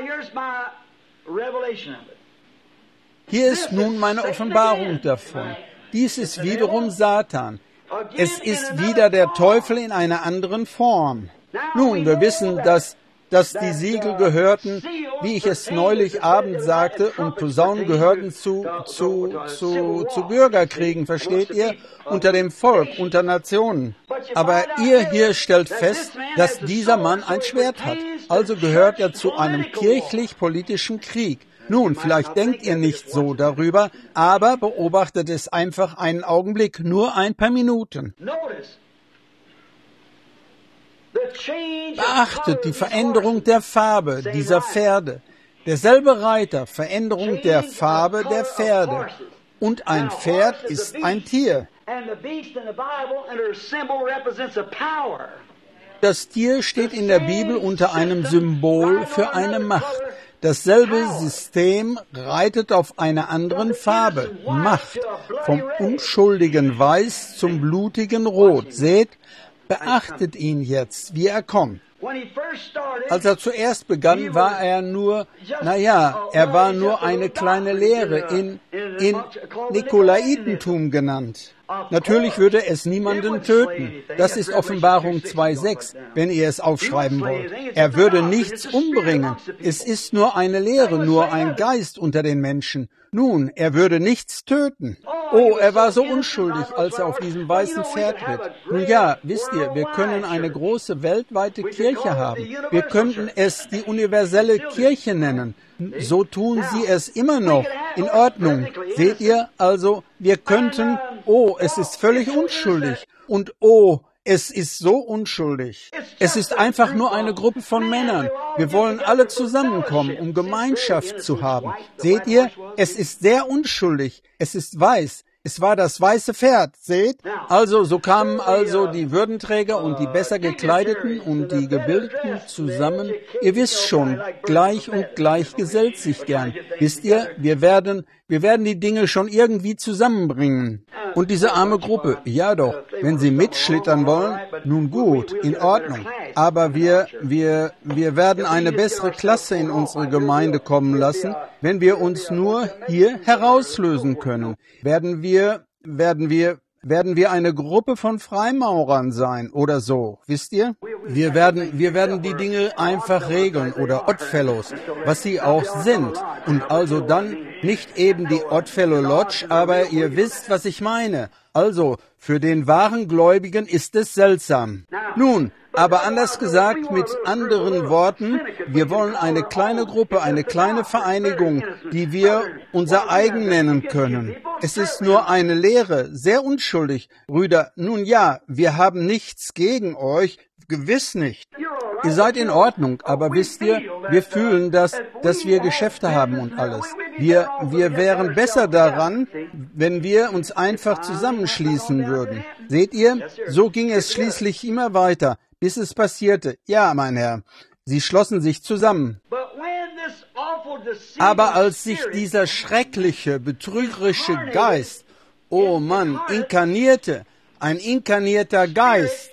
Hier ist nun meine Offenbarung davon. Dies ist wiederum Satan. Es ist wieder der Teufel in einer anderen Form. Nun, wir wissen, dass, dass die Siegel gehörten, wie ich es neulich Abend sagte, und Posaunen gehörten zu, zu, zu, zu Bürgerkriegen, versteht ihr? Unter dem Volk, unter Nationen. Aber ihr hier stellt fest, dass dieser Mann ein Schwert hat. Also gehört er zu einem kirchlich-politischen Krieg. Nun, vielleicht denkt ihr nicht so darüber, aber beobachtet es einfach einen Augenblick, nur ein paar Minuten. Beachtet die Veränderung der Farbe dieser Pferde. Derselbe Reiter, Veränderung der Farbe der Pferde. Und ein Pferd ist ein Tier. Das Tier steht in der Bibel unter einem Symbol für eine Macht. Dasselbe System reitet auf einer anderen Farbe, Macht, vom unschuldigen Weiß zum blutigen Rot. Seht, beachtet ihn jetzt, wie er kommt. Als er zuerst begann, war er nur, naja, er war nur eine kleine Lehre in, in Nikolaitentum genannt. Natürlich würde es niemanden töten. Das ist Offenbarung zwei sechs, wenn ihr es aufschreiben wollt. Er würde nichts umbringen. Es ist nur eine Lehre, nur ein Geist unter den Menschen. Nun, er würde nichts töten. Oh, er war so unschuldig, als er auf diesem weißen Pferd ritt. Nun ja, wisst ihr, wir können eine große weltweite Kirche haben. Wir könnten es die universelle Kirche nennen. So tun sie es immer noch. In Ordnung. Seht ihr? Also, wir könnten, oh, es ist völlig unschuldig. Und oh, es ist so unschuldig. Es ist einfach nur eine Gruppe von Männern. Wir wollen alle zusammenkommen, um Gemeinschaft zu haben. Seht ihr? Es ist sehr unschuldig. Es ist weiß. Es war das weiße Pferd, seht? Also, so kamen also die Würdenträger und die besser gekleideten und die Gebildeten zusammen. Ihr wisst schon, gleich und gleich gesellt sich gern. Wisst ihr, wir werden, wir werden die Dinge schon irgendwie zusammenbringen. Und diese arme Gruppe, ja doch, wenn sie mitschlittern wollen, nun gut, in Ordnung. Aber wir, wir, wir werden eine bessere Klasse in unsere Gemeinde kommen lassen, wenn wir uns nur hier herauslösen können. Werden wir, werden wir, werden wir eine Gruppe von Freimaurern sein oder so, wisst ihr? Wir werden, wir werden die Dinge einfach regeln oder Oddfellows, was sie auch sind. Und also dann nicht eben die Oddfellow Lodge, aber ihr wisst, was ich meine. Also, für den wahren Gläubigen ist es seltsam. Nun, aber anders gesagt, mit anderen Worten, wir wollen eine kleine Gruppe, eine kleine Vereinigung, die wir unser eigen nennen können. Es ist nur eine Lehre, sehr unschuldig. Brüder, nun ja, wir haben nichts gegen euch, gewiss nicht. Ihr seid in Ordnung, aber wisst ihr, wir fühlen das, dass wir Geschäfte haben und alles. Wir, wir wären besser daran, wenn wir uns einfach zusammenschließen würden. Seht ihr, so ging es schließlich immer weiter, bis es passierte. Ja, mein Herr, sie schlossen sich zusammen. Aber als sich dieser schreckliche, betrügerische Geist, oh Mann, inkarnierte, ein inkarnierter Geist,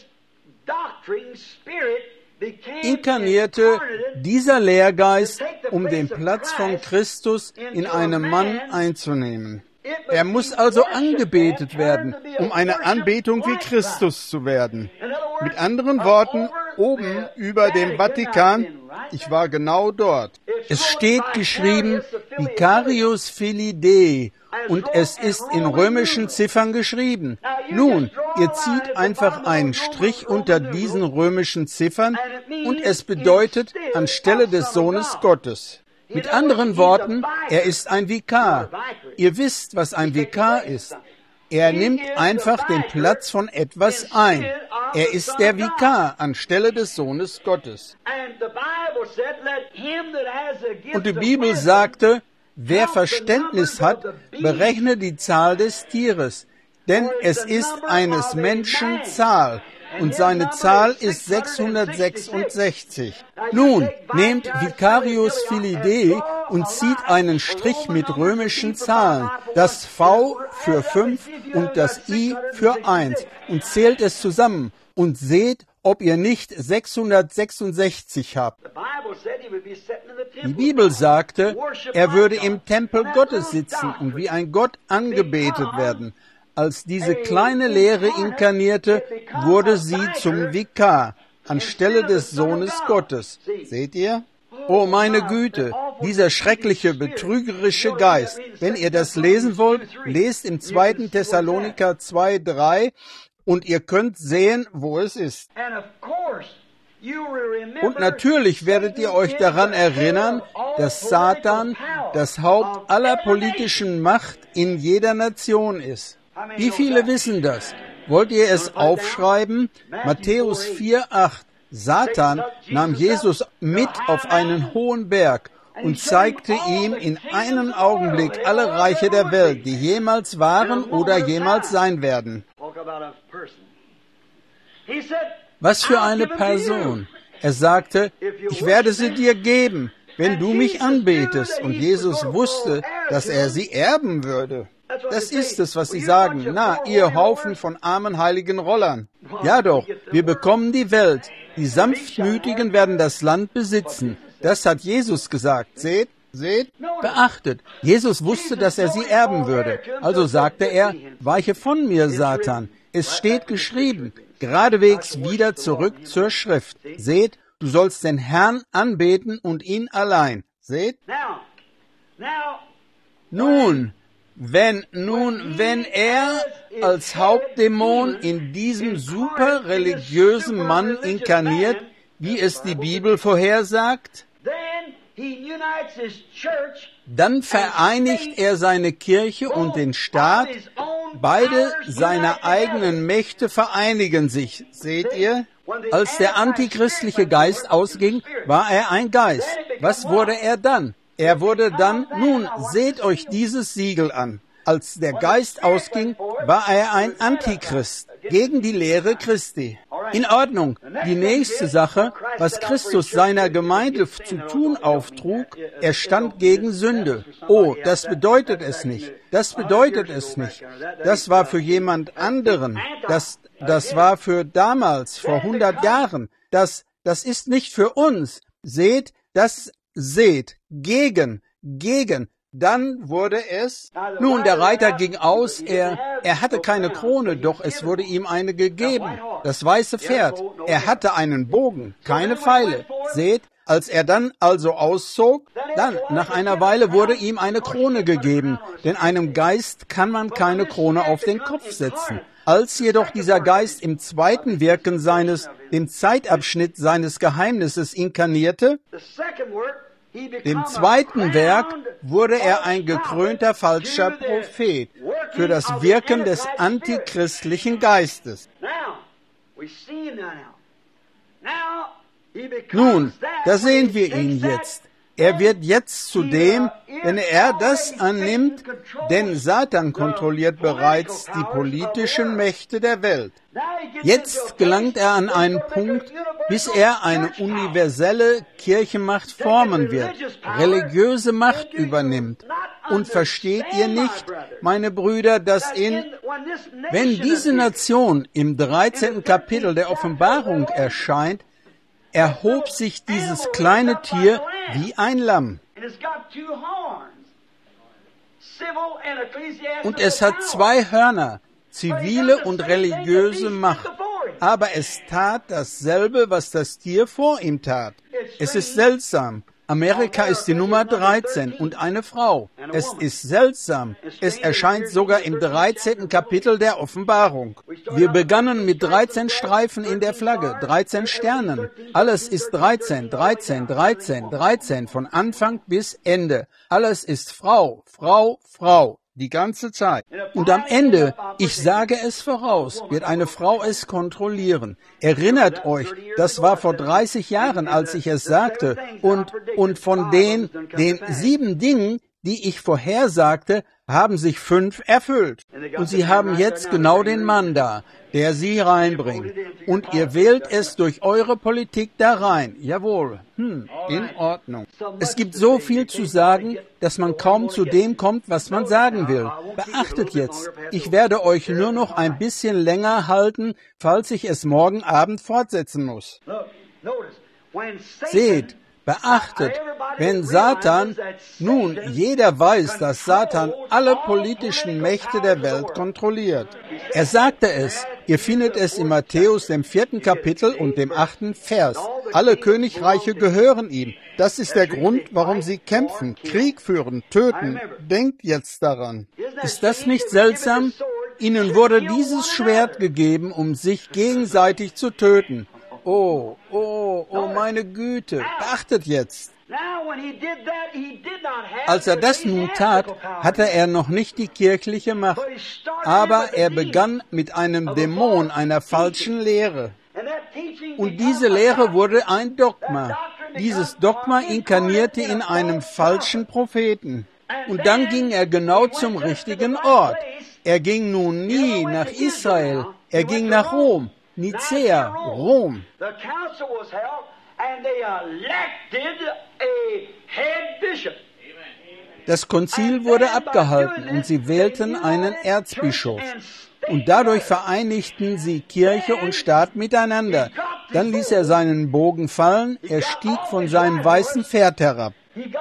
inkarnierte dieser Lehrgeist, um den Platz von Christus in einem Mann einzunehmen. Er muss also angebetet werden, um eine Anbetung wie Christus zu werden. Mit anderen Worten, oben über dem Vatikan, ich war genau dort. Es steht geschrieben, Vicarius Filii Dei, und es ist in römischen Ziffern geschrieben. Nun, ihr zieht einfach einen Strich unter diesen römischen Ziffern und es bedeutet anstelle des Sohnes Gottes. Mit anderen Worten, er ist ein Vikar. Ihr wisst, was ein Vikar ist. Er nimmt einfach den Platz von etwas ein. Er ist der Vikar anstelle des Sohnes Gottes. Und die Bibel sagte, wer Verständnis hat, berechne die Zahl des Tieres, denn es ist eines Menschen Zahl, und seine Zahl ist sechshundertsechsundsechzig. Nun, nehmt Vicarius Filii Dei und zieht einen Strich mit römischen Zahlen, das V für fünf und das I für eins, und zählt es zusammen und seht, ob ihr nicht sechshundertsechsundsechzig habt. Die Bibel sagte, er würde im Tempel Gottes sitzen und wie ein Gott angebetet werden. Als diese kleine Lehre inkarnierte, wurde sie zum Vikar anstelle des Sohnes Gottes. Seht ihr? Oh meine Güte, dieser schreckliche, betrügerische Geist. Wenn ihr das lesen wollt, lest im zweiten Thessaloniker zwei, drei und ihr könnt sehen, wo es ist. Und natürlich werdet ihr euch daran erinnern, dass Satan das Haupt aller politischen Macht in jeder Nation ist. Wie viele wissen das? Wollt ihr es aufschreiben? Matthäus vier, acht. Satan nahm Jesus mit auf einen hohen Berg und zeigte ihm in einem Augenblick alle Reiche der Welt, die jemals waren oder jemals sein werden. Was für eine Person! Er sagte, ich werde sie dir geben, wenn du mich anbetest. Und Jesus wusste, dass er sie erben würde. Das ist es, was sie sagen. Na, ihr Haufen von armen heiligen Rollern. Ja doch, wir bekommen die Welt. Die Sanftmütigen werden das Land besitzen. Das hat Jesus gesagt. Seht, seht, beachtet. Jesus wusste, dass er sie erben würde. Also sagte er, weiche von mir, Satan. Es steht geschrieben, geradewegs wieder zurück zur Schrift. Seht, du sollst den Herrn anbeten und ihn allein. Seht? Nun, Wenn, nun, wenn er als Hauptdämon in diesem super religiösen Mann inkarniert, wie es die Bibel vorhersagt, dann vereinigt er seine Kirche und den Staat. Beide seine eigenen Mächte vereinigen sich. Seht ihr? Als der antichristliche Geist ausging, war er ein Geist. Was wurde er dann? Er wurde dann, nun, seht euch dieses Siegel an. als der Geist ausging, war er ein Antichrist gegen die Lehre Christi. In Ordnung. Die nächste Sache, was Christus seiner Gemeinde zu tun auftrug, er stand gegen Sünde. Oh, das bedeutet es nicht. Das bedeutet es nicht. Das war für jemand anderen. Das, das war für damals, vor hundert Jahren. Das, das ist nicht für uns. Seht, das seht. Gegen, gegen. Dann wurde es, nun, der Reiter ging aus, er, er hatte keine Krone, doch es wurde ihm eine gegeben, das weiße Pferd. Er hatte einen Bogen, keine Pfeile. Seht, als er dann also auszog, dann, nach einer Weile wurde ihm eine Krone gegeben, denn einem Geist kann man keine Krone auf den Kopf setzen. Als jedoch dieser Geist im zweiten Wirken seines, dem Zeitabschnitt seines Geheimnisses inkarnierte, dem zweiten Werk wurde er ein gekrönter falscher Prophet für das Wirken des antichristlichen Geistes. Nun, da sehen wir ihn jetzt. Er wird jetzt zu dem, wenn er das annimmt, denn Satan kontrolliert bereits die politischen Mächte der Welt. Jetzt gelangt er an einen Punkt, bis er eine universelle Kirchenmacht formen wird, religiöse Macht übernimmt. Und versteht ihr nicht, meine Brüder, dass in, wenn diese Nation im dreizehnten Kapitel der Offenbarung erscheint, erhob sich dieses kleine Tier wie ein Lamm. Und es hat zwei Hörner, zivile und religiöse Macht. Aber es tat dasselbe, was das Tier vor ihm tat. Es ist seltsam. Amerika ist die Nummer dreizehn und eine Frau. Es ist seltsam. Es erscheint sogar im dreizehnten Kapitel der Offenbarung. Wir begannen mit dreizehn Streifen in der Flagge, dreizehn Sternen. Alles ist dreizehn, dreizehn, dreizehn, dreizehn, von Anfang bis Ende. Alles ist Frau, Frau, Frau. Die ganze Zeit. Und am Ende, ich sage es voraus, wird eine Frau es kontrollieren. Erinnert euch, das war vor dreißig Jahren, als ich es sagte. Und, und von den, den sieben Dingen, die ich vorhersagte, haben sich fünf erfüllt. Und sie haben jetzt genau den Mann da, der sie reinbringt. Und ihr wählt es durch eure Politik da rein. Jawohl. Hm, in Ordnung. Es gibt so viel zu sagen, dass man kaum zu dem kommt, was man sagen will. Beachtet jetzt, ich werde euch nur noch ein bisschen länger halten, falls ich es morgen Abend fortsetzen muss. Seht, beachtet, wenn Satan, nun, jeder weiß, dass Satan alle politischen Mächte der Welt kontrolliert. Er sagte es, ihr findet es in Matthäus, dem vierten Kapitel und dem achten Vers. Alle Königreiche gehören ihm. Das ist der Grund, warum sie kämpfen, Krieg führen, töten. Denkt jetzt daran. Ist das nicht seltsam? Ihnen wurde dieses Schwert gegeben, um sich gegenseitig zu töten. Oh, oh, oh, meine Güte, beachtet jetzt. Als er das nun tat, hatte er noch nicht die kirchliche Macht, aber er begann mit einem Dämon, einer falschen Lehre. Und diese Lehre wurde ein Dogma. Dieses Dogma inkarnierte in einem falschen Propheten. Und dann ging er genau zum richtigen Ort. Er ging nun nie nach Israel, er ging nach Rom. Nicäa, Rom. Das Konzil wurde abgehalten und sie wählten einen Erzbischof. Und dadurch vereinigten sie Kirche und Staat miteinander. Dann ließ er seinen Bogen fallen, er stieg von seinem weißen Pferd herab.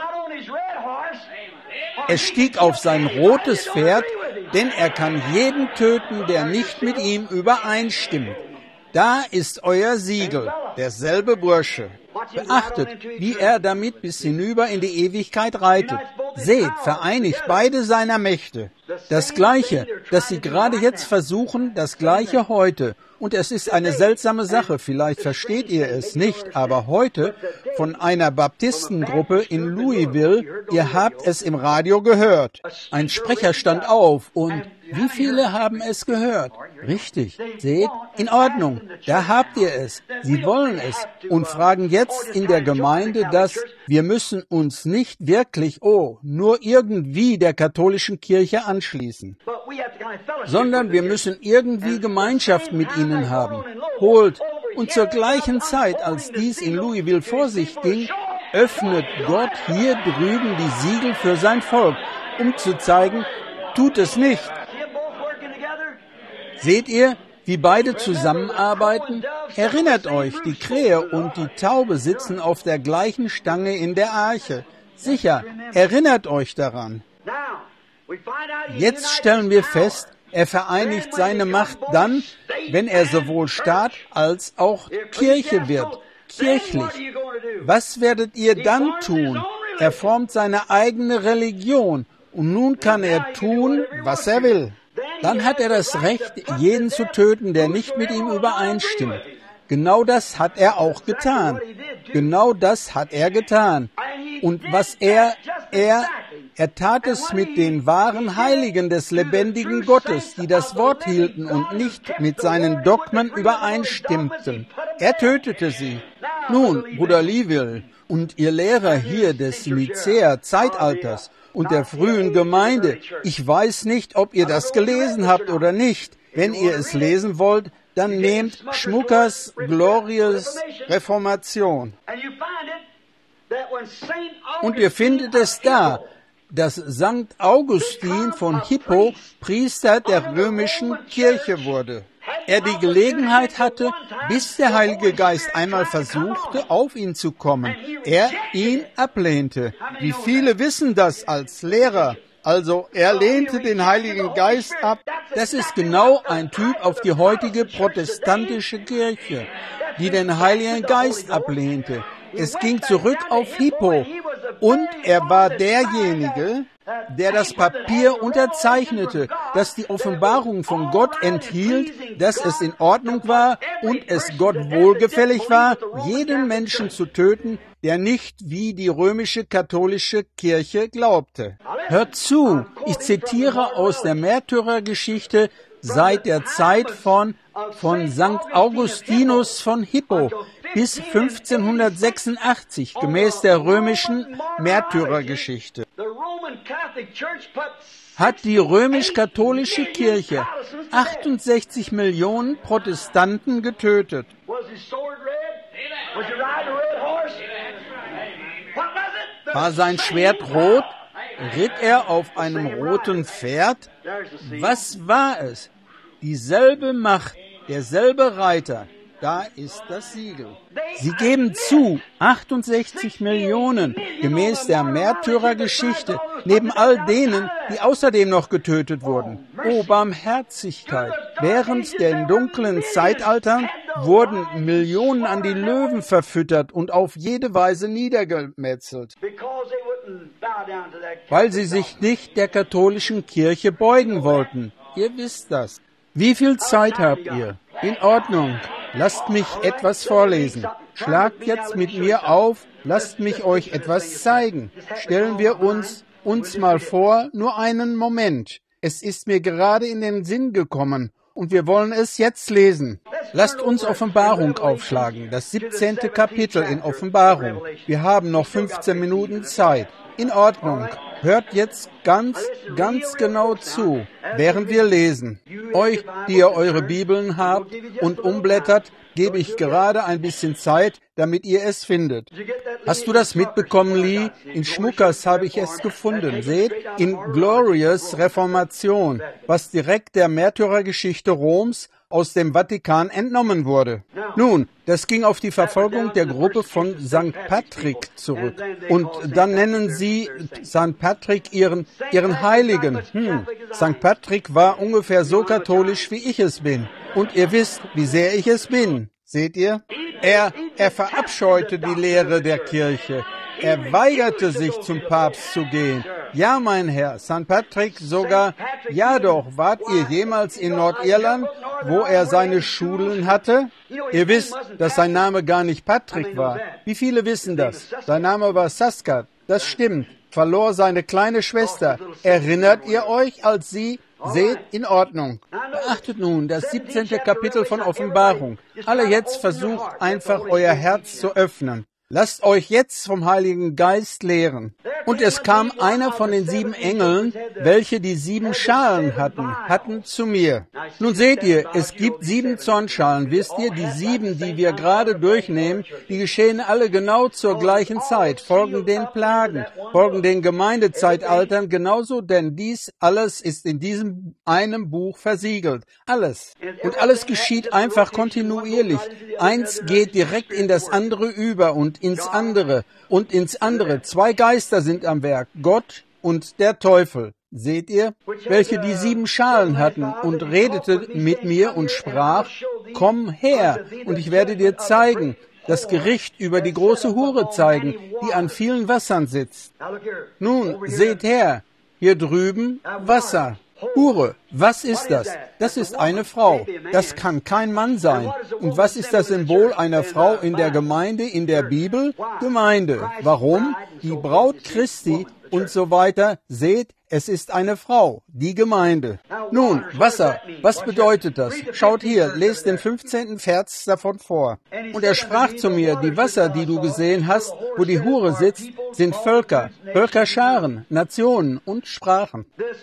Er stieg auf sein rotes Pferd, denn er kann jeden töten, der nicht mit ihm übereinstimmt. Da ist euer Siegel, derselbe Bursche. Beachtet, wie er damit bis hinüber in die Ewigkeit reitet. Seht, vereinigt beide seiner Mächte. Das Gleiche, das sie gerade jetzt versuchen, das Gleiche heute. Und es ist eine seltsame Sache, vielleicht versteht ihr es nicht, aber heute von einer Baptistengruppe in Louisville, ihr habt es im Radio gehört. Ein Sprecher stand auf und Wie viele haben es gehört? Richtig. Seht? In Ordnung. Da habt ihr es. Sie wollen es und fragen jetzt in der Gemeinde, dass wir müssen uns nicht wirklich, oh, nur irgendwie der katholischen Kirche anschließen, sondern wir müssen irgendwie Gemeinschaft mit ihnen haben. Holt. Und zur gleichen Zeit, als dies in Louisville vor sich ging, öffnet Gott hier drüben die Siegel für sein Volk, um zu zeigen, tut es nicht. Seht ihr, wie beide zusammenarbeiten? Erinnert euch, die Krähe und die Taube sitzen auf der gleichen Stange in der Arche. Sicher, erinnert euch daran. Jetzt stellen wir fest, er vereinigt seine Macht dann, wenn er sowohl Staat als auch Kirche wird, kirchlich. Was werdet ihr dann tun? Er formt seine eigene Religion und nun kann er tun, was er will. Dann hat er das Recht, jeden zu töten, der nicht mit ihm übereinstimmt. Genau das hat er auch getan. Genau das hat er getan. Und was er, er, er tat es mit den wahren Heiligen des lebendigen Gottes, die das Wort hielten und nicht mit seinen Dogmen übereinstimmten. Er tötete sie. Nun, Bruder Louisville und ihr Lehrer hier des Nicäer-Zeitalters und der frühen Gemeinde, ich weiß nicht, ob ihr das gelesen habt oder nicht. Wenn ihr es lesen wollt, dann nehmt Schmuckers Glorious Reformation. Und ihr findet es da, dass Sankt Augustin von Hippo Priester der römischen Kirche wurde. Er die Gelegenheit hatte, bis der Heilige Geist einmal versuchte, auf ihn zu kommen. Er ihn ablehnte. Wie viele wissen das als Lehrer? Also, er lehnte den Heiligen Geist ab. Das ist genau ein Typ auf die heutige protestantische Kirche, die den Heiligen Geist ablehnte. Es ging zurück auf Hippo und er war derjenige, der das Papier unterzeichnete, das die Offenbarung von Gott enthielt, dass es in Ordnung war und es Gott wohlgefällig war, jeden Menschen zu töten, der nicht wie die römische katholische Kirche glaubte. Hört zu, ich zitiere aus der Märtyrergeschichte seit der Zeit von, von Sankt Augustinus von Hippo bis fünfzehnhundertsechsundachtzig, gemäß der römischen Märtyrergeschichte. Hat die römisch-katholische Kirche achtundsechzig Millionen Protestanten getötet. War sein Schwert rot? Ritt er auf einem roten Pferd? Was war es? Dieselbe Macht, derselbe Reiter. Da ist das Siegel. Sie geben zu, achtundsechzig Millionen, gemäß der Märtyrergeschichte, neben all denen, die außerdem noch getötet wurden. Oh, Barmherzigkeit! Während den dunklen Zeitaltern wurden Millionen an die Löwen verfüttert und auf jede Weise niedergemetzelt, weil sie sich nicht der katholischen Kirche beugen wollten. Ihr wisst das. Wie viel Zeit habt ihr? In Ordnung. Lasst mich etwas vorlesen. Schlagt jetzt mit mir auf, lasst mich euch etwas zeigen. Stellen wir uns, uns mal vor, nur einen Moment. Es ist mir gerade in den Sinn gekommen und wir wollen es jetzt lesen. Lasst uns Offenbarung aufschlagen, das siebzehnte Kapitel in Offenbarung. Wir haben noch fünfzehn Minuten Zeit. In Ordnung. Hört jetzt ganz, ganz genau zu, während wir lesen. Euch, die ihr eure Bibeln habt und umblättert, gebe ich gerade ein bisschen Zeit, damit ihr es findet. Hast du das mitbekommen, Lee? In Schmuckers habe ich es gefunden. Seht, in Glorious Reformation, was direkt der Märtyrergeschichte Roms aus dem Vatikan entnommen wurde. Nun, das ging auf die Verfolgung der Gruppe von Sankt Patrick zurück. Und dann nennen sie Sankt Patrick ihren, ihren Heiligen. Hm. Sankt Patrick war ungefähr so katholisch, wie ich es bin. Und ihr wisst, wie sehr ich es bin. Seht ihr? Er, er verabscheute die Lehre der Kirche. Er weigerte sich, zum Papst zu gehen. Ja, mein Herr, Sankt Patrick sogar. Ja doch, wart ihr jemals in Nordirland, wo er seine Schulen hatte? Ihr wisst, dass sein Name gar nicht Patrick war. Wie viele wissen das? Sein Name war Saskat. Das stimmt. Verlor seine kleine Schwester. Erinnert ihr euch, als sie Seht, in Ordnung. Beachtet nun das siebzehnte Kapitel von Offenbarung. Alle jetzt versucht einfach euer Herz zu öffnen. Lasst euch jetzt vom Heiligen Geist lehren. Und es kam einer von den sieben Engeln, welche die sieben Schalen hatten, hatten zu mir. Nun seht ihr, es gibt sieben Zornschalen. Wisst ihr, die sieben, die wir gerade durchnehmen, die geschehen alle genau zur gleichen Zeit, folgen den Plagen, folgen den Gemeindezeitaltern genauso, denn dies alles ist in diesem einem Buch versiegelt. Alles. Und alles geschieht einfach kontinuierlich. Eins geht direkt in das andere über und ins andere und ins andere. Zwei Geister sind am Werk, Gott und der Teufel. Seht ihr, welche die sieben Schalen hatten und redete mit mir und sprach, komm her und ich werde dir zeigen, das Gericht über die große Hure zeigen, die an vielen Wassern sitzt. Nun, seht her, hier drüben Wasser. Hure, was ist das? Das ist eine Frau. Das kann kein Mann sein. Und was ist das Symbol einer Frau in der Gemeinde, in der Bibel? Gemeinde. Warum? Die Braut Christi und so weiter. Seht, es ist eine Frau, die Gemeinde. Nun, Wasser, was bedeutet das? Schaut hier, lest den fünfzehnten Vers davon vor. Und er sprach zu mir, die Wasser, die du gesehen hast, wo die Hure sitzt, sind Völker, Völkerscharen, Nationen und Sprachen.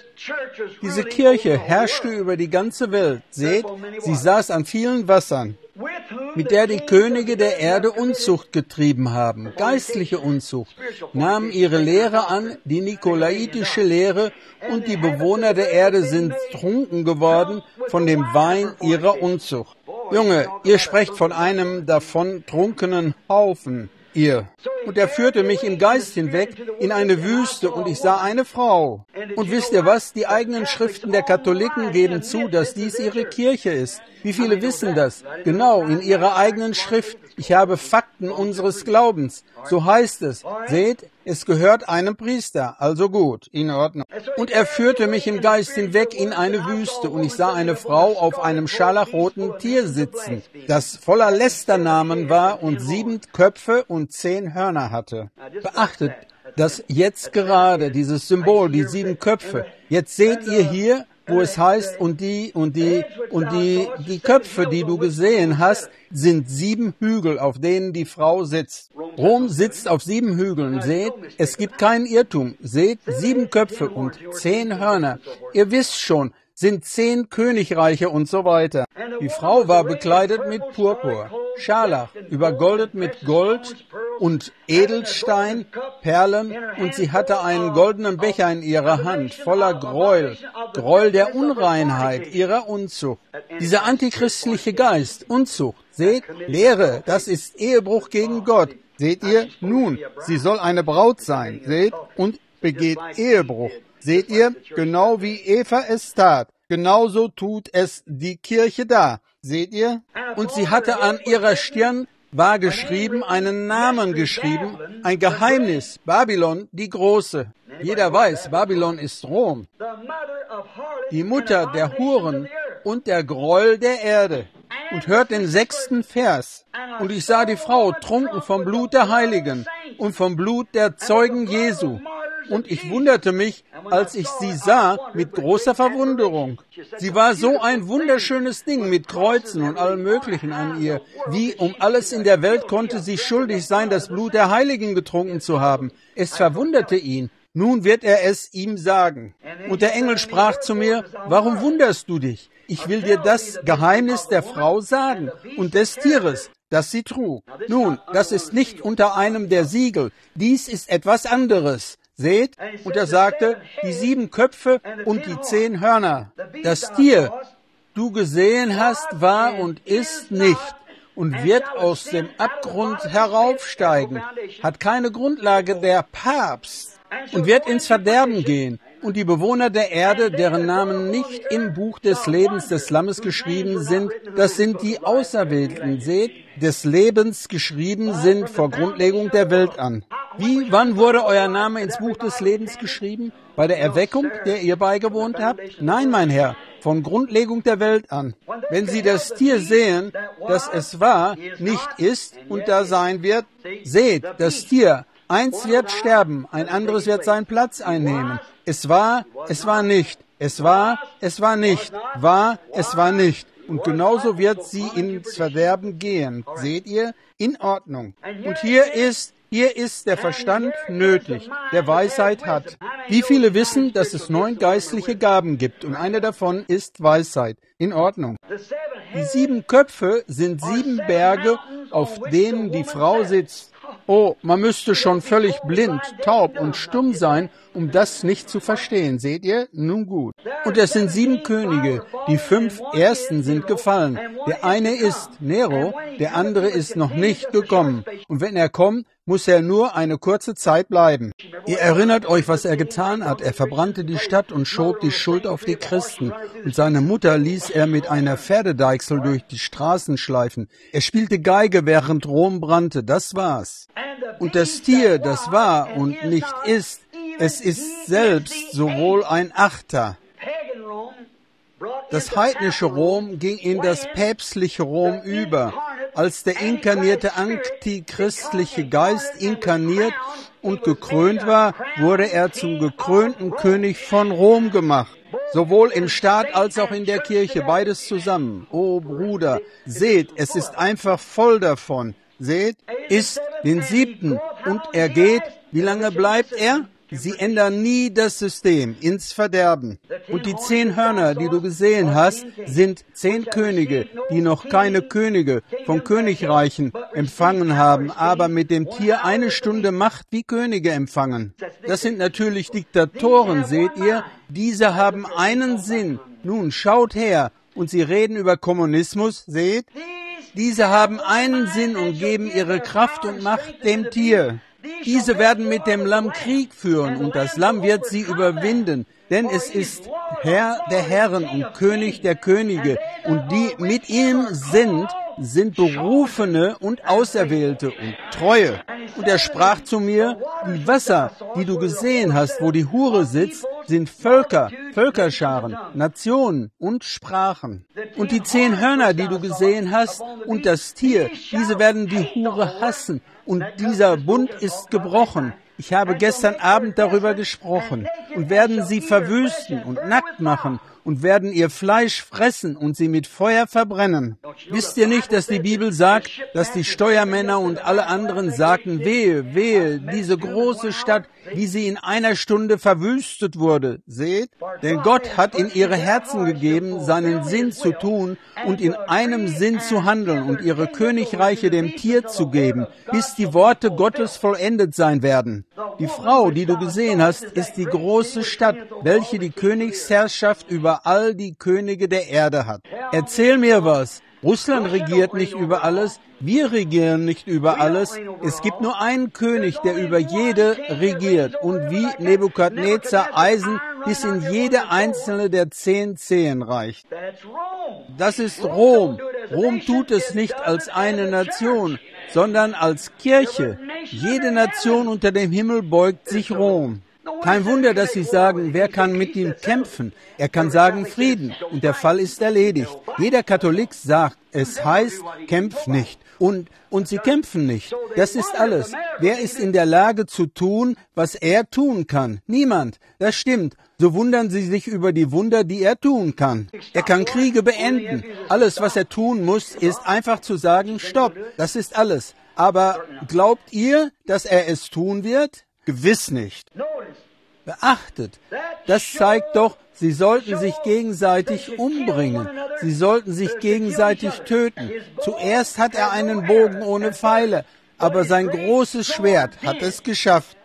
Diese Kirche herrschte über die ganze Welt. Seht, sie saß an vielen Wassern, mit der die Könige der Erde Unzucht getrieben haben, geistliche Unzucht, nahmen ihre Lehre an, die nikolaitische Lehre, und die Bewohner der Erde sind trunken geworden von dem Wein ihrer Unzucht. Junge, ihr sprecht von einem davon trunkenen Haufen, ihr. Und er führte mich im Geist hinweg in eine Wüste, und ich sah eine Frau. Und wisst ihr was? Die eigenen Schriften der Katholiken geben zu, dass dies ihre Kirche ist. Wie viele wissen das? Genau, in ihrer eigenen Schrift. Ich habe Fakten unseres Glaubens. So heißt es. Seht, es gehört einem Priester. Also gut, in Ordnung. Und er führte mich im Geist hinweg in eine Wüste, und ich sah eine Frau auf einem scharlachroten Tier sitzen, das voller Lästernamen war und sieben Köpfe und zehn Hörner hatte. Beachtet, dass jetzt gerade dieses Symbol, die sieben Köpfe, jetzt seht ihr hier, wo es heißt, und die, und die, und die, die Köpfe, die du gesehen hast, sind sieben Hügel, auf denen die Frau sitzt. Rom sitzt auf sieben Hügeln. Seht, es gibt keinen Irrtum. Seht, sieben Köpfe und zehn Hörner. Ihr wisst schon, sind zehn Königreiche und so weiter. Die Frau war bekleidet mit Purpur, Scharlach, übergoldet mit Gold und Edelstein, Perlen, und sie hatte einen goldenen Becher in ihrer Hand, voller Gräuel, Gräuel der Unreinheit, ihrer Unzucht. Dieser antichristliche Geist, Unzucht, seht, Lehre, das ist Ehebruch gegen Gott. Seht ihr? Nun, sie soll eine Braut sein, seht, und begeht Ehebruch. Seht ihr? Genau wie Eva es tat. Genauso tut es die Kirche da. Seht ihr? Und sie hatte an ihrer Stirn, war geschrieben, einen Namen geschrieben, ein Geheimnis, Babylon die Große. Jeder weiß, Babylon ist Rom, die Mutter der Huren und der Gräuel der Erde. Und hört den sechsten Vers. Und ich sah die Frau trunken vom Blut der Heiligen und vom Blut der Zeugen Jesu. Und ich wunderte mich, als ich sie sah, mit großer Verwunderung. Sie war so ein wunderschönes Ding mit Kreuzen und allem Möglichen an ihr. Wie um alles in der Welt konnte sie schuldig sein, das Blut der Heiligen getrunken zu haben? Es verwunderte ihn. Nun wird er es ihm sagen. Und der Engel sprach zu mir, warum wunderst du dich? Ich will dir das Geheimnis der Frau sagen und des Tieres, das sie trug. Nun, das ist nicht unter einem der Siegel. Dies ist etwas anderes. Seht, und er sagte, die sieben Köpfe und die zehn Hörner. Das Tier, du gesehen hast, war und ist nicht und wird aus dem Abgrund heraufsteigen, hat keine Grundlage, der Papst, und wird ins Verderben gehen. Und die Bewohner der Erde, deren Namen nicht im Buch des Lebens des Lammes geschrieben sind, das sind die Auserwählten, seht, des Lebens geschrieben sind vor Grundlegung der Welt an. Wie, wann wurde euer Name ins Buch des Lebens geschrieben? Bei der Erweckung, der ihr beigewohnt habt? Nein, mein Herr, von Grundlegung der Welt an. Wenn sie das Tier sehen, das es war, nicht ist und da sein wird, seht, das Tier, eins wird sterben, ein anderes wird seinen Platz einnehmen. Es war, es war nicht. Es war, es war nicht. War, es war nicht. Und genauso wird sie ins Verderben gehen. Seht ihr? In Ordnung. Und hier ist, hier ist der Verstand nötig, der Weisheit hat. Wie viele wissen, dass es neun geistliche Gaben gibt und eine davon ist Weisheit? In Ordnung. Die sieben Köpfe sind sieben Berge, auf denen die Frau sitzt. Oh, man müsste schon völlig blind, taub und stumm sein, um das nicht zu verstehen. Seht ihr? Nun gut. Und es sind sieben Könige. Die fünf ersten sind gefallen. Der eine ist Nero, der andere ist noch nicht gekommen. Und wenn er kommt, muss er nur eine kurze Zeit bleiben. Ihr erinnert euch, was er getan hat. Er verbrannte die Stadt und schob die Schuld auf die Christen. Und seine Mutter ließ er mit einer Pferdedeichsel durch die Straßen schleifen. Er spielte Geige, während Rom brannte. Das war's. Und das Tier, das war und nicht ist, es ist selbst sowohl ein Achter. Das heidnische Rom ging in das päpstliche Rom über, als der inkarnierte antichristliche Geist inkarniert und gekrönt war, wurde er zum gekrönten König von Rom gemacht. Sowohl im Staat als auch in der Kirche, beides zusammen. Oh Bruder, seht, es ist einfach voll davon. Seht, ist den siebten und er geht, wie lange bleibt er? Sie ändern nie das System ins Verderben. Und die zehn Hörner, die du gesehen hast, sind zehn Könige, die noch keine Könige von Königreichen empfangen haben, aber mit dem Tier eine Stunde Macht wie Könige empfangen. Das sind natürlich Diktatoren, seht ihr? Diese haben einen Sinn. Nun, schaut her. Und sie reden über Kommunismus, seht? Diese haben einen Sinn und geben ihre Kraft und Macht dem Tier. Diese werden mit dem Lamm Krieg führen und das Lamm wird sie überwinden, denn es ist Herr der Herren und König der Könige und die mit ihm sind, sind Berufene und Auserwählte und Treue. Und er sprach zu mir, die Wasser, die du gesehen hast, wo die Hure sitzt, sind Völker, Völkerscharen, Nationen und Sprachen. Und die zehn Hörner, die du gesehen hast, und das Tier, diese werden die Hure hassen. Und dieser Bund ist gebrochen. Ich habe gestern Abend darüber gesprochen. Und werden sie verwüsten und nackt machen und werden ihr Fleisch fressen und sie mit Feuer verbrennen. Wisst ihr nicht, dass die Bibel sagt, dass die Steuermänner und alle anderen sagten, wehe, wehe, diese große Stadt, wie sie in einer Stunde verwüstet wurde. Seht? Denn Gott hat in ihre Herzen gegeben, seinen Sinn zu tun und in einem Sinn zu handeln und ihre Königreiche dem Tier zu geben, bis die Worte Gottes vollendet sein werden. Die Frau, die du gesehen hast, ist die große Stadt, welche die Königsherrschaft über all die Könige der Erde hat. Erzähl mir was. Russland regiert nicht über alles, wir regieren nicht über alles. Es gibt nur einen König, der über jede regiert und wie Nebukadnezar Eisen bis in jede einzelne der zehn Zehen reicht. Das ist Rom. Rom tut es nicht als eine Nation, sondern als Kirche. Jede Nation unter dem Himmel beugt sich Rom. Kein Wunder, dass sie sagen, wer kann mit ihm kämpfen? Er kann sagen Frieden und der Fall ist erledigt. Jeder Katholik sagt, es heißt, kämpf nicht. Und, und sie kämpfen nicht. Das ist alles. Wer ist in der Lage zu tun, was er tun kann? Niemand. Das stimmt. So wundern sie sich über die Wunder, die er tun kann. Er kann Kriege beenden. Alles, was er tun muss, ist einfach zu sagen, stopp. Das ist alles. Aber glaubt ihr, dass er es tun wird? Gewiss nicht. Beachtet, das zeigt doch, sie sollten sich gegenseitig umbringen. Sie sollten sich gegenseitig töten. Zuerst hat er einen Bogen ohne Pfeile, aber sein großes Schwert hat es geschafft.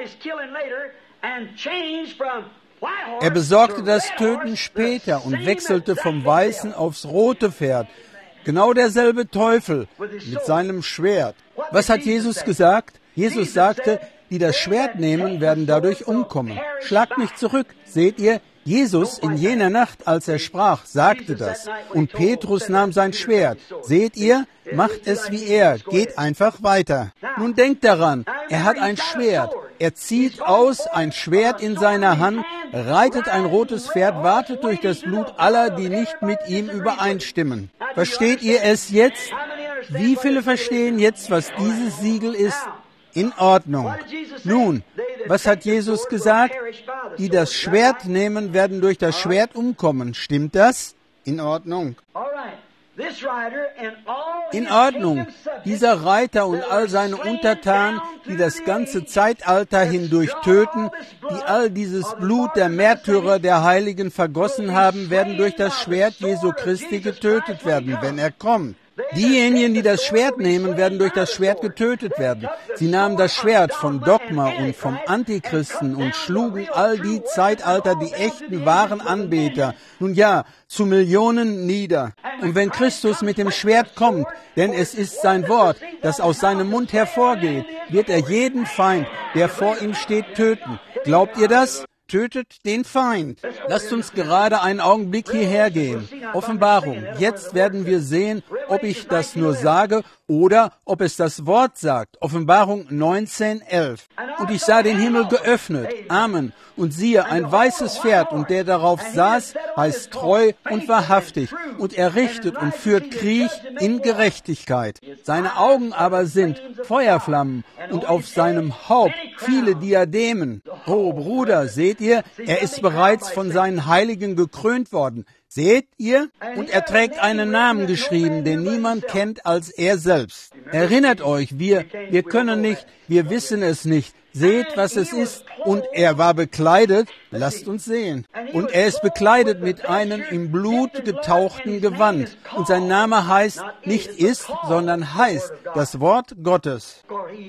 Er besorgte das Töten später und wechselte vom weißen aufs rote Pferd. Genau derselbe Teufel mit seinem Schwert. Was hat Jesus gesagt? Jesus sagte, die das Schwert nehmen, werden dadurch umkommen. Schlagt nicht zurück. Seht ihr, Jesus in jener Nacht, als er sprach, sagte das. Und Petrus nahm sein Schwert. Seht ihr, macht es wie er, geht einfach weiter. Nun denkt daran, er hat ein Schwert. Er zieht aus, ein Schwert in seiner Hand, reitet ein rotes Pferd, wartet durch das Blut aller, die nicht mit ihm übereinstimmen. Versteht ihr es jetzt? Wie viele verstehen jetzt, was dieses Siegel ist? In Ordnung. Nun, Was hat Jesus gesagt? Die das Schwert nehmen, werden durch das Schwert umkommen. Stimmt das? In Ordnung. In Ordnung. Dieser Reiter und all seine Untertanen, die das ganze Zeitalter hindurch töten, die all dieses Blut der Märtyrer der Heiligen vergossen haben, werden durch das Schwert Jesu Christi getötet werden, wenn er kommt. Diejenigen, die das Schwert nehmen, werden durch das Schwert getötet werden. Sie nahmen das Schwert von Dogma und vom Antichristen und schlugen all die Zeitalter, die echten, wahren Anbeter, nun ja, zu Millionen nieder. Und wenn Christus mit dem Schwert kommt, denn es ist sein Wort, das aus seinem Mund hervorgeht, wird er jeden Feind, der vor ihm steht, töten. Glaubt ihr das? Tötet den Feind. Lasst uns gerade einen Augenblick hierher gehen. Offenbarung. Jetzt werden wir sehen, ob ich das nur sage oder ob es das Wort sagt. Offenbarung neunzehn, elf. Und ich sah den Himmel geöffnet. Amen. Und siehe, ein weißes Pferd, und der darauf saß, heißt treu und wahrhaftig. Und er richtet und führt Krieg in Gerechtigkeit. Seine Augen aber sind Feuerflammen und auf seinem Haupt viele Diademen. Oh Bruder, seht ihr, er ist bereits von seinen Heiligen gekrönt worden. Seht ihr? Und er trägt einen Namen geschrieben, den niemand kennt als er selbst. Erinnert euch, wir, wir können nicht, wir wissen es nicht. Seht, was es ist. Und er war bekleidet, lasst uns sehen. Und er ist bekleidet mit einem im Blut getauchten Gewand. Und sein Name heißt, nicht ist, sondern heißt, das Wort Gottes.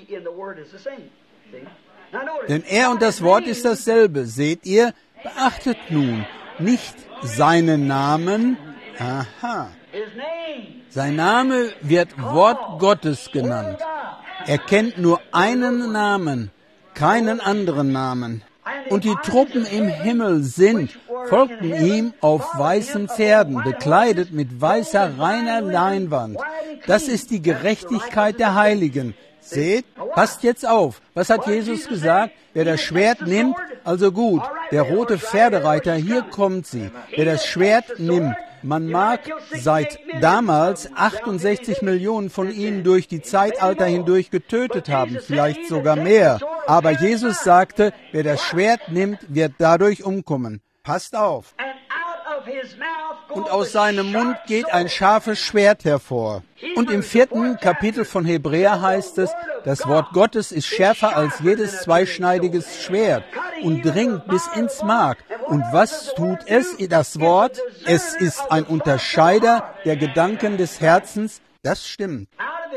Denn er und das Wort ist dasselbe. Seht ihr? Beachtet nun nicht seinen Namen. Aha. Sein Name wird Wort Gottes genannt. Er kennt nur einen Namen, keinen anderen Namen. Und die Truppen im Himmel sind, folgten ihm auf weißen Pferden, bekleidet mit weißer, reiner Leinwand. Das ist die Gerechtigkeit der Heiligen. Seht, passt jetzt auf. Was hat Jesus gesagt? Wer das Schwert nimmt, also gut, der rote Pferdereiter, hier kommt sie. Wer das Schwert nimmt, man mag seit damals achtundsechzig Millionen von ihnen durch die Zeitalter hindurch getötet haben, vielleicht sogar mehr. Aber Jesus sagte, wer das Schwert nimmt, wird dadurch umkommen. Passt auf. Und aus seinem Mund geht ein scharfes Schwert hervor. Und im vierten Kapitel von Hebräer heißt es, das Wort Gottes ist schärfer als jedes zweischneidiges Schwert und dringt bis ins Mark. Und was tut es, das Wort? Es ist ein Unterscheider der Gedanken des Herzens. Das stimmt.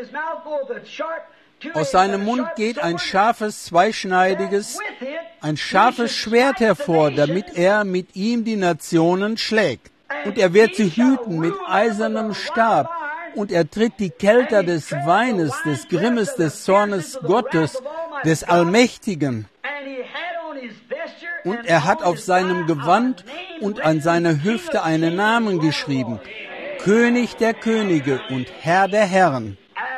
Aus seinem Mund geht ein scharfes, zweischneidiges, ein scharfes Schwert hervor, damit er mit ihm die Nationen schlägt. Und er wird sie hüten mit eisernem Stab. Und er tritt die Kelter des Weines, des Grimmes, des Zornes Gottes, des Allmächtigen. Und er hat auf seinem Gewand und an seiner Hüfte einen Namen geschrieben. König der Könige und Herr der Herren.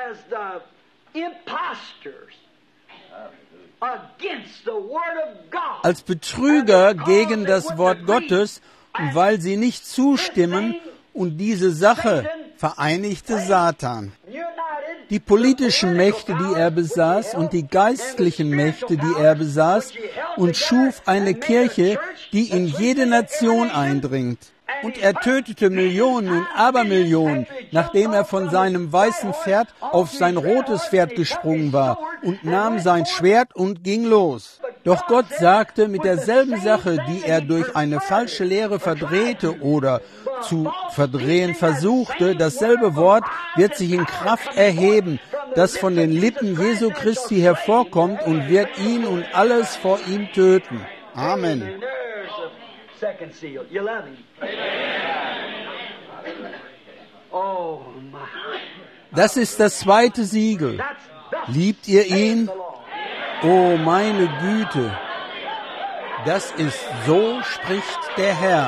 Als Betrüger gegen das Wort Gottes, und weil sie nicht zustimmen, und diese Sache vereinigte Satan. Die politischen Mächte, die er besaß, und die geistlichen Mächte, die er besaß, und schuf eine Kirche, die in jede Nation eindringt. Und er tötete Millionen und Abermillionen, nachdem er von seinem weißen Pferd auf sein rotes Pferd gesprungen war, und nahm sein Schwert und ging los. Doch Gott sagte, mit derselben Sache, die er durch eine falsche Lehre verdrehte oder zu verdrehen versuchte, dasselbe Wort wird sich in Kraft erheben, das von den Lippen Jesu Christi hervorkommt und wird ihn und alles vor ihm töten. Amen. Das ist das zweite Siegel. Liebt ihr ihn? Oh, meine Güte. Das ist so, spricht der Herr.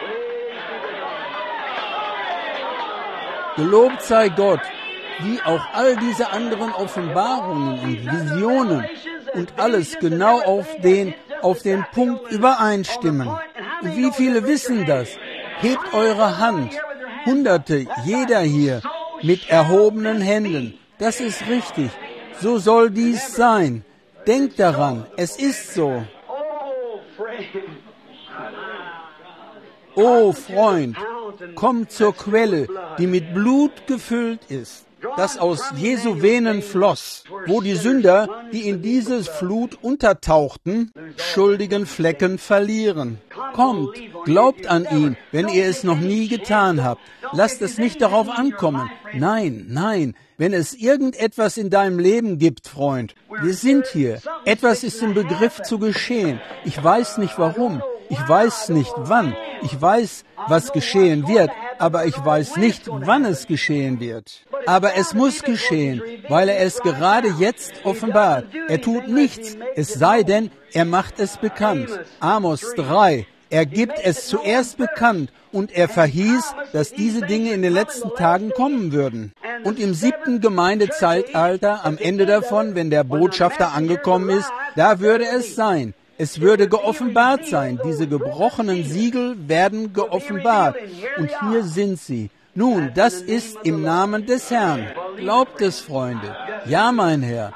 Gelobt sei Gott, wie auch all diese anderen Offenbarungen und Visionen und alles genau auf den, auf den Punkt übereinstimmen. Und wie viele wissen das? Hebt eure Hand. Hunderte, jeder hier, mit erhobenen Händen. Das ist richtig. So soll dies sein. Denk daran, es ist so. O Freund, komm zur Quelle, die mit Blut gefüllt ist, das aus Jesu Venen floss, wo die Sünder, die in diese Flut untertauchten, schuldigen Flecken verlieren. Kommt, glaubt an ihn, wenn ihr es noch nie getan habt. Lasst es nicht darauf ankommen. Nein, nein, wenn es irgendetwas in deinem Leben gibt, Freund, wir sind hier. Etwas ist im Begriff zu geschehen. Ich weiß nicht warum. Ich weiß nicht wann. Ich weiß, was geschehen wird, aber ich weiß nicht, wann es geschehen wird. Aber es muss geschehen, weil er es gerade jetzt offenbart. Er tut nichts, es sei denn, er macht es bekannt. Amos drei. Er gibt es zuerst bekannt und er verhieß, dass diese Dinge in den letzten Tagen kommen würden. Und im siebten Gemeindezeitalter, am Ende davon, wenn der Botschafter angekommen ist, da würde es sein. Es würde geoffenbart sein. Diese gebrochenen Siegel werden geoffenbart. Und hier sind sie. Nun, das ist im Namen des Herrn. Glaubt es, Freunde. Ja, mein Herr.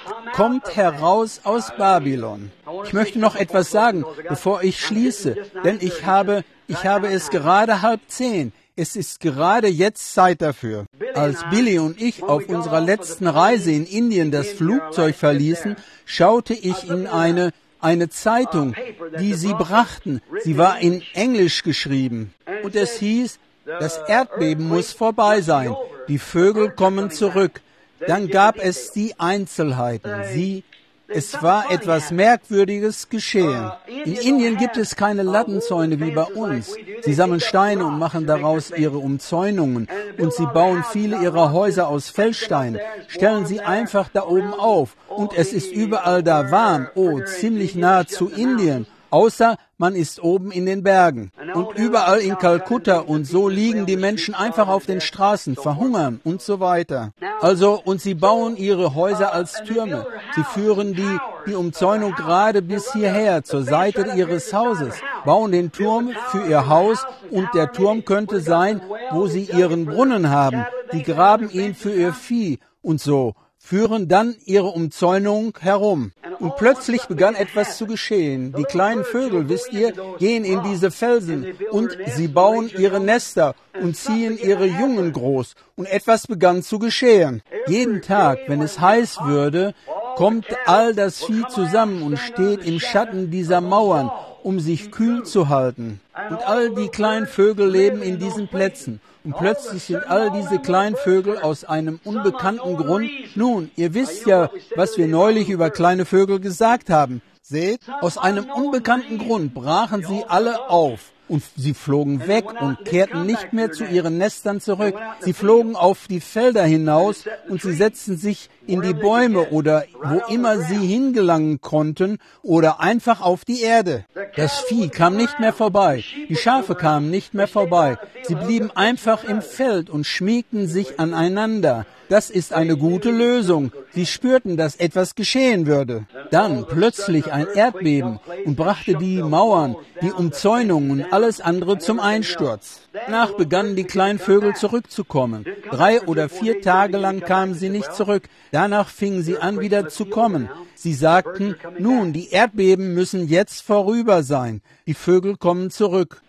Kommt heraus aus Babylon. Ich möchte noch etwas sagen, bevor ich schließe, denn ich habe, ich habe es gerade halb zehn. Es ist gerade jetzt Zeit dafür. Als Billy und ich auf unserer letzten Reise in Indien das Flugzeug verließen, schaute ich in eine, eine Zeitung, die sie brachten. Sie war in Englisch geschrieben. Und es hieß, das Erdbeben muss vorbei sein. Die Vögel kommen zurück. Dann gab es die Einzelheiten. Sie, es war etwas Merkwürdiges geschehen. In Indien gibt es keine Lattenzäune wie bei uns. Sie sammeln Steine und machen daraus ihre Umzäunungen. Und sie bauen viele ihrer Häuser aus Feldsteinen, stellen sie einfach da oben auf. Und es ist überall da warm. Oh, ziemlich nah zu Indien. Außer man ist oben in den Bergen. Und überall in Kalkutta und so liegen die Menschen einfach auf den Straßen, verhungern und so weiter. Also, und sie bauen ihre Häuser als Türme. Sie führen die, die Umzäunung gerade bis hierher, zur Seite ihres Hauses, bauen den Turm für ihr Haus und der Turm könnte sein, wo sie ihren Brunnen haben. Die graben ihn für ihr Vieh und so, führen dann ihre Umzäunung herum. Und plötzlich begann etwas zu geschehen. Die kleinen Vögel, wisst ihr, gehen in diese Felsen und sie bauen ihre Nester und ziehen ihre Jungen groß. Und etwas begann zu geschehen. Jeden Tag, wenn es heiß würde, kommt all das Vieh zusammen und steht im Schatten dieser Mauern, um sich kühl zu halten. Und all die kleinen Vögel leben in diesen Plätzen. Und plötzlich sind all diese kleinen Vögel aus einem unbekannten Grund. Nun, ihr wisst ja, was wir neulich über kleine Vögel gesagt haben. Seht, aus einem unbekannten Grund brachen sie alle auf. Und sie flogen weg und kehrten nicht mehr zu ihren Nestern zurück. Sie flogen auf die Felder hinaus und sie setzten sich in die Bäume oder wo immer sie hingelangen konnten oder einfach auf die Erde. Das Vieh kam nicht mehr vorbei. Die Schafe kamen nicht mehr vorbei. Sie blieben einfach im Feld und schmiegten sich aneinander. Das ist eine gute Lösung. Sie spürten, dass etwas geschehen würde. Dann plötzlich ein Erdbeben und brachte die Mauern, die Umzäunungen und alles andere zum Einsturz. Danach begannen die kleinen Vögel zurückzukommen. Drei oder vier Tage lang kamen sie nicht zurück. Danach fingen sie an, wieder zu kommen. Sie sagten, nun, die Erdbeben müssen jetzt vorüber sein. Die Vögel kommen zurück.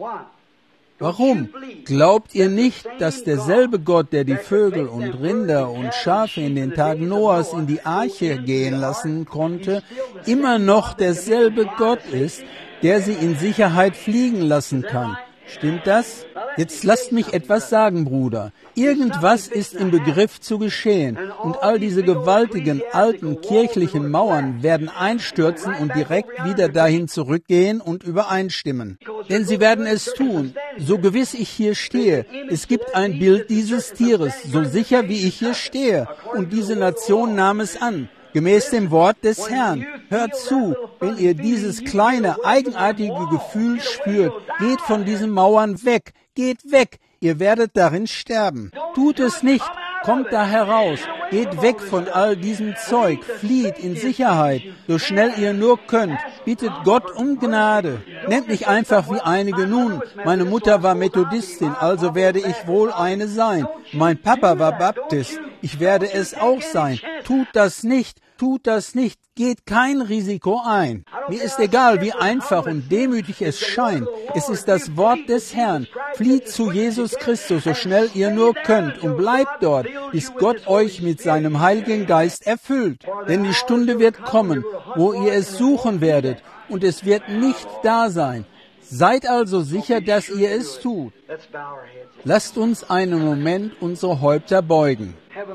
Warum? Glaubt ihr nicht, dass derselbe Gott, der die Vögel und Rinder und Schafe in den Tagen Noahs in die Arche gehen lassen konnte, immer noch derselbe Gott ist, der sie in Sicherheit fliegen lassen kann? Stimmt das? Jetzt lasst mich etwas sagen, Bruder. Irgendwas ist im Begriff zu geschehen und all diese gewaltigen, alten kirchlichen Mauern werden einstürzen und direkt wieder dahin zurückgehen und übereinstimmen. Denn sie werden es tun, so gewiss ich hier stehe. Es gibt ein Bild dieses Tieres, so sicher wie ich hier stehe. Und diese Nation nahm es an. Gemäß dem Wort des Herrn. Hört zu, wenn ihr dieses kleine, eigenartige Gefühl spürt, geht von diesen Mauern weg, geht weg, ihr werdet darin sterben. Tut es nicht, kommt da heraus, geht weg von all diesem Zeug, flieht in Sicherheit, so schnell ihr nur könnt, bittet Gott um Gnade. Nennt mich einfach wie einige nun, meine Mutter war Methodistin, also werde ich wohl eine sein. Mein Papa war Baptist, ich werde es auch sein. Tut das nicht. tut das nicht, geht kein Risiko ein. Mir ist egal, wie einfach und demütig es scheint. Es ist das Wort des Herrn. Flieht zu Jesus Christus, so schnell ihr nur könnt, und bleibt dort, bis Gott euch mit seinem Heiligen Geist erfüllt. Denn die Stunde wird kommen, wo ihr es suchen werdet, und es wird nicht da sein. Seid also sicher, dass ihr es tut. Lasst uns einen Moment unsere Häupter beugen.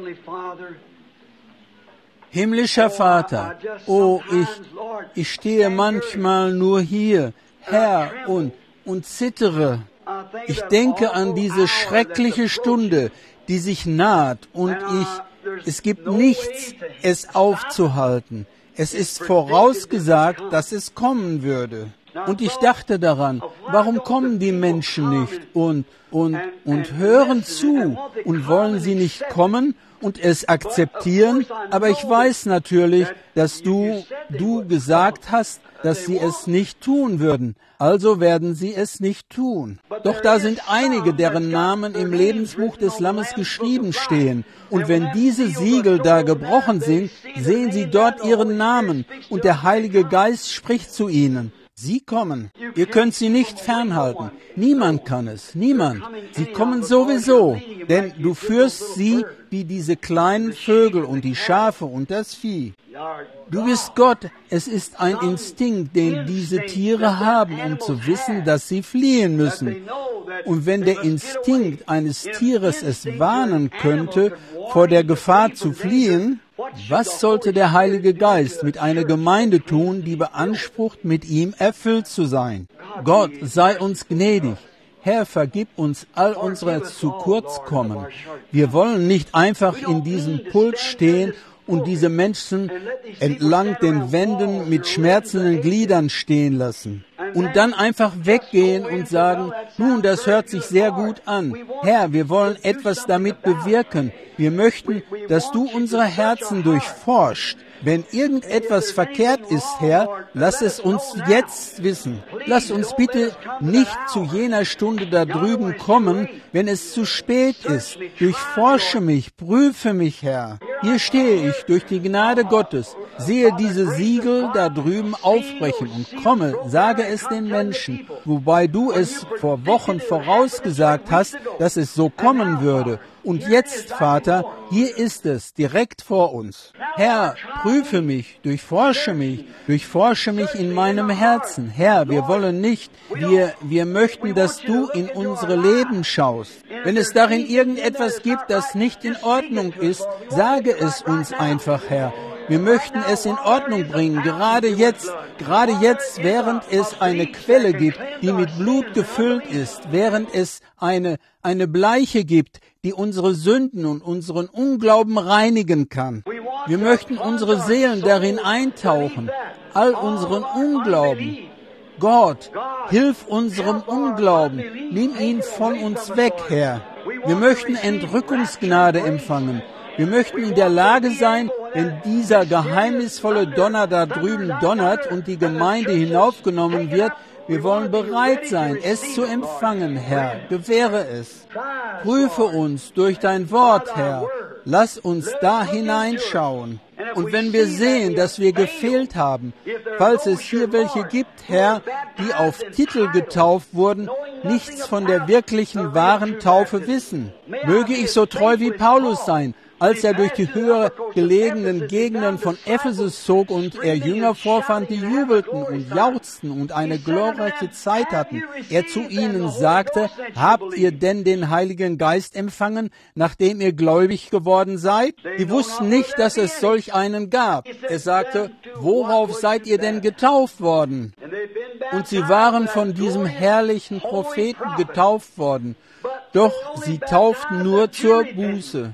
Himmlischer Vater, oh, ich, ich stehe manchmal nur hier, Herr, und, und zittere. Ich denke an diese schreckliche Stunde, die sich naht, und ich, es gibt nichts, es aufzuhalten. Es ist vorausgesagt, dass es kommen würde. Und ich dachte daran, warum kommen die Menschen nicht und, und, und hören zu und wollen sie nicht kommen und es akzeptieren? Aber ich weiß natürlich, dass du, du gesagt hast, dass sie es nicht tun würden. Also werden sie es nicht tun. Doch da sind einige, deren Namen im Lebensbuch des Lammes geschrieben stehen. Und wenn diese Siegel da gebrochen sind, sehen sie dort ihren Namen und der Heilige Geist spricht zu ihnen. Sie kommen. Ihr könnt sie nicht fernhalten. Niemand kann es. Niemand. Sie kommen sowieso. Denn du führst sie wie diese kleinen Vögel und die Schafe und das Vieh. Du bist Gott. Es ist ein Instinkt, den diese Tiere haben, um zu wissen, dass sie fliehen müssen. Und wenn der Instinkt eines Tieres es warnen könnte, vor der Gefahr zu fliehen, was sollte der Heilige Geist mit einer Gemeinde tun, die beansprucht, mit ihm erfüllt zu sein? Gott, sei uns gnädig. Herr, vergib uns all unsere zu kurz kommen. Wir wollen nicht einfach in diesem Pult stehen und diese Menschen entlang den Wänden mit schmerzenden Gliedern stehen lassen. Und dann einfach weggehen und sagen, nun, das hört sich sehr gut an. Herr, wir wollen etwas damit bewirken. Wir möchten, dass du unsere Herzen durchforscht. Wenn irgendetwas verkehrt ist, Herr, lass es uns jetzt wissen. Lass uns bitte nicht zu jener Stunde da drüben kommen, wenn es zu spät ist. Durchforsche mich, prüfe mich, Herr. Hier stehe ich durch die Gnade Gottes, sehe diese Siegel da drüben aufbrechen und komme, sage es den Menschen, wobei du es vor Wochen vorausgesagt hast, dass es so kommen würde. Und jetzt, Vater, hier ist es, direkt vor uns. Herr, prüfe mich, durchforsche mich, durchforsche mich in meinem Herzen. Herr, wir wollen nicht, wir, wir möchten, dass du in unsere Leben schaust. Wenn es darin irgendetwas gibt, das nicht in Ordnung ist, sage es uns einfach, Herr. Wir möchten es in Ordnung bringen, gerade jetzt, gerade jetzt, während es eine Quelle gibt, die mit Blut gefüllt ist, während es eine, eine Bleiche gibt, die unsere Sünden und unseren Unglauben reinigen kann. Wir möchten unsere Seelen darin eintauchen, all unseren Unglauben. Gott, hilf unserem Unglauben, nimm ihn von uns weg, Herr. Wir möchten Entrückungsgnade empfangen. Wir möchten in der Lage sein, wenn dieser geheimnisvolle Donner da drüben donnert und die Gemeinde hinaufgenommen wird, wir wollen bereit sein, es zu empfangen, Herr. Gewähre es. Prüfe uns durch dein Wort, Herr. Lass uns da hineinschauen. Und wenn wir sehen, dass wir gefehlt haben, falls es hier welche gibt, Herr, die auf Titel getauft wurden, nichts von der wirklichen, wahren Taufe wissen, möge ich so treu wie Paulus sein, als er durch die höher gelegenen Gegenden von Ephesus zog und er Jünger vorfand, die jubelten und jauchzten und eine glorreiche Zeit hatten. Er zu ihnen sagte, habt ihr denn den Heiligen Geist empfangen, nachdem ihr gläubig geworden seid? Die wussten nicht, dass es solch einen gab. Er sagte, worauf seid ihr denn getauft worden? Und sie waren von diesem herrlichen Propheten getauft worden. Doch sie tauften nur zur Buße.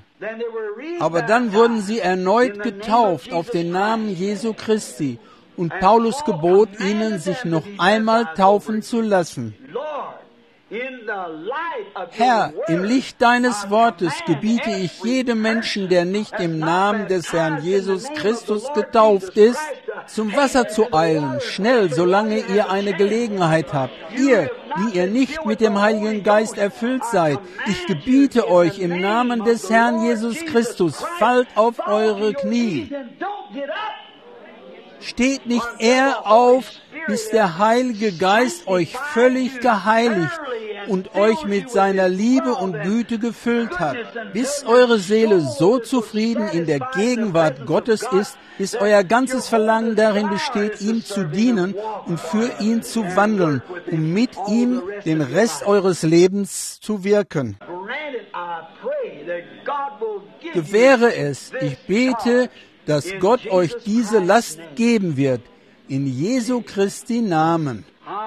Aber dann wurden sie erneut getauft auf den Namen Jesu Christi. Und Paulus gebot ihnen, sich noch einmal taufen zu lassen. Herr, im Licht deines Wortes gebiete ich jedem Menschen, der nicht im Namen des Herrn Jesus Christus getauft ist, zum Wasser zu eilen, schnell, solange ihr eine Gelegenheit habt. Ihr, die ihr nicht mit dem Heiligen Geist erfüllt seid, ich gebiete euch im Namen des Herrn Jesus Christus, fallt auf eure Knie. Steht nicht eher auf, bis der Heilige Geist euch völlig geheiligt und euch mit seiner Liebe und Güte gefüllt hat, bis eure Seele so zufrieden in der Gegenwart Gottes ist, bis euer ganzes Verlangen darin besteht, ihm zu dienen und für ihn zu wandeln, um mit ihm den Rest eures Lebens zu wirken. Gewähre es, ich bete, dass Gott euch diese Last geben wird, in Jesu Christi Namen.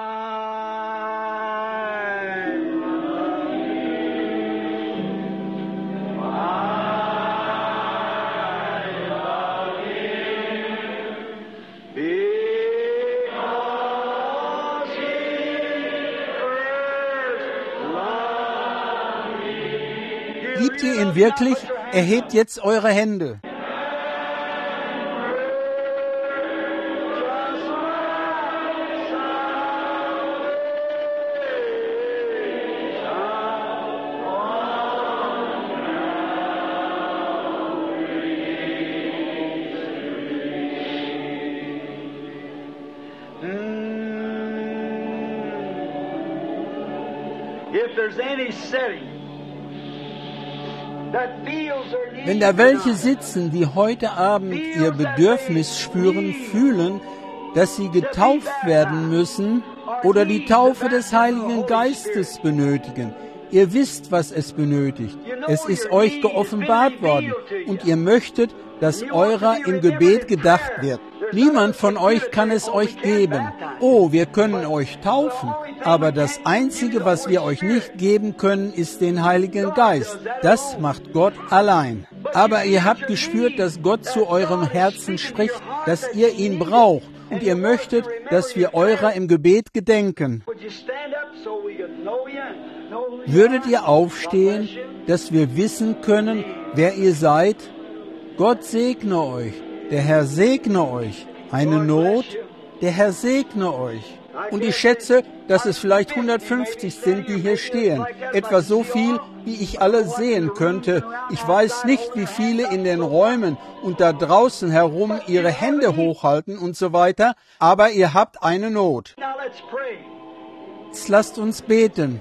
Liebt ihr ihn wirklich? Erhebt jetzt eure Hände. Wenn da welche sitzen, die heute Abend ihr Bedürfnis spüren, fühlen, dass sie getauft werden müssen oder die Taufe des Heiligen Geistes benötigen, ihr wisst, was es benötigt. Es ist euch geoffenbart worden und ihr möchtet, dass eurer im Gebet gedacht wird. Niemand von euch kann es euch geben. Oh, wir können euch taufen, aber das Einzige, was wir euch nicht geben können, ist den Heiligen Geist. Das macht Gott allein. Aber ihr habt gespürt, dass Gott zu eurem Herzen spricht, dass ihr ihn braucht und ihr möchtet, dass wir eurer im Gebet gedenken. Würdet ihr aufstehen, dass wir wissen können, wer ihr seid? Gott segne euch. Der Herr segne euch. Eine Not, der Herr segne euch. Und ich schätze, dass es vielleicht hundertfünfzig sind, die hier stehen. Etwa so viel, wie ich alle sehen könnte. Ich weiß nicht, wie viele in den Räumen und da draußen herum ihre Hände hochhalten und so weiter. Aber ihr habt eine Not. Jetzt lasst uns beten.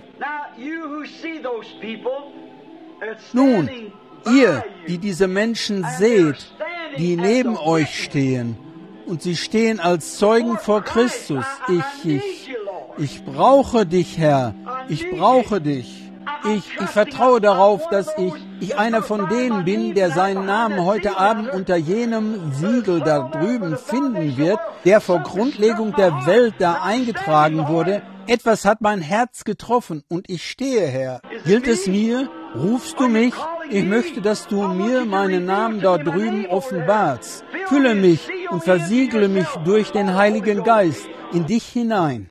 Nun, ihr, die diese Menschen seht, die neben euch stehen, und sie stehen als Zeugen vor Christus. Ich, ich, ich brauche dich, Herr. Ich brauche dich. Ich, ich vertraue darauf, dass ich, ich einer von denen bin, der seinen Namen heute Abend unter jenem Siegel da drüben finden wird, der vor Grundlegung der Welt da eingetragen wurde. Etwas hat mein Herz getroffen und ich stehe, Herr. Gilt es mir? Rufst du mich? Ich möchte, dass du mir meinen Namen dort drüben offenbarst. Fülle mich und versiegle mich durch den Heiligen Geist in dich hinein.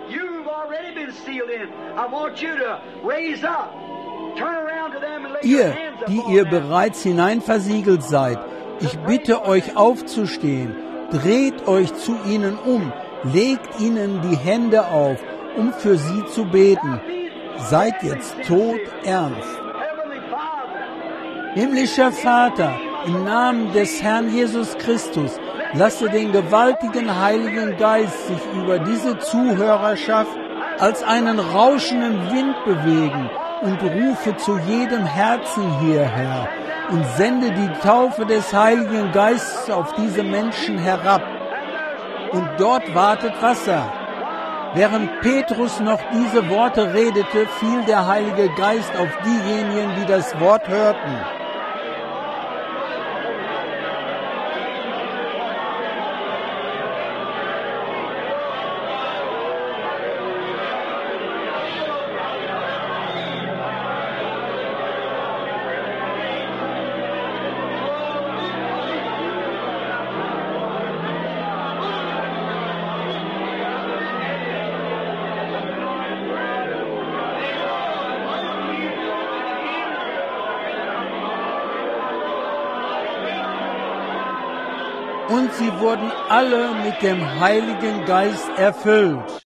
Ihr, die ihr bereits hineinversiegelt seid, ich bitte euch aufzustehen, dreht euch zu ihnen um, legt ihnen die Hände auf, um für sie zu beten. Seid jetzt todernst. Himmlischer Vater, im Namen des Herrn Jesus Christus, lasse den gewaltigen Heiligen Geist sich über diese Zuhörerschaft als einen rauschenden Wind bewegen und rufe zu jedem Herzen hierher und sende die Taufe des Heiligen Geistes auf diese Menschen herab. Und dort wartet Wasser. Während Petrus noch diese Worte redete, fiel der Heilige Geist auf diejenigen, die das Wort hörten. Und sie wurden alle mit dem Heiligen Geist erfüllt.